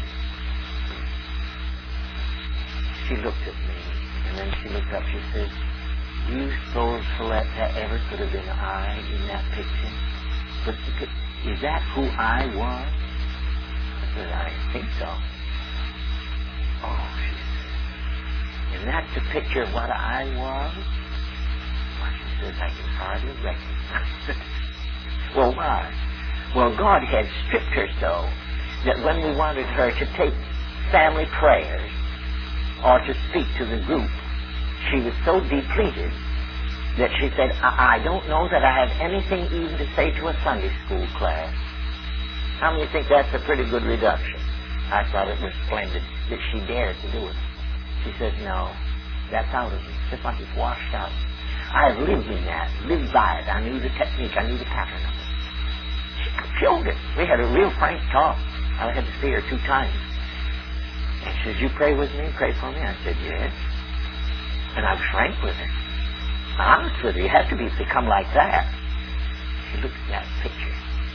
she looked at me, and then she looked up. She said, "Do you suppose, Colette, that ever could have been I in that picture? But is that who I was?" I said, "I think so." "Oh," she said, "and that's the picture of what I was?" Well, she says, "I can hardly recognize it." Well, why? Well, God had stripped her so that when we wanted her to take family prayers or to speak to the group, she was so depleted that she said, I don't know that I have anything even to say to a Sunday school class. How many think that's a pretty good reduction? I thought it was splendid that she dared to do it. She says, "No, that's out of me. Just like it's washed out. I've lived in that, lived by it. I knew the technique, I knew the pattern of it." She killed it. We had a real frank talk. I had to see her 2 times. And she says, "You pray with me, pray for me?" I said, "Yes." And I was frank with her. Honest with her, you have to become like that. She looked at that picture.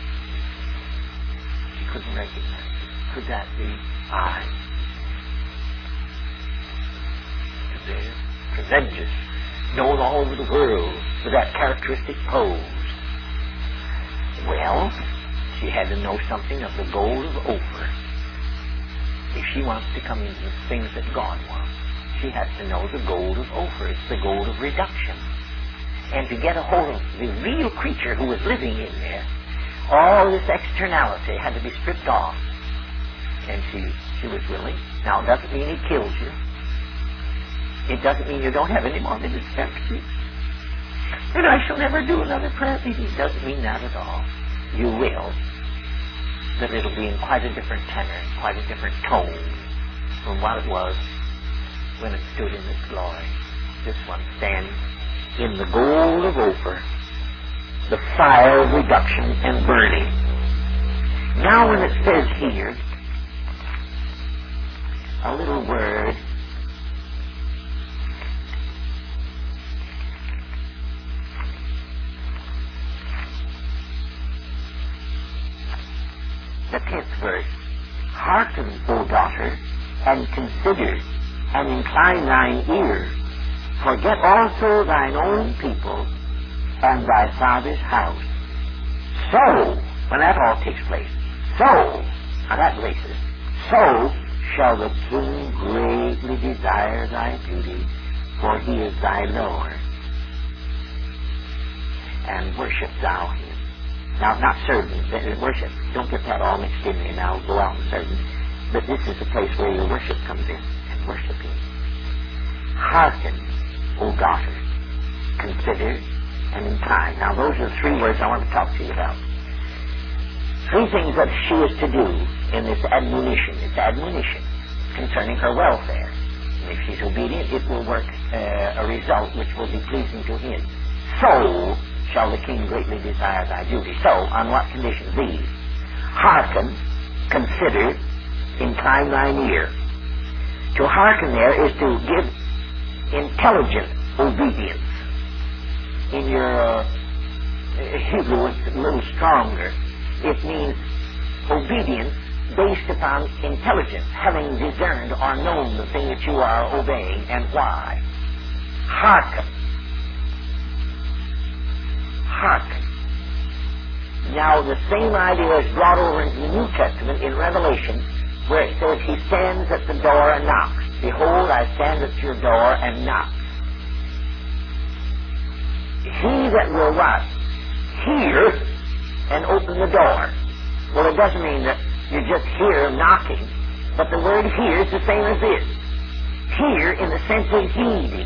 She couldn't recognize it. Could that be I? There, tremendous, known all over the world for that characteristic pose. Well, she had to know something of the gold of Ophir. If she wants to come into the things that God wants, she has to know the gold of Ophir. It's the gold of reduction. And to get a hold of the real creature who was living in there, all this externality had to be stripped off. And she was willing. Now, it doesn't mean he kills you. It doesn't mean you don't have any more ministry. And I shall never do another prayer meeting. It doesn't mean that at all. You will. But it'll be in quite a different tenor, quite a different tone from what it was when it stood in its glory. This one stands in the gold of Ophir, the fire of reduction and burning. Now when it says here, a little word, the 10th verse. Hearken, O daughter, and consider, and incline thine ear. Forget also thine own people, and thy father's house. So, when that all takes place, so, on that basis, so shall the king greatly desire thy beauty, for he is thy Lord, and worship thou him. Now, not serve him, worship. Don't get that all mixed in there now, go out and serve him. But this is the place where your worship comes in, and worship him. Hearken, O daughter, consider, and incline. Now, those are the 3 words I want to talk to you about. 3 things that she is to do in this admonition. It's admonition concerning her welfare. And if she's obedient, it will work a result which will be pleasing to him. So shall the king greatly desire thy beauty. So, on what conditions? These. Hearken, consider, incline thine ear. To hearken there is to give intelligent obedience. In your Hebrew, it's a little stronger. It means obedience based upon intelligence, having discerned or known the thing that you are obeying and why. Hearken. Hearken. Now, the same idea is brought over into the New Testament in Revelation, where it says, he stands at the door and knocks. Behold, I stand at your door and knock. He that will what? Hear and open the door. Well, it doesn't mean that you just hear knocking, but the word hear is the same as this. Hear in the sense of heeding.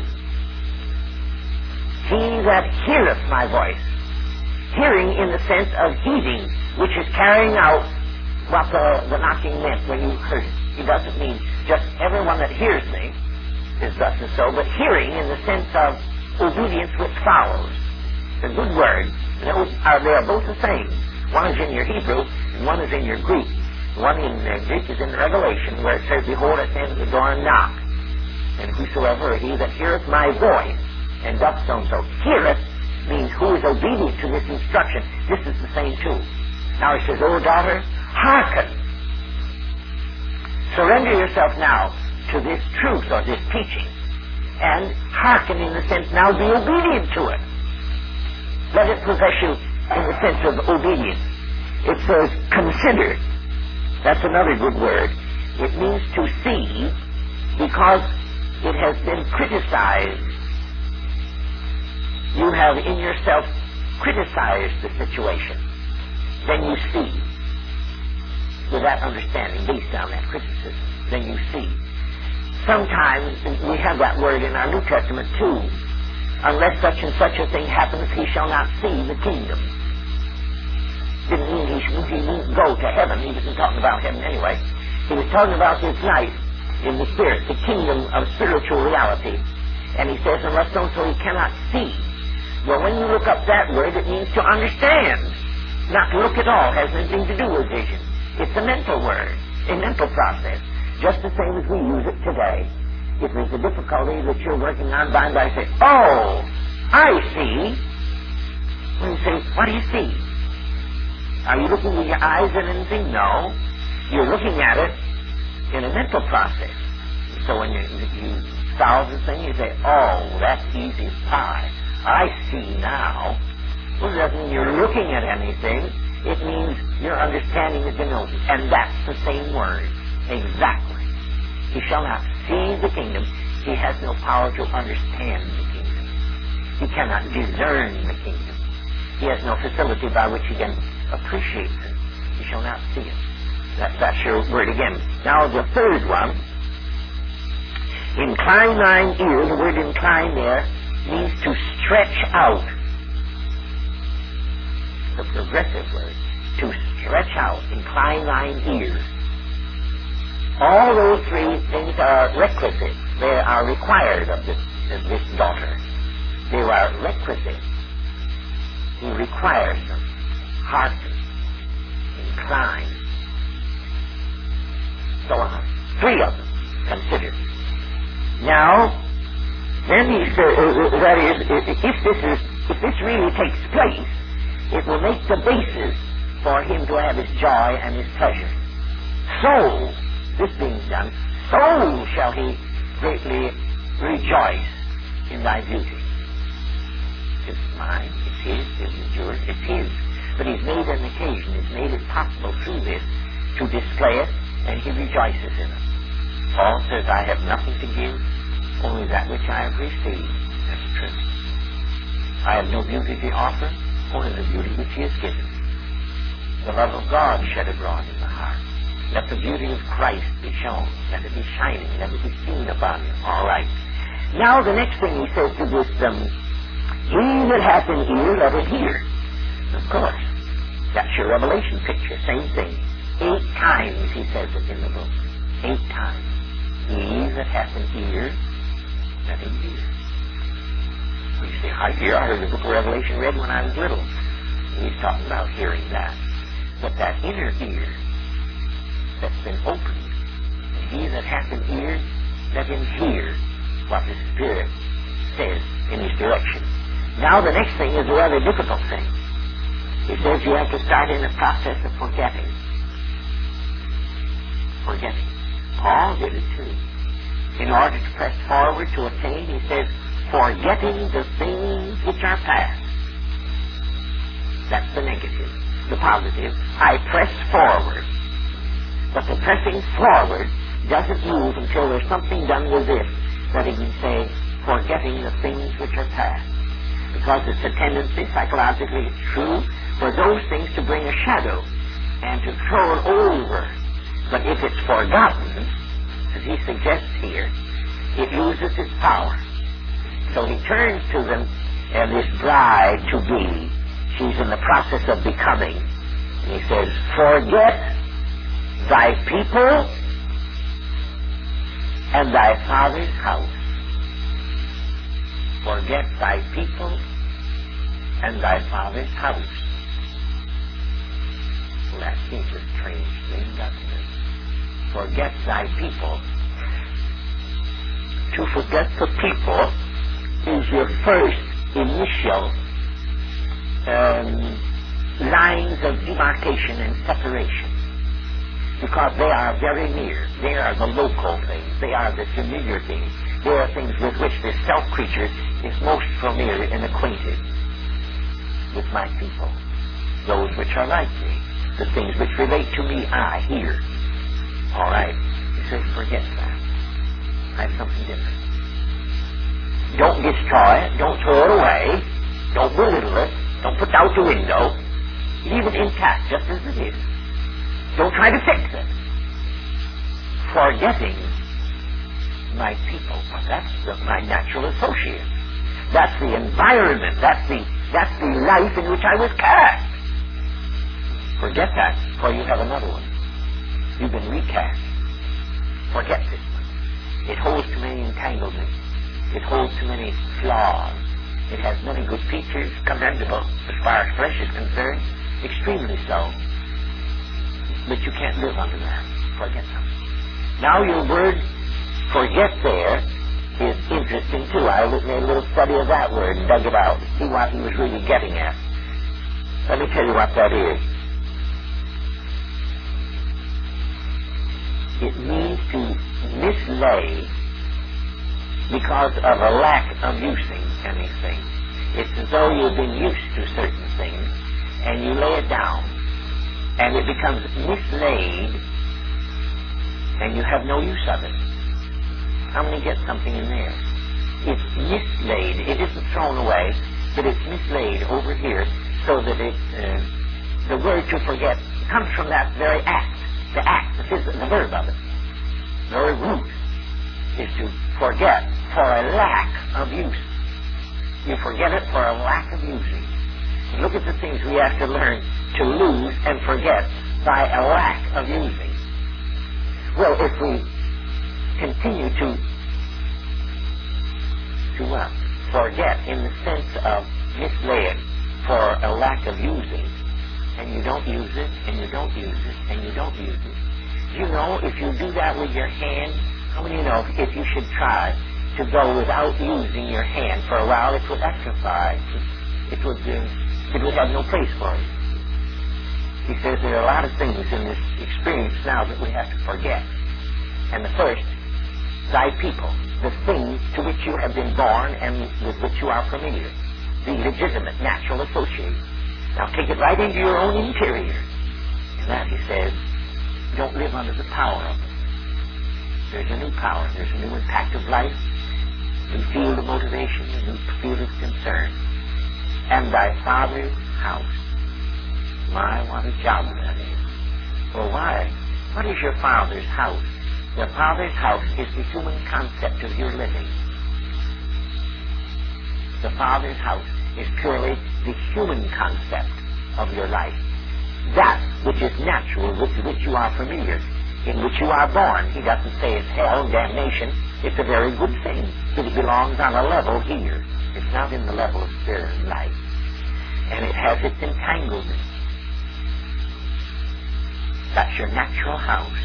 He that heareth my voice. Hearing in the sense of heeding, which is carrying out what the knocking meant when you heard it. It doesn't mean just everyone that hears me is thus and so, but hearing in the sense of obedience which follows. It's a good word. They are both the same. One is in your Hebrew, and one is in your Greek. The one in Greek is in Revelation, where it says, behold, I stand at the door and knock. And whosoever he that heareth my voice, and doth so and so. Heareth means who is obedient to this instruction. This is the same too. Now he says, O daughter, hearken. Surrender yourself now to this truth or this teaching. And hearken in the sense, now be obedient to it. Let it possess you in the sense of obedience. It says, consider. That's another good word. It means to see, because it has been criticized. You have in yourself criticized the situation. Then you see. With that understanding, based on that criticism, then you see. Sometimes we have that word in our New Testament too. Unless such and such a thing happens, he shall not see the kingdom. Didn't mean he won't go to heaven. He wasn't talking about heaven anyway. He was talking about this life in the spirit, the kingdom of spiritual reality. And he says, unless so he cannot see. Well, when you look up that word, it means to understand. Not to look at all. It has nothing to do with vision. It's a mental word, a mental process. Just the same as we use it today. If there's a difficulty that you're working on, by and by say, oh, I see. When you say, what do you see? Are you looking with your eyes at anything? No. You're looking at it in a mental process. So when you solve the thing, you say, oh, that's easy as pie. I see now. Well, it doesn't mean you're looking at anything. It means your understanding is denoted. And that's the same word. Exactly. He shall not see the kingdom. He has no power to understand the kingdom. He cannot discern the kingdom. He has no facility by which he can appreciate it. He shall not see it. That's your word again. Now the third one, incline thine ear. The word incline there means to stretch out. The progressive word. To stretch out. Incline thine ears. All those 3 things are requisite. They are required of this daughter. They are requisite. He requires them. Hearken. Incline. So on. 3 of them. Consider. Now, then he says, that is, if this really takes place, it will make the basis for him to have his joy and his pleasure. So, this being done, so shall he greatly rejoice in thy beauty. It's mine, it's his, it's yours, it's his. But he's made an occasion, he's made it possible through this to display it, and he rejoices in it. Paul says, I have nothing to give, only that which I have received. That's true. I have no beauty to offer, only the beauty which he has given. The love of God shed abroad in the heart. Let the beauty of Christ be shown. Let it be shining. Let it be seen upon you. All right. Now the next thing he says to this, he that hath an ear, let it hear. Of course. That's your Revelation picture. Same thing. 8 times he says it in the book. 8 times. He that hath an ear, let him hear. You say, I heard the book of Revelation read when I was little. He's talking about hearing that. But that inner ear that's been opened, and he that hath an ear, let him hear what the Spirit says in his direction. Now the next thing is a rather difficult thing. He says you have to start in the process of forgetting. Forgetting. Paul did it too. In order to press forward to attain, he says, forgetting the things which are past. That's the negative. The positive, I press forward. But the pressing forward doesn't move until there's something done with this, that he can say, forgetting the things which are past. Because it's a tendency, psychologically it's true, for those things to bring a shadow and to throw it over. But if it's forgotten, as he suggests here, it loses its power. So he turns to them, and this bride to be, she's in the process of becoming. And he says, forget thy people and thy father's house. Forget thy people and thy father's house. Well, that seems a strange thing, doesn't it? Forget thy people. To forget the people is your first initial lines of demarcation and separation, because they are very near. They are the local things. They are the familiar things. They are things with which the self-creature is most familiar and acquainted with my people. Those which are like me. The things which relate to me, I hear. All right. He says, forget that. I have something different. Don't destroy it. Don't throw it away. Don't belittle it. Don't put it out the window. Leave it intact, just as it is. Don't try to fix it. Forgetting my people. Well, that's my natural associates. That's the environment. That's the life in which I was cast. Forget that, for you have another one. You've been recast. Forget this one. It holds too many entanglements. It holds too many flaws. It has many good features, commendable as far as flesh is concerned, extremely so. But you can't live under that. Forget them. Now your word forget there is interesting too. I made a little study of that word and dug it out to see what he was really getting at. Let me tell you what that is. It means to mislay because of a lack of using anything. It's as though you've been used to certain things and you lay it down and it becomes mislaid and you have no use of it. How many get something in there? It's mislaid. It isn't thrown away, but it's mislaid over here so that the word to forget comes from that very act. The act, the verb of it. The very root is to forget for a lack of use. You forget it for a lack of using. And look at the things we have to learn to lose and forget by a lack of using. Well, if we continue to what? Forget in the sense of mislay it for a lack of using, and you don't use it, and you don't use it, and you don't use it. You know, if you do that with your hand, how many know if you should try to go without using your hand for a while, it would exercise. It would have no place for it. He says there are a lot of things in this experience now that we have to forget. And the first, thy people, the things to which you have been born and with which you are familiar, the legitimate, natural associates. Now take it right into your own interior. And that, he says, don't live under the power of it. There's a new power. There's a new impact of life, a new field of motivation, a new field of concern. And thy father's house. My, what a job that is. Well, why? What is your father's house? Your father's house is the human concept of your living. The father's house is purely the human concept of your life. That which is natural, with which you are familiar, in which you are born. He doesn't say it's hell and damnation. It's a very good thing that it belongs on a level here. It's not in the level of spirit and life. And it has its entanglement. That's your natural house.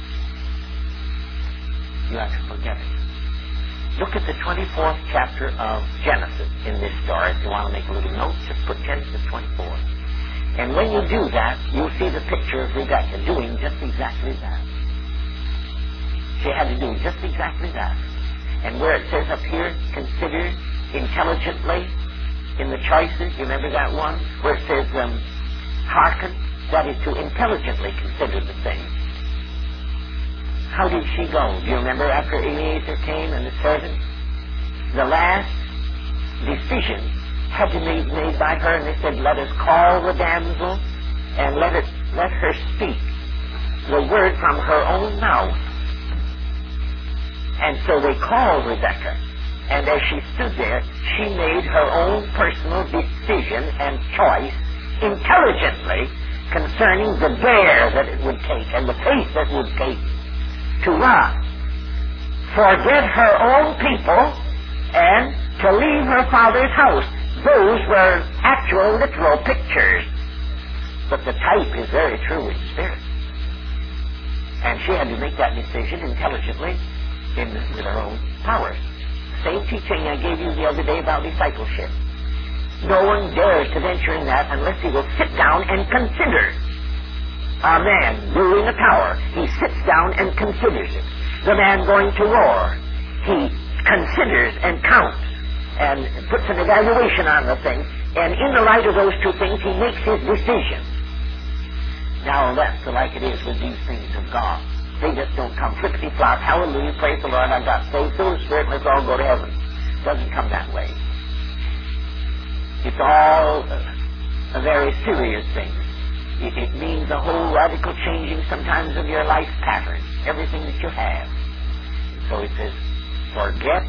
You have to forget it. Look at the 24th chapter of Genesis in this story. If you want to make a little note, just put Genesis 24. And when you do that, you'll see the picture of Rebecca doing just exactly that. She had to do just exactly that. And where it says up here, consider intelligently in the choices, you remember that one? Where it says, hearken, that is to intelligently consider the thing. How did she go? Do you remember after Eliezer came and the servant? The last decision had to be made by her, and they said, let us call the damsel and let her speak the word from her own mouth. And so they called Rebecca, and as she stood there, she made her own personal decision and choice intelligently concerning the dare that it would take and the pace that it would take to run, forget her own people, and to leave her father's house. Those were actual, literal pictures. But the type is very true in spirit. And she had to make that decision intelligently with her own powers. Same teaching I gave you the other day about discipleship. No one dares to venture in that unless he will sit down and consider. A man ruling a tower, he sits down and considers it. The man going to war, he considers and counts and puts an evaluation on the thing, and in the light of those two things, he makes his decision. Now that's like it is with these things of God. They just don't come flippity-flop, hallelujah, praise the Lord, I got saved through the Spirit, let's all go to heaven. It doesn't come that way. It's all a very serious thing. It means a whole radical changing sometimes of your life pattern, everything that you have. So it says, forget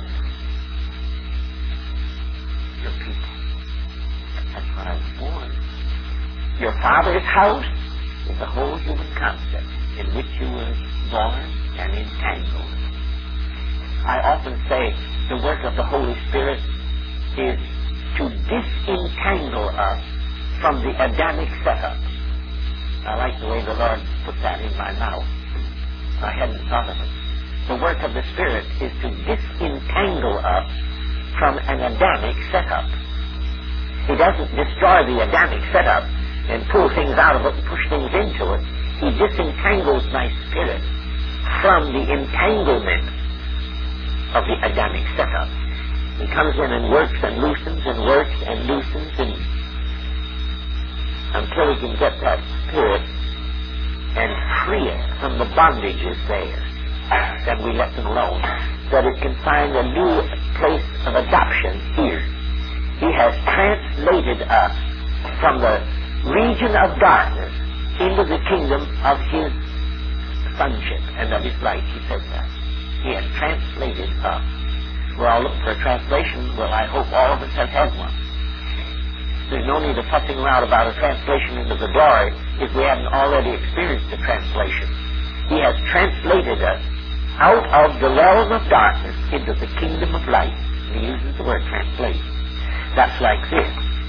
your people. That's what I was born. Your father's house is the whole human concept in which you were born and entangled. I often say the work of the Holy Spirit is to disentangle us from the Adamic setup. I like the way the Lord put that in my mouth. I hadn't thought of it. The work of the Spirit is to disentangle us from an Adamic setup. He doesn't destroy the Adamic setup and pull things out of it and push things into it. He disentangles my spirit from the entanglement of the Adamic setup. He comes in and works and loosens and works and loosens and until he can get that spirit and free it from the bondages there. Then we let them alone, that it can find a new place of adoption here. He has translated us from the region of darkness into the kingdom of his sonship and of his light. He says that. He has translated us. We're all looking for a translation. Well, I hope all of us have had one. There's no need of fussing around about a translation into the glory if we haven't already experienced the translation. He has translated us out of the realm of darkness into the kingdom of light. He uses the word translate. That's like this.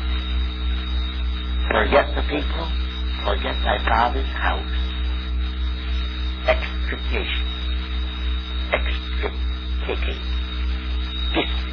Forget the people, forget thy father's house. Extrication. Extricating.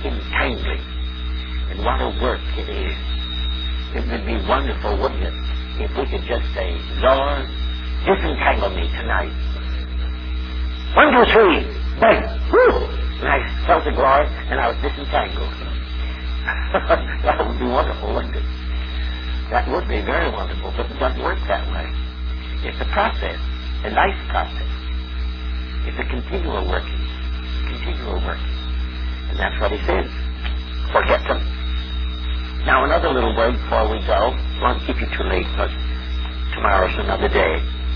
Disentangling. And what a work it is. It would be wonderful, wouldn't it, if we could just say, Lord, disentangle me tonight. 1, 2, 3, bang! Woo! And I felt the glory, and I was disentangled. That would be wonderful, wouldn't it? That would be very wonderful, but it doesn't work that way. It's a process, a life process. It's a continual working. And that's what he says. Forget them. Now, another little word before we go. I won't keep you too late, but tomorrow's another day.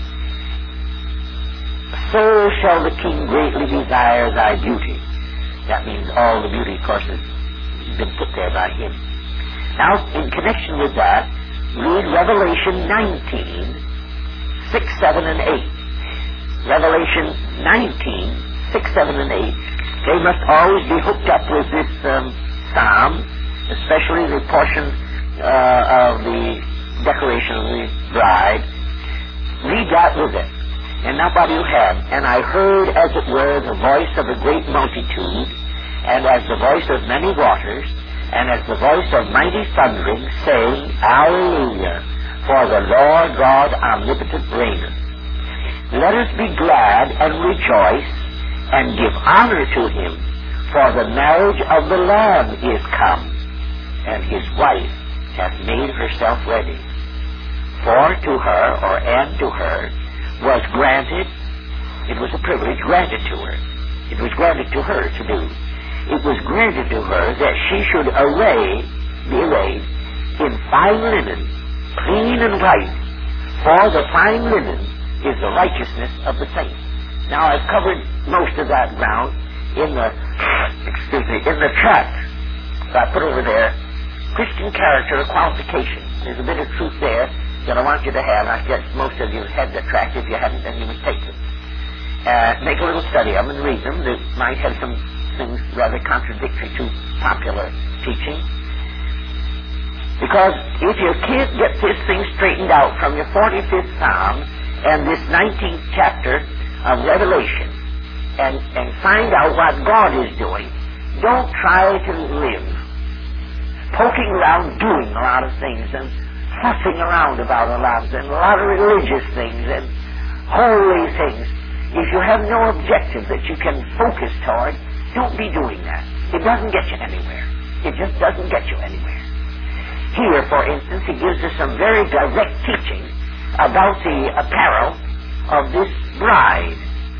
So shall the king greatly desire thy beauty. That means all the beauty, of course, has been put there by him. Now, in connection with that, read Revelation 19, 6, 7, and 8. Revelation 19, 6, 7, and 8. They must always be hooked up with this psalm, especially the portion of the decoration of the bride. Read that with it. And now what do you have? And I heard, as it were, the voice of a great multitude, and as the voice of many waters, and as the voice of mighty thundering, saying, Alleluia, for the Lord God omnipotent reigneth. Let us be glad and rejoice, and give honor to him, for the marriage of the Lamb is come, and his wife hath made herself ready. For to her, and to her, was granted, it was a privilege granted to her. It was granted to her to do. It was granted to her that she should be arrayed in fine linen, clean and white, for the fine linen is the righteousness of the saints. Now, I've covered most of that ground in the tract that I put over there, Christian character qualification. There's a bit of truth there that I want you to have. I guess most of you had the tract. If you hadn't, then you must take it. Make a little study of them and read them. They might have some things rather contradictory to popular teaching. Because if you can't get this thing straightened out from your 45th Psalm and this 19th chapter of Revelation and find out what God is doing, don't try to live poking around doing a lot of things and fussing around about a lot and a lot of religious things and holy things. If you have no objective that you can focus toward, don't be doing that. It doesn't get you anywhere. It just doesn't get you anywhere. Here, for instance, he gives us some very direct teaching about the apparel of this bride.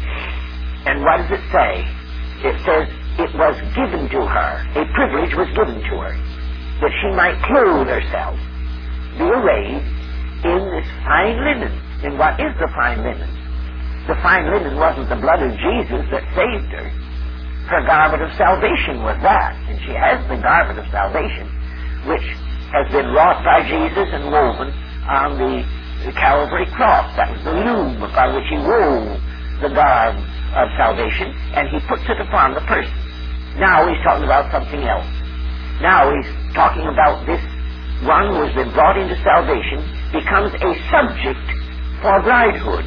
And what does it say? It says it was given to her. A privilege was given to her that she might clothe herself, be arrayed in this fine linen. And what is the fine linen? The fine linen wasn't the blood of Jesus that saved her. Her garment of salvation was that. And she has the garment of salvation, which has been wrought by Jesus and woven on the Calvary cross. That was the loom upon which he wove the garb of salvation, and he puts it upon the person. Now he's talking about something else. Now he's talking about this one who has been brought into salvation becomes a subject for bridehood.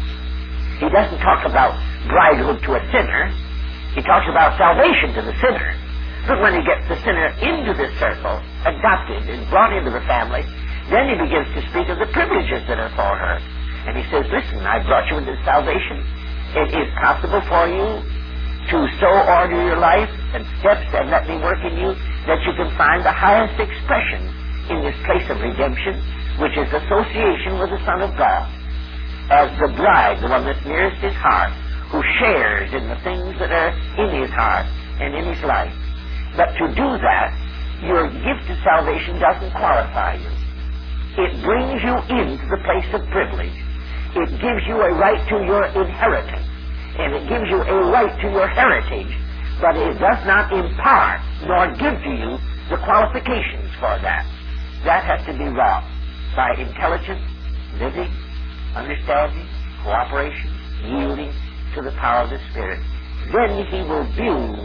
He doesn't talk about bridehood to a sinner. He talks about salvation to the sinner. But when he gets the sinner into this circle, adopted and brought into the family, then he begins to speak of the privileges that are for her. And he says, listen, I brought you into salvation. It is possible for you to so order your life and steps and let me work in you that you can find the highest expression in this place of redemption, which is association with the Son of God, as the bride, the one that's nearest his heart, who shares in the things that are in his heart and in his life. But to do that, your gift of salvation doesn't qualify you. It brings you into the place of privilege. It gives you a right to your inheritance, and it gives you a right to your heritage, but it does not impart nor give to you the qualifications for that. That has to be wrought by intelligence, living, understanding, cooperation, yielding to the power of the Spirit. Then he will build.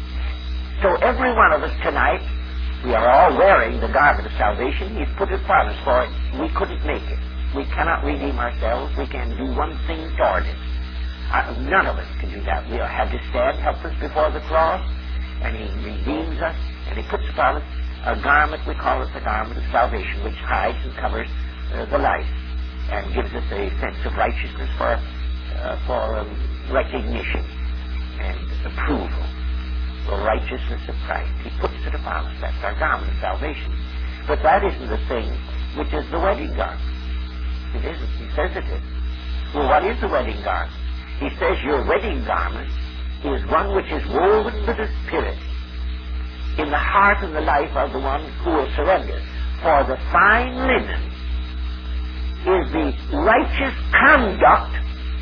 So every one of us tonight, we are all wearing the garment of salvation. He's put it upon us, for we couldn't make it. We cannot redeem ourselves. We can do one thing toward it. None of us can do that. We have to stand helpless before the cross, and he redeems us, and he puts upon us a garment. We call it the garment of salvation, which hides and covers the life, and gives us a sense of righteousness for recognition and approval. The righteousness of Christ. He puts it upon us. That's our garment of salvation. But that isn't the thing which is the wedding garment. It isn't. He says it is. Well, what is the wedding garment? He says your wedding garment is one which is woven with the Spirit in the heart and the life of the one who will surrender. For the fine linen is the righteous conduct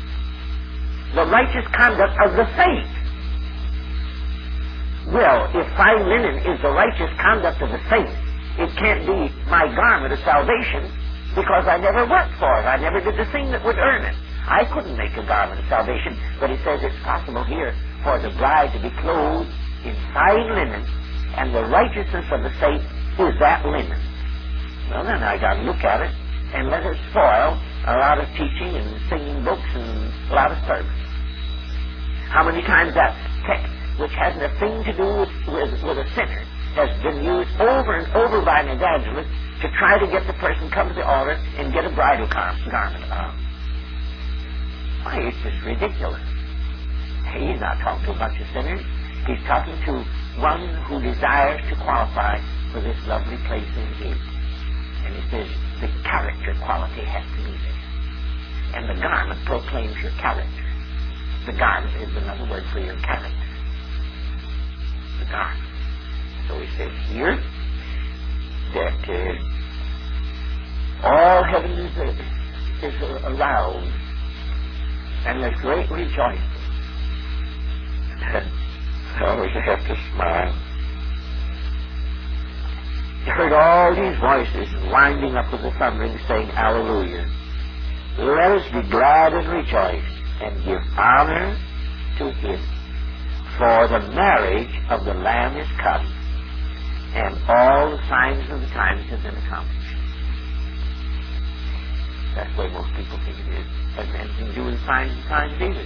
of the faith. Well, if fine linen is the righteous conduct of the faith, it can't be my garment of salvation because I never worked for it. I never did the thing that would earn it. I couldn't make a garment of salvation, but he says it's possible here for the bride to be clothed in fine linen, and the righteousness of the faith is that linen. Well, then I got to look at it and let it spoil a lot of teaching and singing books and a lot of service. How many times that text, which has nothing to do with a sinner, has been used over and over by an evangelist to try to get the person come to the altar and get a bridal garment on. Why, it's just ridiculous. He's not talking to a bunch of sinners. He's talking to one who desires to qualify for this lovely place in him. And he says the character quality has to be there. And the garment proclaims your character. The garment is another word for your character. The garment. So he says here that all heaven is around, and there's great rejoicing. I always have to smile. You heard all these voices winding up with the thundering, saying, Hallelujah. Let us be glad and rejoice and give honor to him. For the marriage of the Lamb is come, and all the signs of the times have been accomplished. That's the way most people think it is. Has anything to do with signs and times either.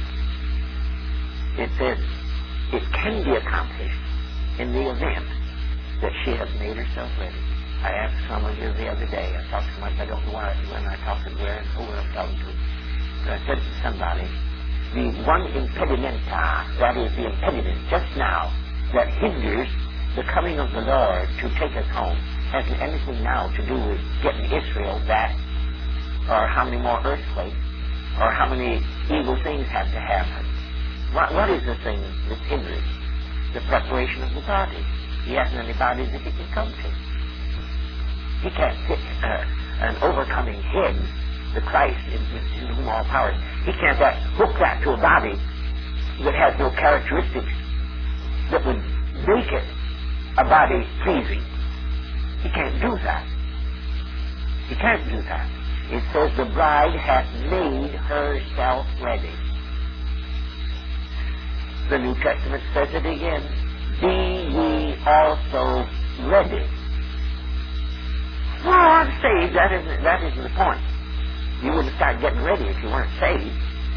It says it can be accomplished in the event that she has made herself ready. I asked someone here the other day, I talked to someone, I don't know when I talked to where and who I'm talking to, but I said to somebody, the one impedimenta, that is the impediment just now, that hinders the coming of the Lord to take us home, hasn't anything now to do with getting Israel back, or how many more earthquakes, or how many evil things have to happen. What is the thing that's hindering? The preparation of the body. He hasn't any body that he can come to. He can't fit an overcoming head, the Christ in whom all power is. He can't hook that to a body that has no characteristics that would make it a body pleasing. He can't do that. He can't do that. It says the bride hath made herself ready. The New Testament says it again. Be ye also ready. Well, I'm saved. That isn't the point. You wouldn't start getting ready if you weren't saved.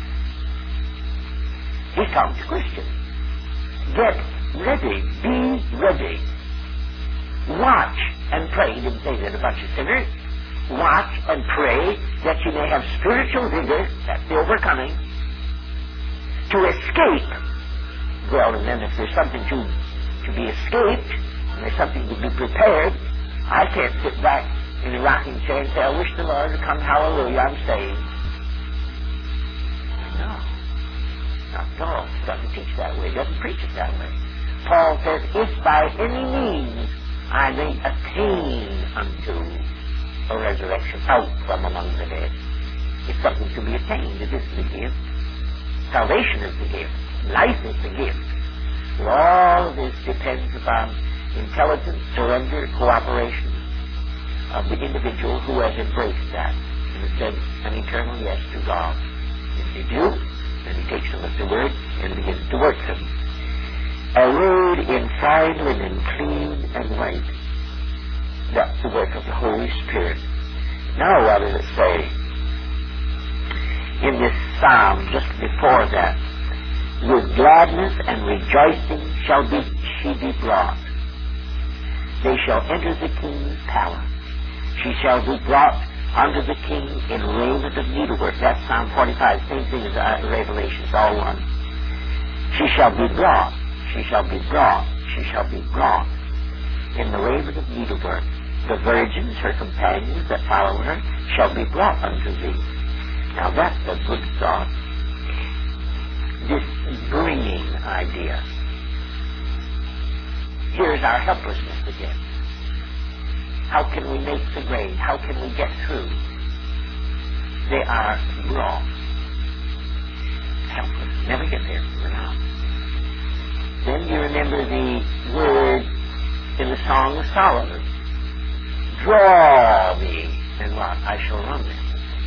He's talking to Christians. Get ready. Be ready. Watch and pray. He didn't say that a bunch of sinners. Watch and pray that you may have spiritual vigor, that's the overcoming, to escape. Well, and then if there's something to be escaped, and there's something to be prepared, I can't sit back in a rocking chair and say, I wish the Lord would come, hallelujah, I'm saved. No. Not at all. It doesn't teach that way. It doesn't preach it that way. Paul says, if by any means I may attain unto a resurrection out from among the dead. It's something to be attained. It is the gift. Salvation is the gift. Life is the gift. But all of this depends upon intelligent surrender, cooperation of the individual who has embraced that and has said an eternal yes to God. If they do, then he takes them at the word and begins to work them. Arrayed in fine linen, clean and white. That's the work of the Holy Spirit. Now what does it say? In this psalm just before that, with gladness and rejoicing shall she be brought. They shall enter the king's palace. She shall be brought unto the king in raiment of needlework. That's Psalm 45, same thing as Revelation, it's all one. She shall be brought, she shall be brought, she shall be brought in the raiment of needlework. The virgins, her companions that follow her, shall be brought unto thee. Now that's a good thought. This bringing idea. Here's our helplessness again. How can we make the grade? How can we get through? They are brought. Helpless. Never get there. We're not. Then you remember the word in the Song of Solomon. Draw me, and what? I shall run them.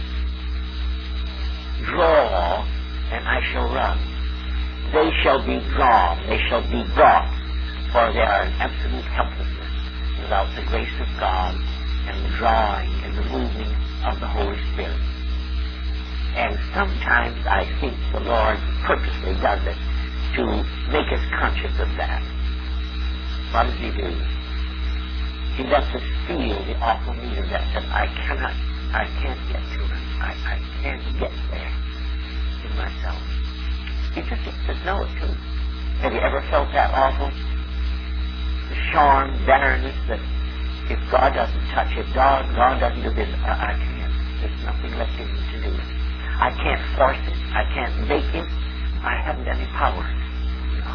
Draw, and I shall run. They shall be drawn. They shall be brought, for they are in absolute helplessness without the grace of God and the drawing and the moving of the Holy Spirit. And sometimes I think the Lord purposely does it to make us conscious of that. What does He do? He lets us feel the awful need of that. I can't get to it. I can't get there in myself. He just says, know it too. Have you ever felt that awful? The shorn barrenness that if God doesn't touch it, God doesn't do this, I can't. There's nothing left in me to do it. I can't force it. I can't make it. I haven't any power. No.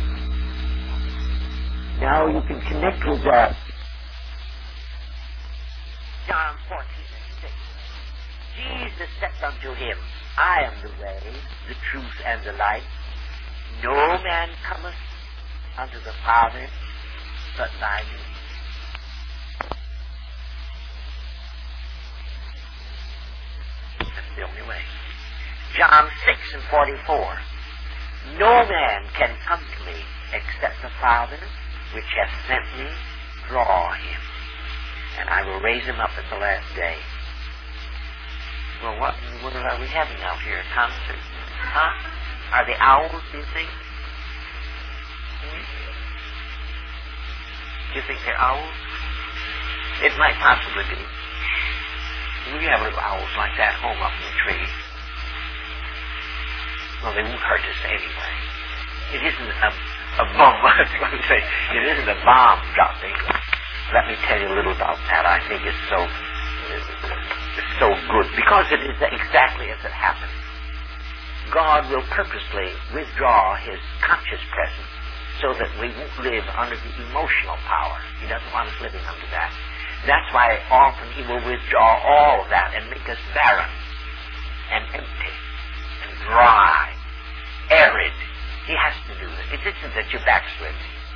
Now you can connect with that. John 14:6. Jesus said unto him, I am the way, the truth, and the life. No man cometh unto the Father but by me. That's the only way. John 6:44. No man can come to me except the Father which hath sent me draw him, and I will raise him up at the last day. Well, what in the world are we having out here? A concert? Huh? Are the owls, do you think? Do you think they're owls? It might possibly be. We have little owls like that home up in the tree. Well, they won't hurt us anyway. It isn't a bomb. I was going to say, it isn't a bomb dropping. Let me tell you a little about that. I think it's so good because it is exactly as it happened. God will purposely withdraw His conscious presence so that we won't live under the emotional power. He doesn't want us living under that. That's why often He will withdraw all of that and make us barren and empty and dry, arid. He has to do it. It isn't that you backslid.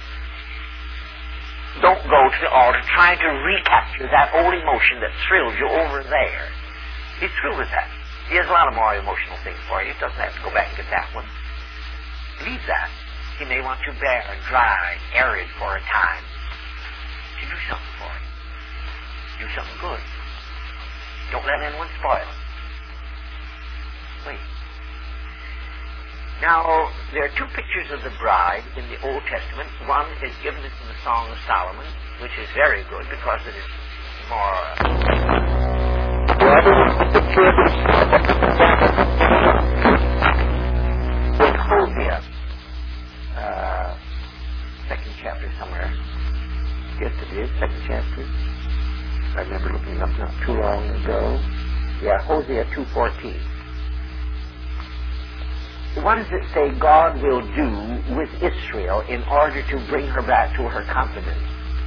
Don't go to the altar trying to recapture that old emotion that thrilled you over there. He's through with that. He has a lot of more emotional things for you. He doesn't have to go back and get that one. Leave that. He may want you bare, dry, arid for a time. To do something for you. Do something good. Don't let anyone spoil it. Wait. Now, there are two pictures of the bride in the Old Testament. One is given us in the Song of Solomon, which is very good because it is more... with Hosea, second chapter somewhere. Yes, it is, second chapter. I remember looking up not too long ago. Yeah, Hosea 2:14. What does it say God will do with Israel in order to bring her back to her confidence?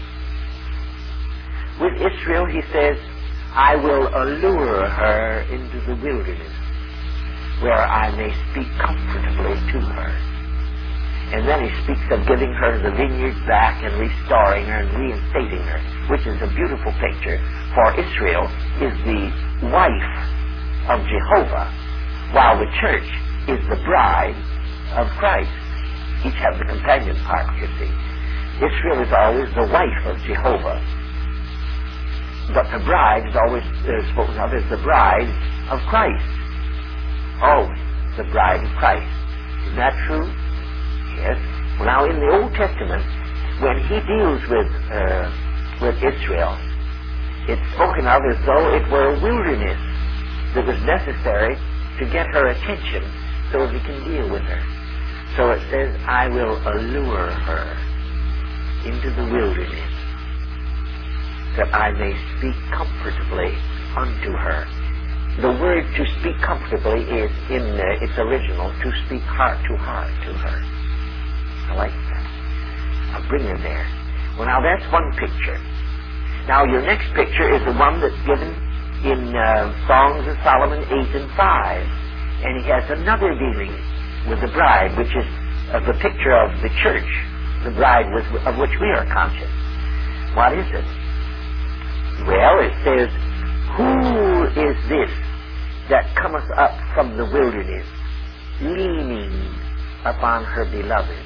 With Israel, He says, I will allure her into the wilderness, where I may speak comfortably to her. And then He speaks of giving her the vineyards back and restoring her and reinstating her, which is a beautiful picture, for Israel is the wife of Jehovah, while the church is the bride of Christ. Each have the companion part, you see. Israel is always the wife of Jehovah, but the bride is always spoken of as the bride of Christ. Always the bride of Christ. Is that true? Yes. Well, now in the Old Testament, when He deals with Israel, It's spoken of as though it were a wilderness that was necessary to get her attention so as he can deal with her. So it says, I will allure her into the wilderness that I may speak comfortably unto her. The word to speak comfortably is in its original to speak heart to her. I like that. I'll bring her there. Well, now that's one picture. Now your next picture is the one that's given in Songs of Solomon 8 and 5. And he has another dealing with the bride, which is the picture of the church, the bride of which we are conscious. What is it? Well, it says, who is this that cometh up from the wilderness, leaning upon her beloved?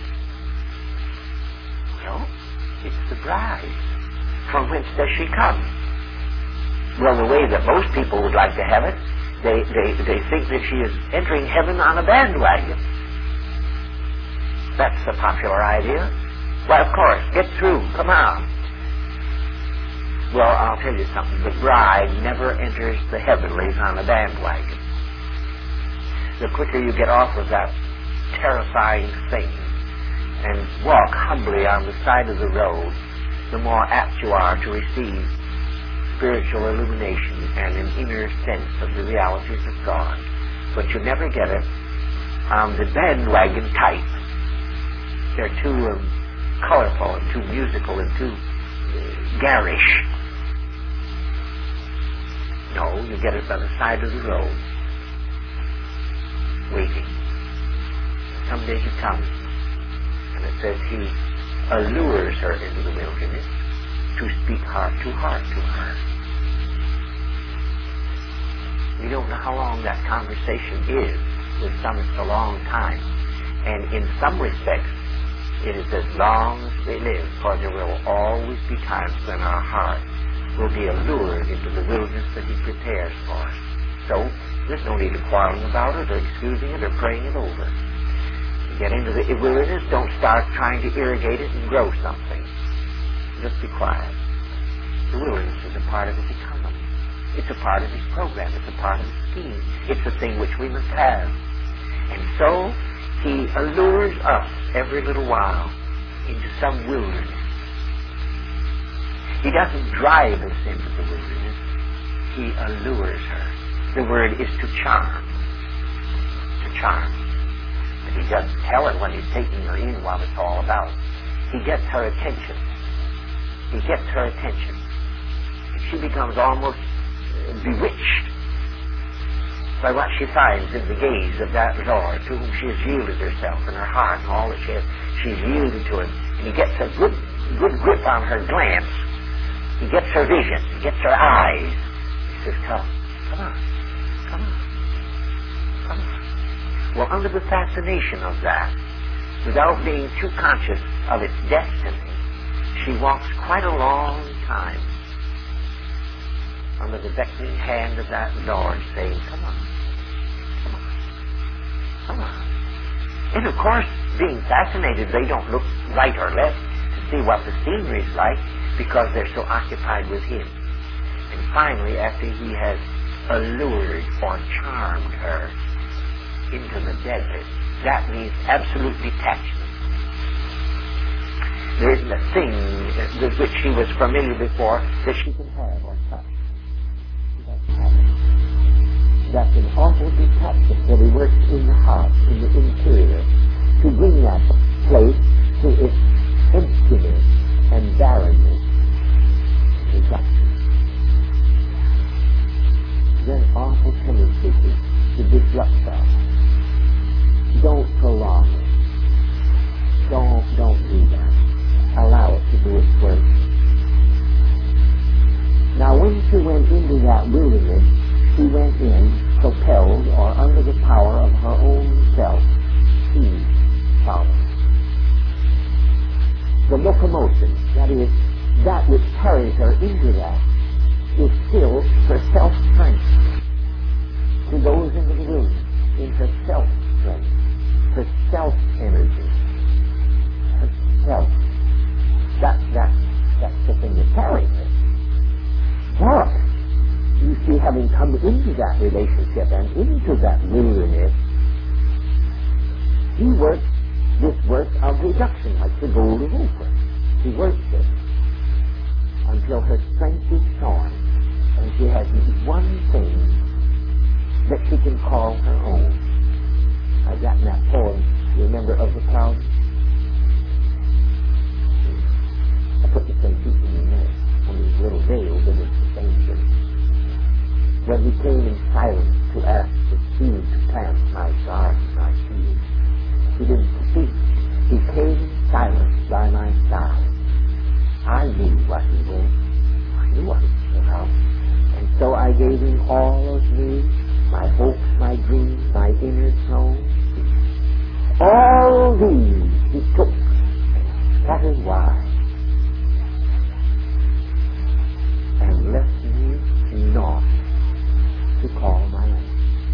Well, it's the bride. From whence does she come? Well, the way that most people would like to have it, they think that she is entering heaven on a bandwagon. That's the popular idea. Why, of course, get through, come on. Well, I'll tell you something. The bride never enters the heavenlies on a bandwagon. The quicker you get off of that terrifying thing and walk humbly on the side of the road, the more apt you are to receive spiritual illumination and an inner sense of the realities of God. But you never get it on the bandwagon type. They're too colorful and too musical and too garish. No, you get it by the side of the road, waiting. Someday he comes, and it says he allures her into the wilderness to speak heart to her. We don't know how long that conversation is. With some it's a long time. And in some respects, it is as long as they live, for there will always be times when our heart will be allured into the wilderness that he prepares for us. So, there's no need of quarreling about it, or excusing it, or praying it over. You get into the wilderness, don't start trying to irrigate it and grow something. Just be quiet. The wilderness is a part of his economy. It's a part of his program. It's a part of his scheme. It's the thing which we must have. And so, he allures us every little while into some wilderness. He doesn't drive us into the wilderness. He allures her. The word is to charm. To charm. But he doesn't tell her when he's taking her in what it's all about. He gets her attention. He gets her attention. She becomes almost bewitched by what she finds in the gaze of that Lord to whom she has yielded herself and her heart and all that she has. She's yielded to him. And he gets a good grip on her glance. He gets her vision. He gets her eyes. He says, come on. Well, under the fascination of that, without being too conscious of its destiny, she walks quite a long time under the beckoning hand of that Lord, saying, come on. And of course, being fascinated, they don't look right or left to see what the scenery is like, because they're so occupied with him. And finally, after he has allured or charmed her into the desert, that means absolute detachment. There isn't a thing with which she was familiar before that she can have or touch. That's an awful detachment that he works in the heart, in the interior, to bring that place to its emptiness and barrenness. There's an awful tendency to disrupt that. Don't prolong it. Don't do that. Allow it to do its work. Now, when she went into that wilderness, she went in propelled or under the power of her own self. She followed. The locomotion, that is, that which carries her into that, is still her self-strength. She goes into the wilderness in her self-strength, her self-energy, herself. That's the thing that carries her. But see, having come into that relationship and into that wilderness, he works this work of reduction, like the golden opal. He works it until her strength is shorn, and she has one thing that she can call her own. I got in that poem, you remember, of the cloud? I put the same teaching in there, on these little veils, but it's the same thing. When he came in silence to ask the seed to plant my garden, my field, he didn't speak. He came in silence by my side. I knew what he was. I knew what he was about. And so I gave him all of me, my hopes, my dreams, my inner soul. All these he took. That is why. And left me naught to call my own.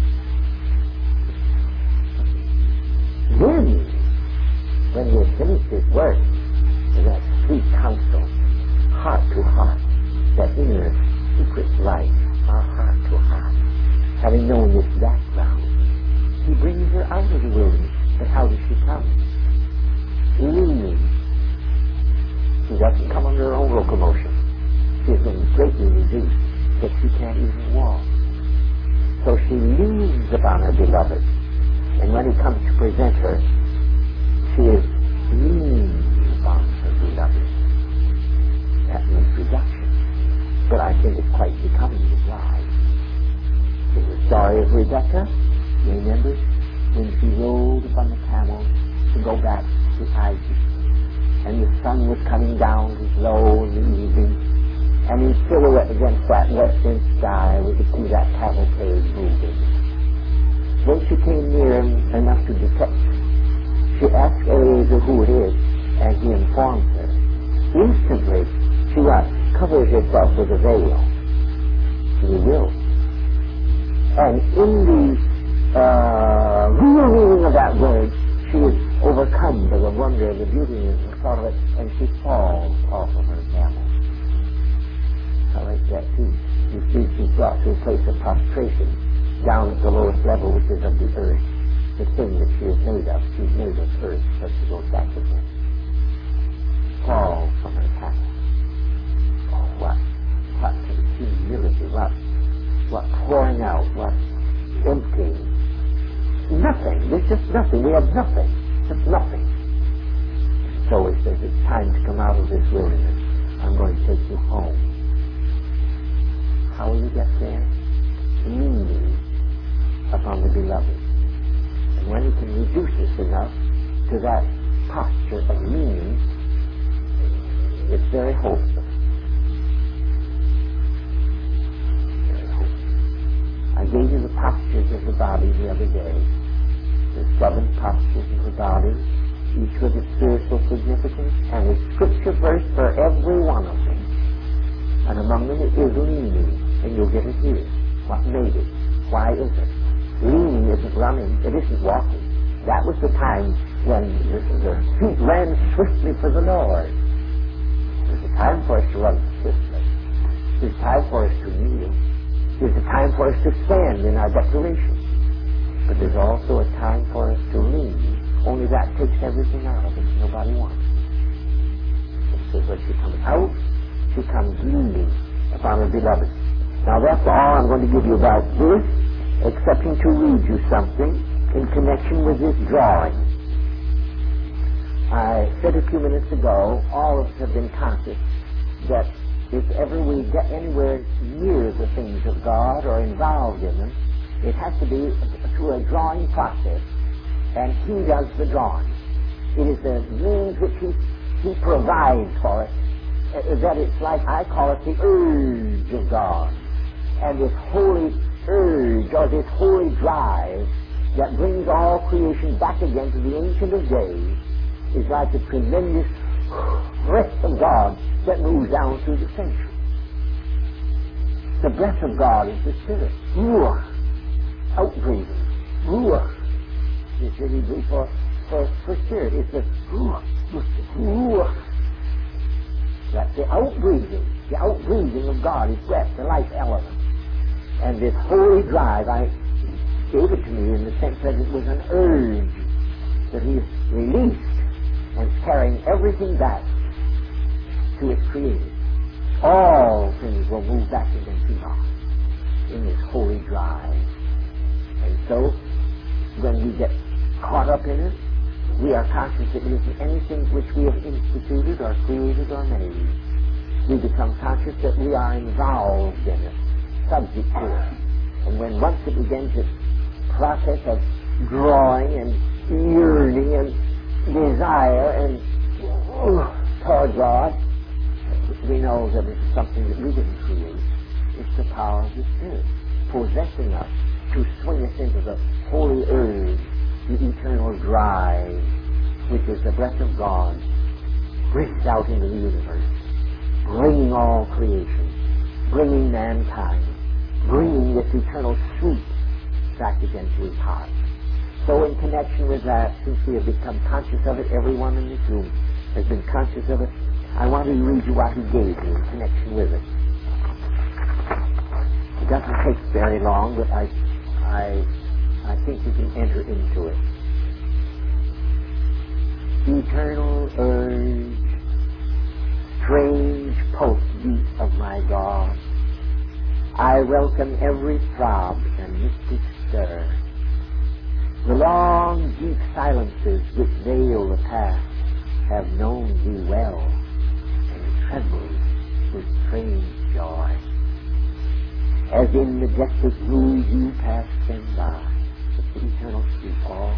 Then, when he had finished his work, that sweet counsel, heart to heart, that inner secret life, our heart to heart, having known this background, he brings her out of the wilderness. But how does she come? Leaning. She doesn't come under her own locomotion. She has been greatly reduced that she can't even walk. So she leans upon her beloved. And when he comes to present her, she is leaning upon her beloved. That means reduction. But I think it's quite becoming the bride. In the story of Rebecca, you remember when she rode upon the camel to go back to Isaac. And the sun was coming down, it was low in the evening, and in silhouette against that western sky we could see that cavalcade moving. When she came near enough to detect, she asked Eliezer who it is, and he informed her. Instantly, she covered herself with a veil. She will. And in the real meaning of that word, she is overcome by the wonder and the beauty and the thought of it, and she falls off of her camel. I like that too. You see, she's brought to a place of prostration, down at the lowest level, which is of the earth. The thing that she is made of. She's made of earth, but she goes back again. Fall from her camel. Oh, what humility, what pouring out, what emptying. Nothing. There's just nothing. We have nothing. Just nothing. So he says, it's time to come out of this wilderness. I'm going to take you home. How will you get there? Leaning upon the beloved. And when he can reduce us enough to that posture of leaning, it's very wholesome. Very wholesome. I gave you the postures of the body the other day. There's 7 postures of the body, each with its spiritual significance, and a scripture verse for every one of them. And among them it is leaning, and you'll get it here. What made it? Why is it? Leaning isn't running, it isn't walking. That was the time when the feet ran swiftly for the Lord. There's a time for us to run swiftly. There's a time for us to kneel. There's a time for us to stand in our declaration. But there's also a time for us to lean. Only that takes everything out of it. Nobody wants it. So when she comes out, she comes leaning upon her beloved. Now that's all I'm going to give you about this, excepting to read you something in connection with this drawing. I said a few minutes ago, all of us have been conscious that if ever we get anywhere near the things of God or involved in them, it has to be through a drawing process, and He does the drawing. It is the means which He provides for us, that it's like, I call it the urge of God. And this holy urge, or this holy drive, that brings all creation back again to the Ancient of Days, is like a tremendous breath of God that moves down through the centuries. The breath of God is the Spirit. Ruach. Outbreathing. Ruach. It's really Hebrew for Spirit. It's the Ruach. Ruach. That's the outbreathing. The outbreathing of God is breath, the life element. And this holy drive, I gave it to me in the sense that it was an urge that He released and carrying everything back to its Creator. All things will move back again to God in this holy drive. And so, when we get caught up in it, we are conscious that it isn't anything which we have instituted or created or made. We become conscious that we are involved in it, subject to it. And when once it begins its process of drawing and yearning and desire and toward God, we know that it's something that we didn't create. It's the power of the Spirit possessing us to swing us into the holy urge, the eternal drive, which is the breath of God breathed out into the universe, bringing all creation, bringing mankind, bringing this eternal sweet back again to His heart. So in connection with that, since we have become conscious of it, everyone in this room has been conscious of it, I want to read you what He gave me in connection with it. It doesn't take very long, but I think we can enter into it. Eternal urge, strange pulse beat of my God, I welcome every throb and mystic stir. The long, deep silences which veil the past have known Thee well, and trembled with strange joy. As in majestic mood You pass them by, the eternal sweet all.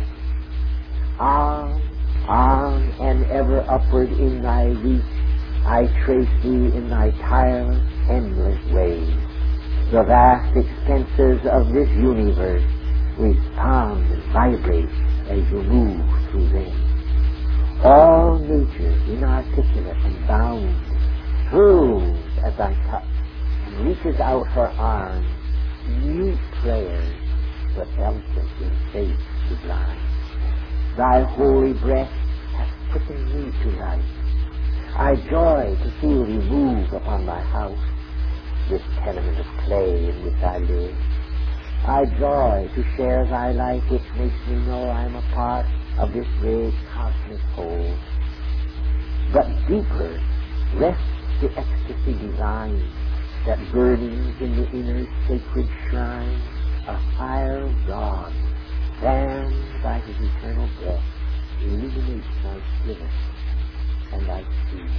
On, and ever upward in Thy reach, I trace Thee in Thy tireless, endless ways. The vast expanses of this universe respond and vibrate as You move through them. All nature, inarticulate and bound, thrills at Thy touch and reaches out her arms, mute prayers, but eloquent in faith sublime. Thy holy breath hath quickened me to life. I joy to feel Thee move upon Thy house, this tenement of clay in which I live. I joy to share Thy life, which makes me know I am a part of this great cosmic whole. But deeper rests the ecstasy divine that burning in the inner sacred shrine, a fire of God, fanned by His eternal breath, illuminates Thy stillness and Thy peace.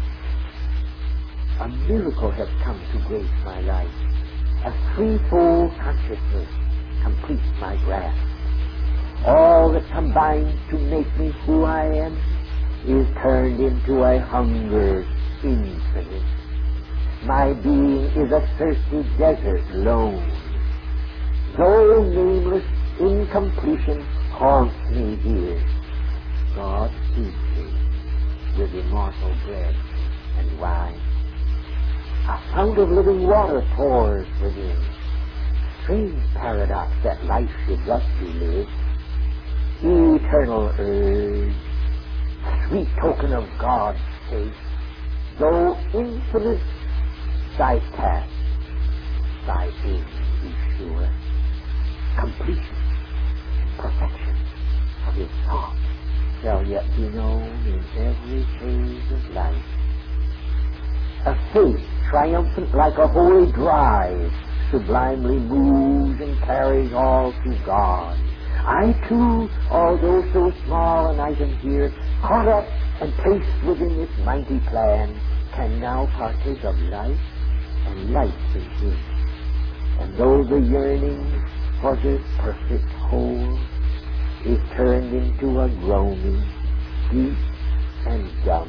A miracle has come to grace my life. A threefold consciousness completes my grasp. All that combines to make me who I am is turned into a hunger infinite. My being is a thirsty desert lone. Though nameless incompletion haunts me here, God feeds me with immortal bread and wine. A fount of living water pours within. Strange paradox that life should thus be lived. Eternal urge, sweet token of God's faith, though infinite Thy task, Thy aim be sure. Completion, perfection of His thought shall yet be known in every phase of life. A faith triumphant like a holy drive sublimely moves and carries all to God. I too, although so small an item here, caught up and placed within this mighty plan, can now partake of life and life in Him. And though the yearning for this perfect whole is turned into a groaning, deep and dumb,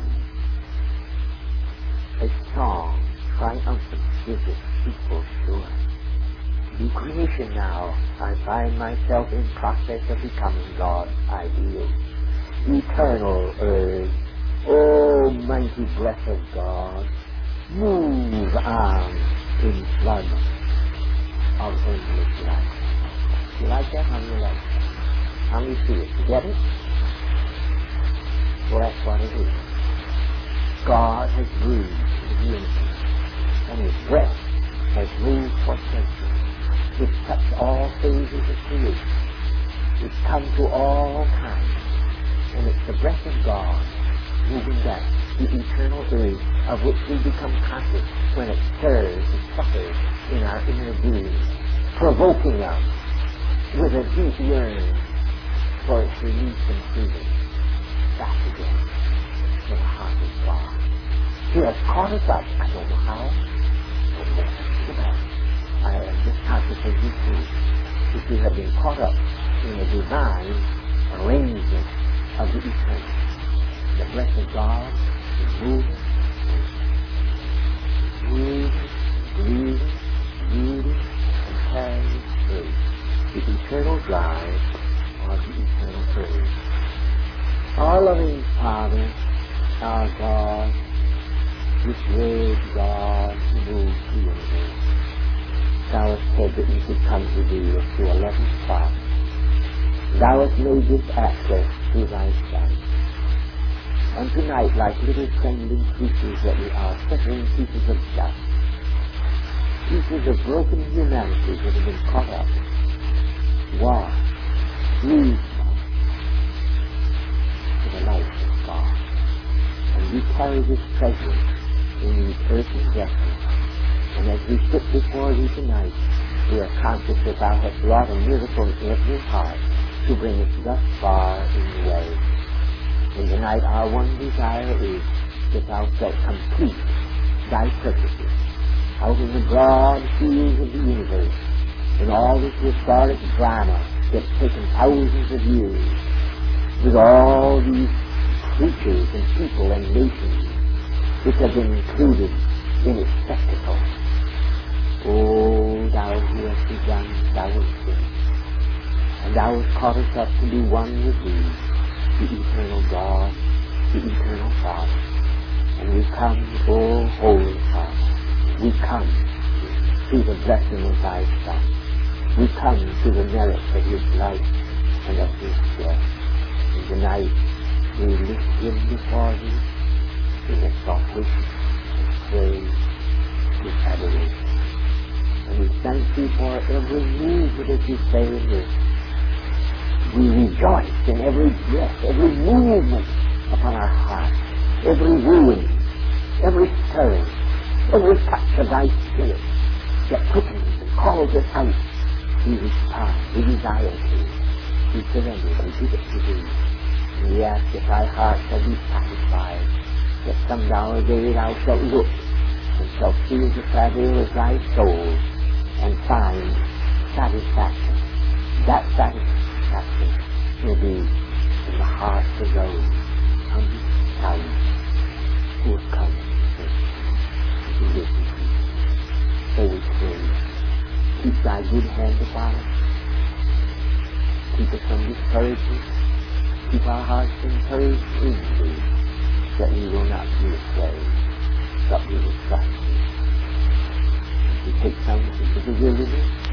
a song triumphant is its sequel sure. New creation now, I find myself in process of becoming God's ideal. Eternal urge, oh mighty breath of God, move on in flood of endless life. You like that? How do you like that? How do you see it? You get it? Well, that's what it is. God has breathed His unity, and His breath has moved for centuries. which touch all phases of creation, which come to all times, and it's the breath of God moving back the eternal earth of which we become conscious when it stirs and suffers in our inner being, provoking us with a deep yearning for its release and freedom back again to the heart of God. He has caught us up. I don't know how, but I am just conscious as you see that we have been caught up in a divine arrangement of the eternal. The breath of God is moving, breathing, and carrying through the eternal drive of the eternal praise. Our loving Father, our God, this great God who moves the universe, Thou hast said that we could come to Thee through 11th class. Thou hast made this access through Thy Son. And tonight, like little trembling creatures that we are, suffering pieces of dust, pieces of broken humanity that have been caught up, washed, used to the light of God. And we carry this treasure in these earthen vessels. And as we sit before Thee tonight, we are conscious that Thou hast wrought a miracle in every heart to bring us thus far in the way. And tonight our one desire is that Thou shalt complete Thy purposes out in the broad fields of the universe, in all this historic drama that's taken thousands of years, with all these creatures and people and nations which have been included in its spectacle. Oh, Thou who hast begun, Thou wilt finish. And Thou hast caught us up to be one with Thee, the eternal God, the eternal Father. And we come, oh Holy Father, we come through the blessing of Thy Son. We come to the merits of His life and of His death. And tonight we lift Him before Thee in exaltation and praise, with adoration. And we thank Thee for every movement, as you say in this. We rejoice in every breath, every movement upon our hearts, every wooing, every stirring, every touch of Thy Spirit that quickens and calls us out. We respond, we desire to, we surrender, we give it to Thee. And we ask that Thy heart shall be satisfied, that some hour day Thou shalt look and shalt feel the travail of Thy soul and find satisfaction. That satisfaction will be in the hearts of those 100,000 who have come to listen to You. So we pray, keep Thy good hand upon us. Keep us from discouragement. Keep our hearts encouraged in Thee, that we will not be afraid, but we will trust Thee. As we take some into the wilderness,